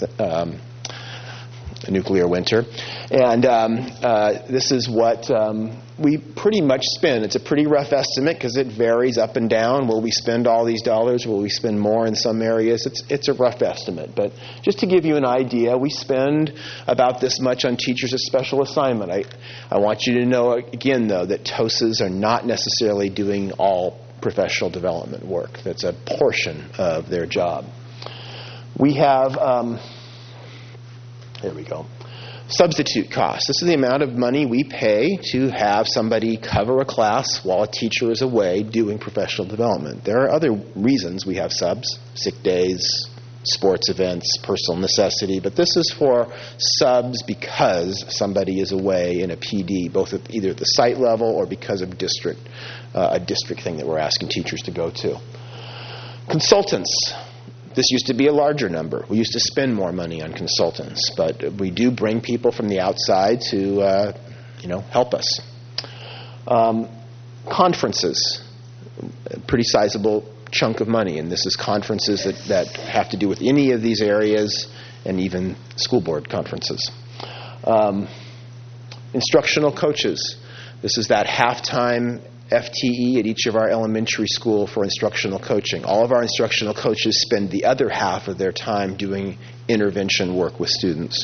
nuclear winter. And this is what we pretty much spend. It's a pretty rough estimate because it varies up and down. Will we spend all these dollars? Will we spend more in some areas? It's a rough estimate. But just to give you an idea, we spend about this much on teachers of special assignment. I want you to know, again, though, that TOSAs are not necessarily doing all professional development work. That's a portion of their job. We have... There we go. Substitute costs. This is the amount of money we pay to have somebody cover a class while a teacher is away doing professional development. There are other reasons we have subs, sick days, sports events, personal necessity, but this is for subs because somebody is away in a PD, both at either at the site level or because of a district thing that we're asking teachers to go to. Consultants. This used to be a larger number. We used to spend more money on consultants, but we do bring people from the outside to, help us. Conferences, a pretty sizable chunk of money, and this is conferences that have to do with any of these areas, and even school board conferences. Instructional coaches. This is that halftime FTE at each of our elementary school for instructional coaching. All of our instructional coaches spend the other half of their time doing intervention work with students.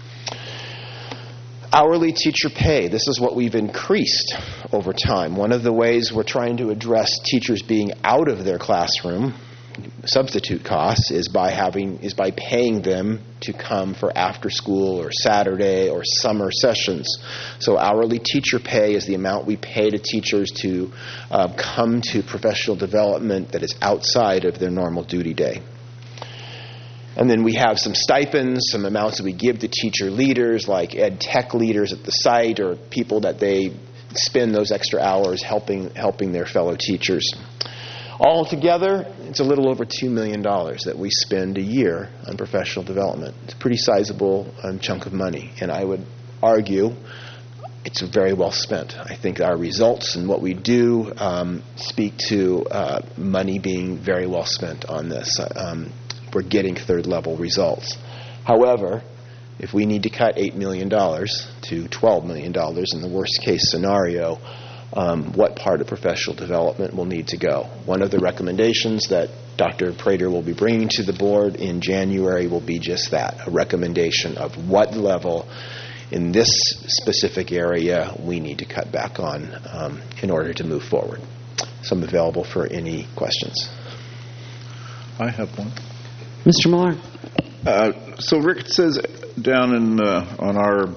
Hourly teacher pay. This is what we've increased over time. One of the ways we're trying to address teachers being out of their classroom, substitute costs, is by paying them to come for after school or Saturday or summer sessions. So hourly teacher pay is the amount we pay to teachers to come to professional development that is outside of their normal duty day. And then we have some stipends, some amounts that we give to teacher leaders, like ed tech leaders at the site, or people that they spend those extra hours helping their fellow teachers. All together, it's a little over $2 million that we spend a year on professional development. It's a pretty sizable chunk of money, and I would argue it's very well spent. I think our results and what we do speak to money being very well spent on this. We're getting third-level results. However, if we need to cut $8 million to $12 million in the worst-case scenario, what part of professional development will need to go? One of the recommendations that Dr. Prater will be bringing to the board in January will be just that, a recommendation of what level in this specific area we need to cut back on in order to move forward. So I'm available for any questions. I have one. Mr. Miller. So Rick, it says down in on our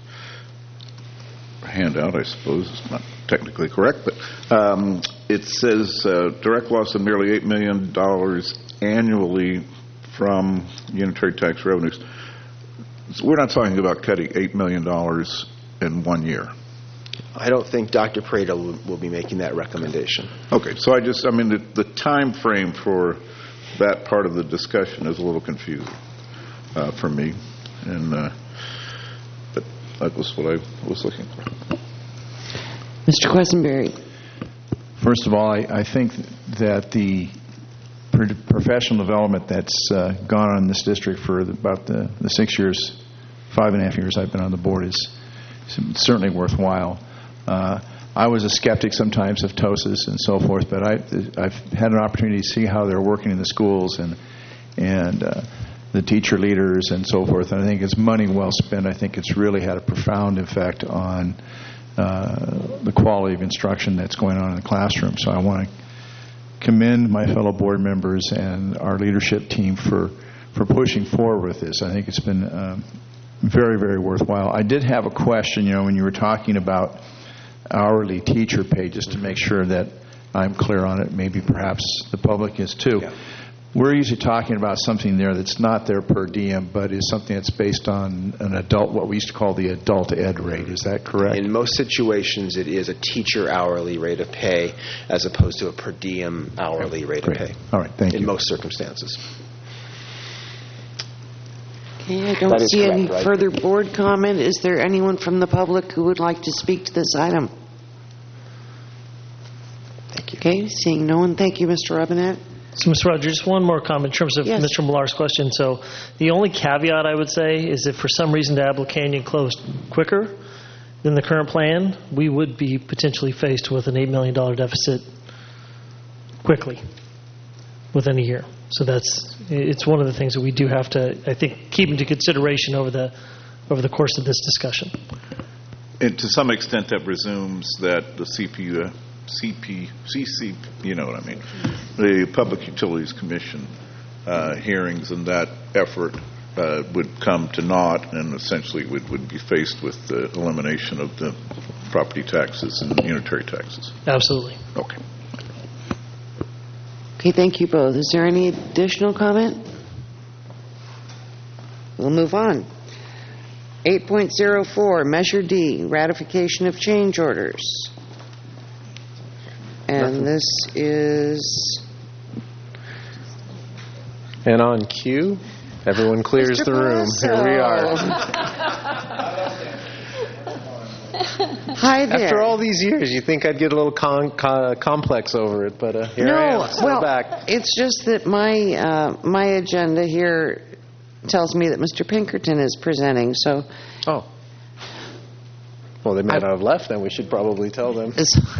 handout, I suppose it's not technically correct, but it says direct loss of nearly $8 million annually from unitary tax revenues. So we're not talking about cutting $8 million in 1 year. I don't think Dr. Prater will be making that recommendation. Okay, so the time frame for that part of the discussion is a little confusing for me, and but that was what I was looking for. Mr. Quesenberry. First of all, I think that the professional development that's gone on in this district for about the 6 years, 5.5 years I've been on the board is certainly worthwhile. I was a skeptic sometimes of TOSAs and so forth, but I've had an opportunity to see how they're working in the schools and the teacher leaders and so forth. And I think it's money well spent. I think it's really had a profound effect on the quality of instruction that's going on in the classroom. So I want to commend my fellow board members and our leadership team for pushing forward with this. I think it's been very, very worthwhile. I did have a question, when you were talking about hourly teacher pay, just to make sure that I'm clear on it, maybe perhaps the public is too. Yeah. We're usually talking about something there that's not their per diem, but is something that's based on an adult, what we used to call the adult ed rate. Is that correct? In most situations, it is a teacher hourly rate of pay as opposed to a per diem hourly rate of pay. All right, thank you. In most circumstances. Okay, I don't see any further board comment. Is there anyone from the public who would like to speak to this item? Thank you. Okay, seeing no one. Thank you, Mr. Robinette. So, Mr. Rogers, just one more comment in terms of Yes. Mr. Millar's question. So the only caveat I would say is if for some reason Diablo Canyon closed quicker than the current plan, we would be potentially faced with an $8 million deficit quickly within a year. So it's one of the things that we do have to, I think, keep into consideration over the course of this discussion. And to some extent, that presumes that the the Public Utilities Commission hearings and that effort would come to naught, and essentially would be faced with the elimination of the property taxes and unitary taxes. Absolutely. Okay. Okay, thank you both. Is there any additional comment? We'll move on. 8.04, Measure D, ratification of change orders. And this is... And on cue, everyone clears Mr. the room. Bledsoe. Here we are. Hi there. After all these years, you think I'd get a little complex over it, but here I am, still back. It's just that my agenda here tells me that Mr. Pinkerton is presenting, so... Oh. Well, they may not have left, then we should probably tell them.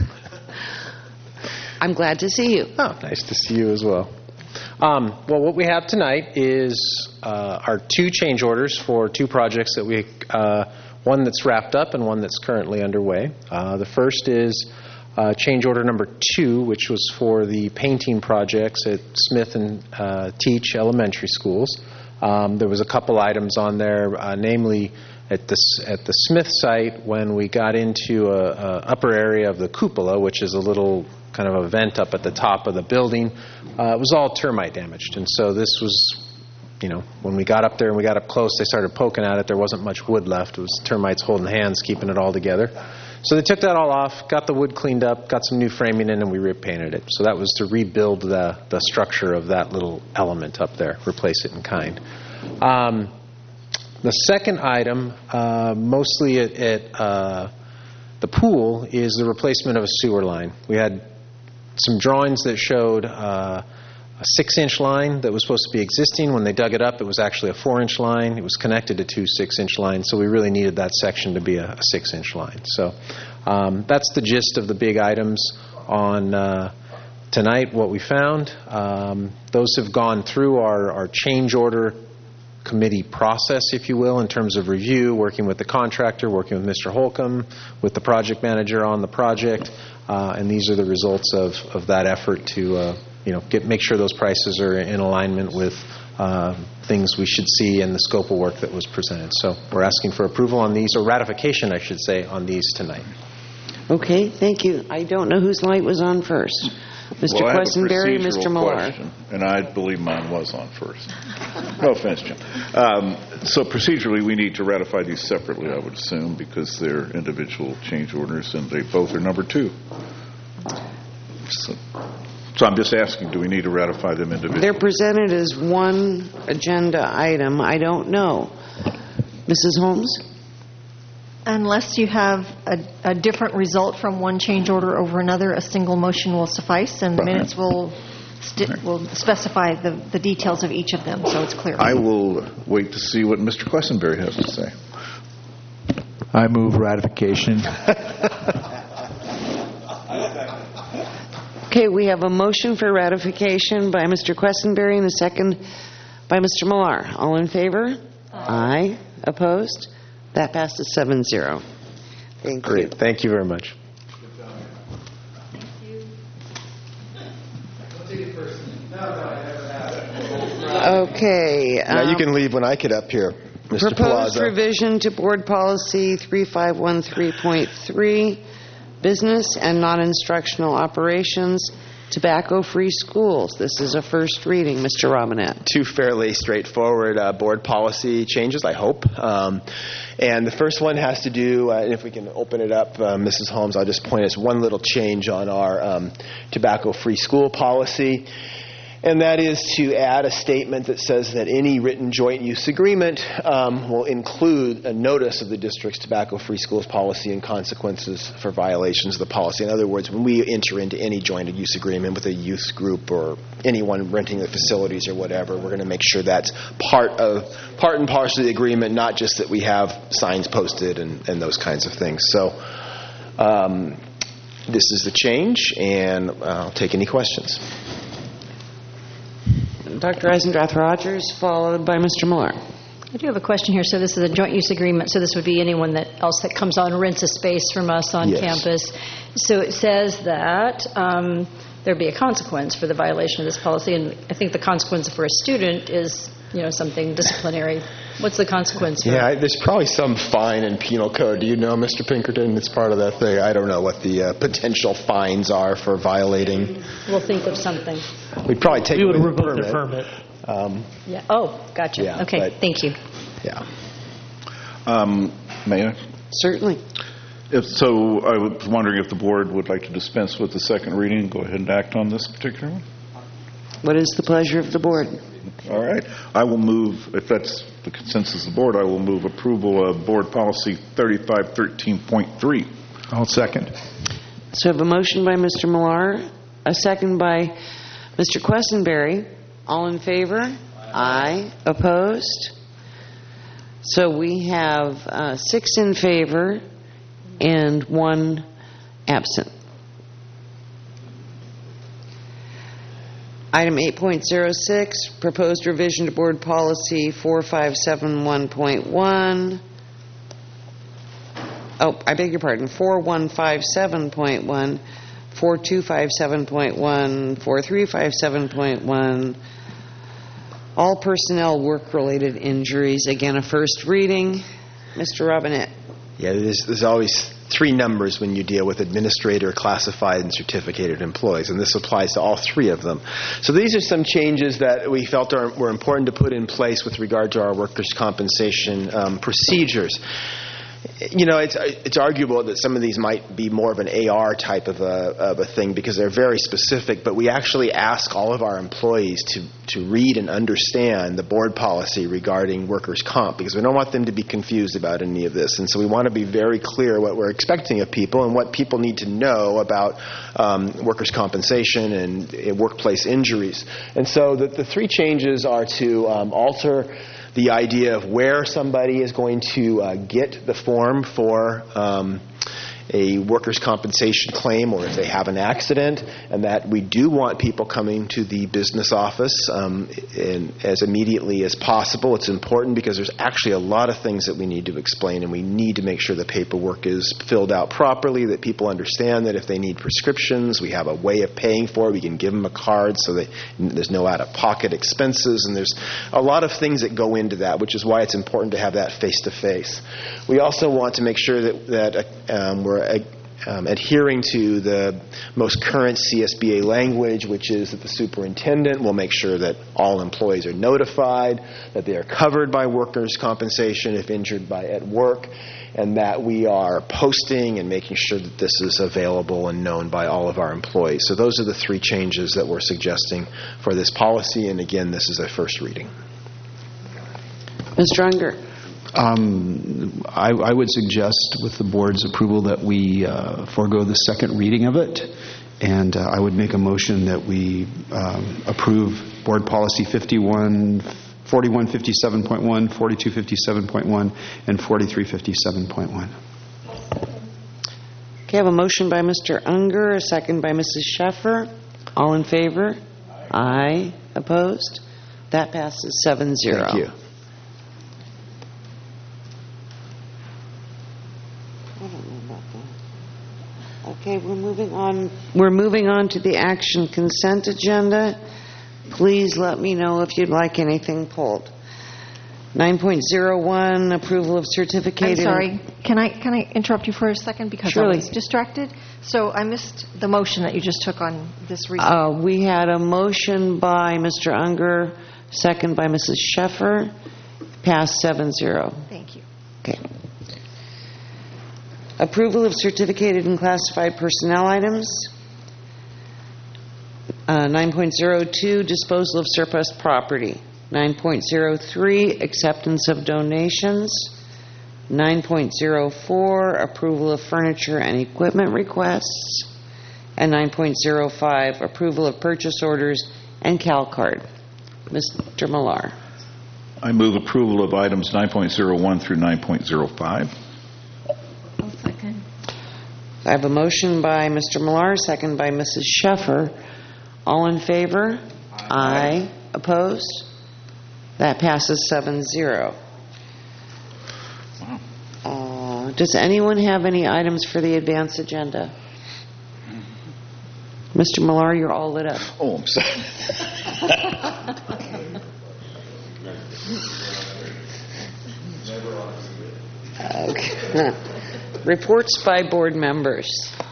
I'm glad to see you. Oh, nice to see you as well. Well, what we have tonight is our two change orders for two projects that we... one that's wrapped up and one that's currently underway. The first is change order number 2, which was for the painting projects at Smith and Teach elementary schools. There was a couple items on there, namely at the Smith site, when we got into a upper area of the cupola, which is a little kind of a vent up at the top of the building, it was all termite damaged, and so this was when we got up there and we got up close, they started poking at it. There wasn't much wood left. It was termites holding hands, keeping it all together. So they took that all off, got the wood cleaned up, got some new framing in, and we repainted it. So that was to rebuild the structure of that little element up there, replace it in kind. The second item, mostly at the pool, is the replacement of a sewer line. We had some drawings that showed a 6-inch line that was supposed to be existing. When they dug it up, it was actually a 4-inch line. It was connected to 2 6-inch lines, so we really needed that section to be a 6-inch line. So that's the gist of the big items on tonight, what we found. Those have gone through our change order committee process, if you will, in terms of review, working with the contractor, working with Mr. Holcomb, with the project manager on the project, and these are the results of that effort to make sure those prices are in alignment with things we should see in the scope of work that was presented. So we're asking for approval on these, or ratification, I should say, on these tonight. Okay, thank you. I don't know whose light was on first. Mr. Questenberry, Mr. Millar. Question, and I believe mine was on first. No offense, Jim. So procedurally, we need to ratify these separately, I would assume, because they're individual change orders and they both are number 2. So I'm just asking, do we need to ratify them individually? They're presented as one agenda item. I don't know. Mrs. Holmes? Unless you have a different result from one change order over another, a single motion will suffice, and the minutes will specify the details of each of them, so it's clear. I will wait to see what Mr. Questenberry has to say. I move ratification. Okay, we have a motion for ratification by Mr. Questenberry and a second by Mr. Millar. All in favor? Aye. Opposed? That passes 7-0. Thank you. Great. Thank you very much. Okay. Now you can leave when I get up here, Mr. Proposed Palazzo. revision to Board Policy 3513.3, Business and Non-Instructional Operations, Tobacco-Free Schools. This is a first reading. Mr. Robinette. 2 fairly straightforward board policy changes, I hope. And the first one has to do, and if we can open it up, Mrs. Holmes, I'll just point us one little change on our tobacco-free school policy. And that is to add a statement that says that any written joint use agreement will include a notice of the district's tobacco-free schools policy and consequences for violations of the policy. In other words, when we enter into any joint use agreement with a youth group or anyone renting the facilities or whatever, we're going to make sure that's part and parcel of the agreement, not just that we have signs posted and those kinds of things. So this is the change, and I'll take any questions. Dr. Eisendrath-Rogers, followed by Mr. Millar. I do have a question here. So this is a joint use agreement. So this would be anyone else that comes on and rents a space from us on campus. So it says that there'd be a consequence for the violation of this policy, and I think the consequence for a student is something disciplinary. What's the consequence? Yeah, there's probably some fine in penal code. Do you know, Mr. Pinkerton? It's part of that thing. I don't know what the potential fines are for violating. We'll think of something. We'd probably take. We would revoke the permit. Yeah. Oh, gotcha. Yeah, okay. Thank you. Yeah. May I? Certainly. If so, I was wondering if the board would like to dispense with the second reading and go ahead and act on this particular one. What is the pleasure of the board? All right. I will move, if that's the consensus of the board, I will move approval of Board Policy 3513.3. I'll second. So I have a motion by Mr. Millar, a second by Mr. Questenberry. All in favor? Aye. Opposed? So we have 6 in favor and 1 absent. Item 8.06, proposed revision to Board Policy 4571.1. Oh, I beg your pardon, 4157.1, 4257.1, 4357.1. All personnel work-related injuries. Again, a first reading. Mr. Robinette. Yeah, there's always three numbers when you deal with administrator, classified, and certificated employees, and this applies to all three of them. So these are some changes that we felt were important to put in place with regard to our workers' compensation procedures. You know, it's arguable that some of these might be more of an AR type of a thing because they're very specific, but we actually ask all of our employees to read and understand the board policy regarding workers' comp because we don't want them to be confused about any of this. And so we want to be very clear what we're expecting of people and what people need to know about workers' compensation and workplace injuries. And so the three changes are to alter the idea of where somebody is going to get the form for a workers' compensation claim or if they have an accident, and that we do want people coming to the business office as immediately as possible. It's important because there's actually a lot of things that we need to explain, and we need to make sure the paperwork is filled out properly, that people understand that if they need prescriptions, we have a way of paying for it. We can give them a card so that there's no out-of-pocket expenses, and there's a lot of things that go into that, which is why it's important to have that face-to-face. We also want to make sure that we're adhering to the most current CSBA language, which is that the superintendent will make sure that all employees are notified, that they are covered by workers' compensation if injured at work, and that we are posting and making sure that this is available and known by all of our employees. So those are the three changes that we're suggesting for this policy, and again, this is a first reading. Mr. Unger. I would suggest, with the board's approval, that we forego the second reading of it, and I would make a motion that we approve Board Policy 4157.1, 4257.1, and 4357.1. Okay, I have a motion by Mr. Unger, a second by Mrs. Sheffer. All in favor? Aye. Opposed? That passes 7-0. Thank you. Okay, we're moving on. We're moving on to the action consent agenda. Please let me know if you'd like anything pulled. 9.01, approval of certificated... I'm sorry. Can I interrupt you for a second because Surely. I was distracted? So I missed the motion that you just took on this reading. We had a motion by Mr. Unger, second by Mrs. Sheffer, passed 7-0. Thank you. Okay. Approval of certificated and classified personnel items. 9.02, disposal of surplus property. 9.03, acceptance of donations. 9.04, approval of furniture and equipment requests. And 9.05, approval of purchase orders and CalCard. Mr. Millar. I move approval of items 9.01 through 9.05. I have a motion by Mr. Millar, second by Mrs. Sheffer. All in favor? Aye. Opposed? That passes 7-0. Wow. Does anyone have any items for the advance agenda? Mr. Millar, you're all lit up. Oh, I'm sorry. Okay. Reports by board members.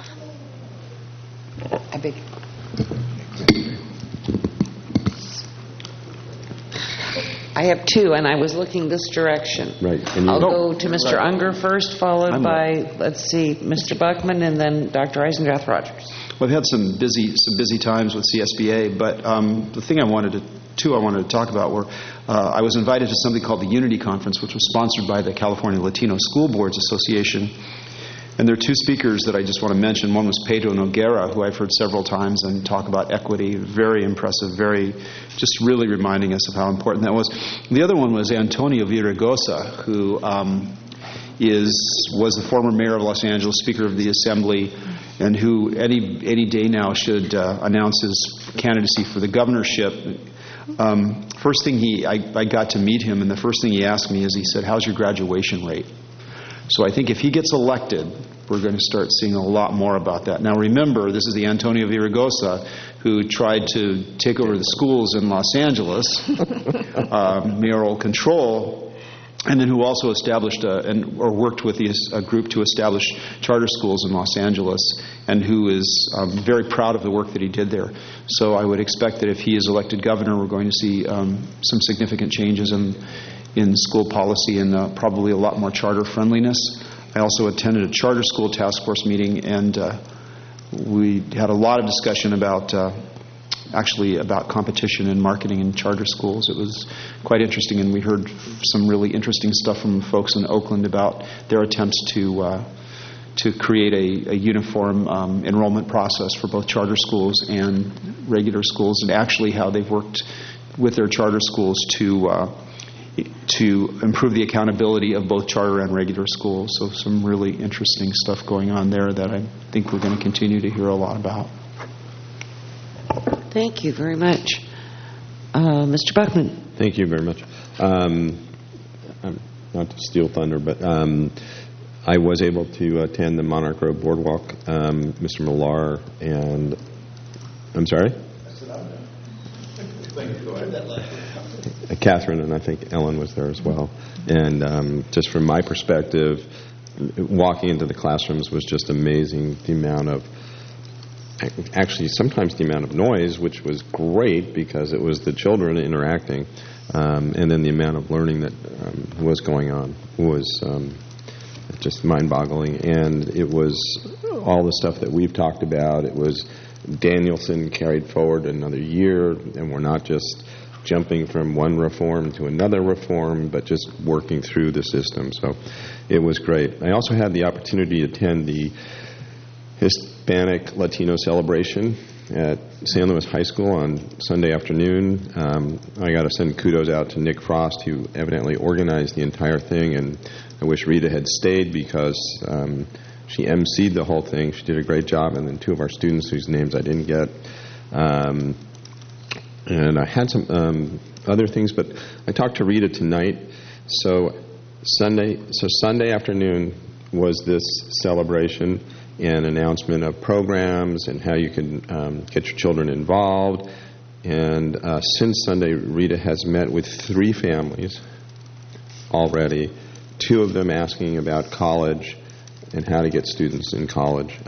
I have two, and I was looking this direction. Right. I'll go to Mr. Unger first, followed by, let's see, Mr. Buckman, and then Dr. Eisendrath Rogers. Well, I've had some busy times with CSBA, but the thing I wanted to talk about were I was invited to something called the Unity Conference, which was sponsored by the California Latino School Boards Association. And there are two speakers that I just want to mention. One was Pedro Noguera, who I've heard several times and talk about equity. Very impressive, just really reminding us of how important that was. The other one was Antonio Villaraigosa, who was the former mayor of Los Angeles, Speaker of the Assembly, and who any day now should announce his candidacy for the governorship. First thing I got to meet him, and the first thing he asked me is, he said, "How's your graduation rate?" So I think if he gets elected, we're going to start seeing a lot more about that. Now remember, this is the Antonio Villaraigosa who tried to take over the schools in Los Angeles, mayoral control, and then who also established or worked with a group to establish charter schools in Los Angeles, and who is very proud of the work that he did there. So I would expect that if he is elected governor, we're going to see some significant changes in school policy and probably a lot more charter friendliness. I also attended a charter school task force meeting, and we had a lot of discussion about competition and marketing in charter schools. It was quite interesting, and we heard some really interesting stuff from folks in Oakland about their attempts to create a uniform enrollment process for both charter schools and regular schools, and actually how they've worked with their charter schools to improve the accountability of both charter and regular schools. So some really interesting stuff going on there that I think we're going to continue to hear a lot about. Thank you very much. Mr. Buckman. Thank you very much. Not to steal thunder, but I was able to attend the Monarch Grove Boardwalk. Mr. Millar and... I'm sorry? Catherine and I think Ellen was there as well. And just from my perspective, walking into the classrooms was just amazing. The amount of... Actually, sometimes the amount of noise, which was great because it was the children interacting, and then the amount of learning that was going on was just mind-boggling. And it was all the stuff that we've talked about. It was Danielson carried forward another year, and we're not just jumping from one reform to another reform, but just working through the system. So it was great. I also had the opportunity to attend the Hispanic Latino celebration at San Luis High School on Sunday afternoon. I got to send kudos out to Nick Frost, who evidently organized the entire thing, and I wish Rita had stayed because she emceed the whole thing. She did a great job, and then two of our students whose names I didn't get. And I had some other things, but I talked to Rita tonight. So Sunday afternoon was this celebration and announcement of programs and how you can get your children involved. And since Sunday, Rita has met with 3 families already, 2 of them asking about college and how to get students in college.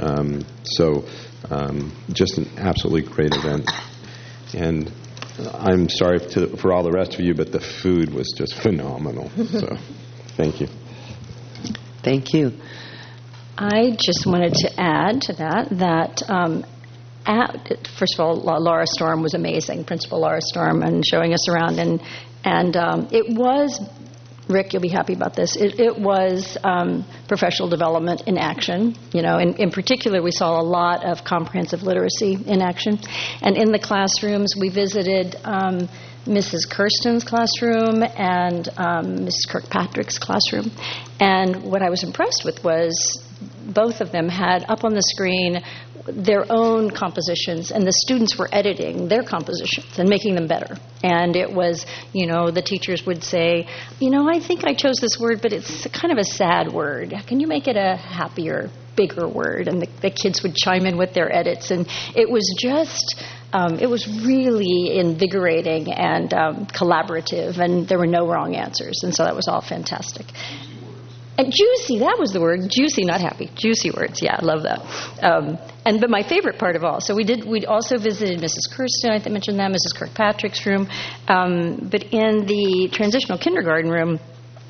Just an absolutely great event. And I'm sorry for all the rest of you, but the food was just phenomenal. So thank you. Thank you. I just wanted to add to that first of all, Laura Storm was amazing, Principal Laura Storm, and showing us around. And it was, Rick, you'll be happy about this, it was professional development in action. You know, in particular, we saw a lot of comprehensive literacy in action. And in the classrooms, we visited Mrs. Kirsten's classroom and Mrs. Kirkpatrick's classroom. And what I was impressed with was both of them had up on the screen their own compositions, and the students were editing their compositions and making them better. And it was, the teachers would say, I think I chose this word, but it's kind of a sad word. Can you make it a happier, bigger word? And the kids would chime in with their edits. And it was just... it was really invigorating and collaborative, and there were no wrong answers, and so that was all fantastic. And juicy, that was the word. Juicy, not happy. Juicy words. Yeah, I love that. But my favorite part of all, so we also visited Mrs. Kirsten, I mentioned that, Mrs. Kirkpatrick's room, but in the transitional kindergarten room,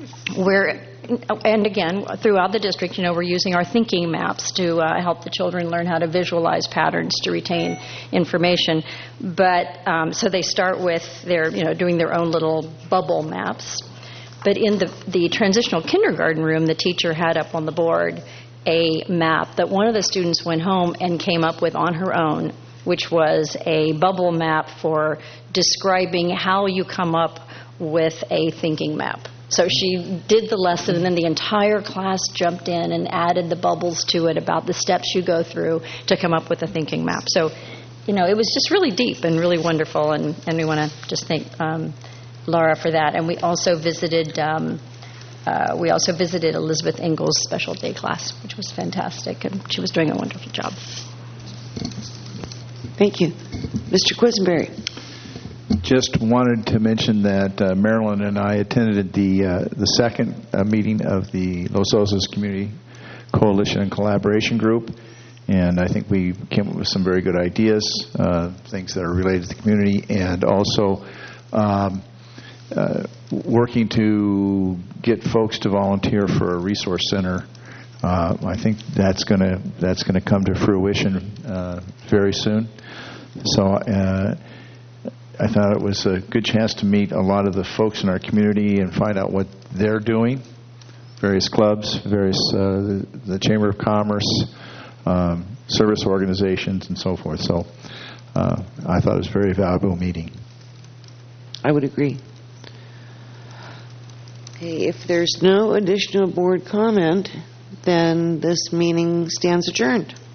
and again, throughout the district, we're using our thinking maps to help the children learn how to visualize patterns to retain information. But so they start with their, doing their own little bubble maps. But in the transitional kindergarten room, the teacher had up on the board a map that one of the students went home and came up with on her own, which was a bubble map for describing how you come up with a thinking map. So she did the lesson, and then the entire class jumped in and added the bubbles to it about the steps you go through to come up with a thinking map. So, it was just really deep and really wonderful, and we want to just thank Laura for that. And we also visited Elizabeth Engel's special day class, which was fantastic, and she was doing a wonderful job. Thank you. Mr. Quisenberry. just wanted to mention that Marilyn and I attended the second meeting of the Los Osos Community Coalition and Collaboration Group, and I think we came up with some very good ideas, things that are related to the community, and also working to get folks to volunteer for a resource center. I think that's going to come to fruition very soon. So I thought it was a good chance to meet a lot of the folks in our community and find out what they're doing. Various clubs, the Chamber of Commerce, service organizations, and so forth. So I thought it was a very valuable meeting. I would agree. Okay, if there's no additional board comment, then this meeting stands adjourned.